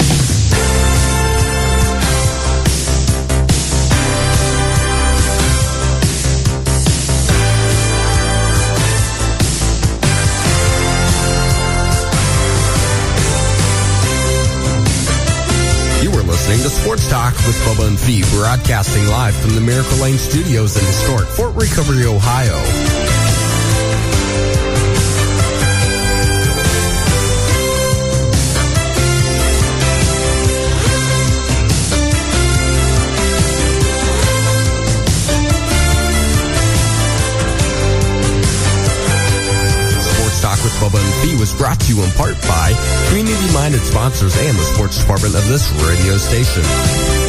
Listening to Sports Talk with Bubba and Fee, broadcasting live from the Miracle Lane Studios in historic Fort Recovery, Ohio. With Bubba and Fee was brought to you in part by community-minded sponsors and the sports department of this radio station.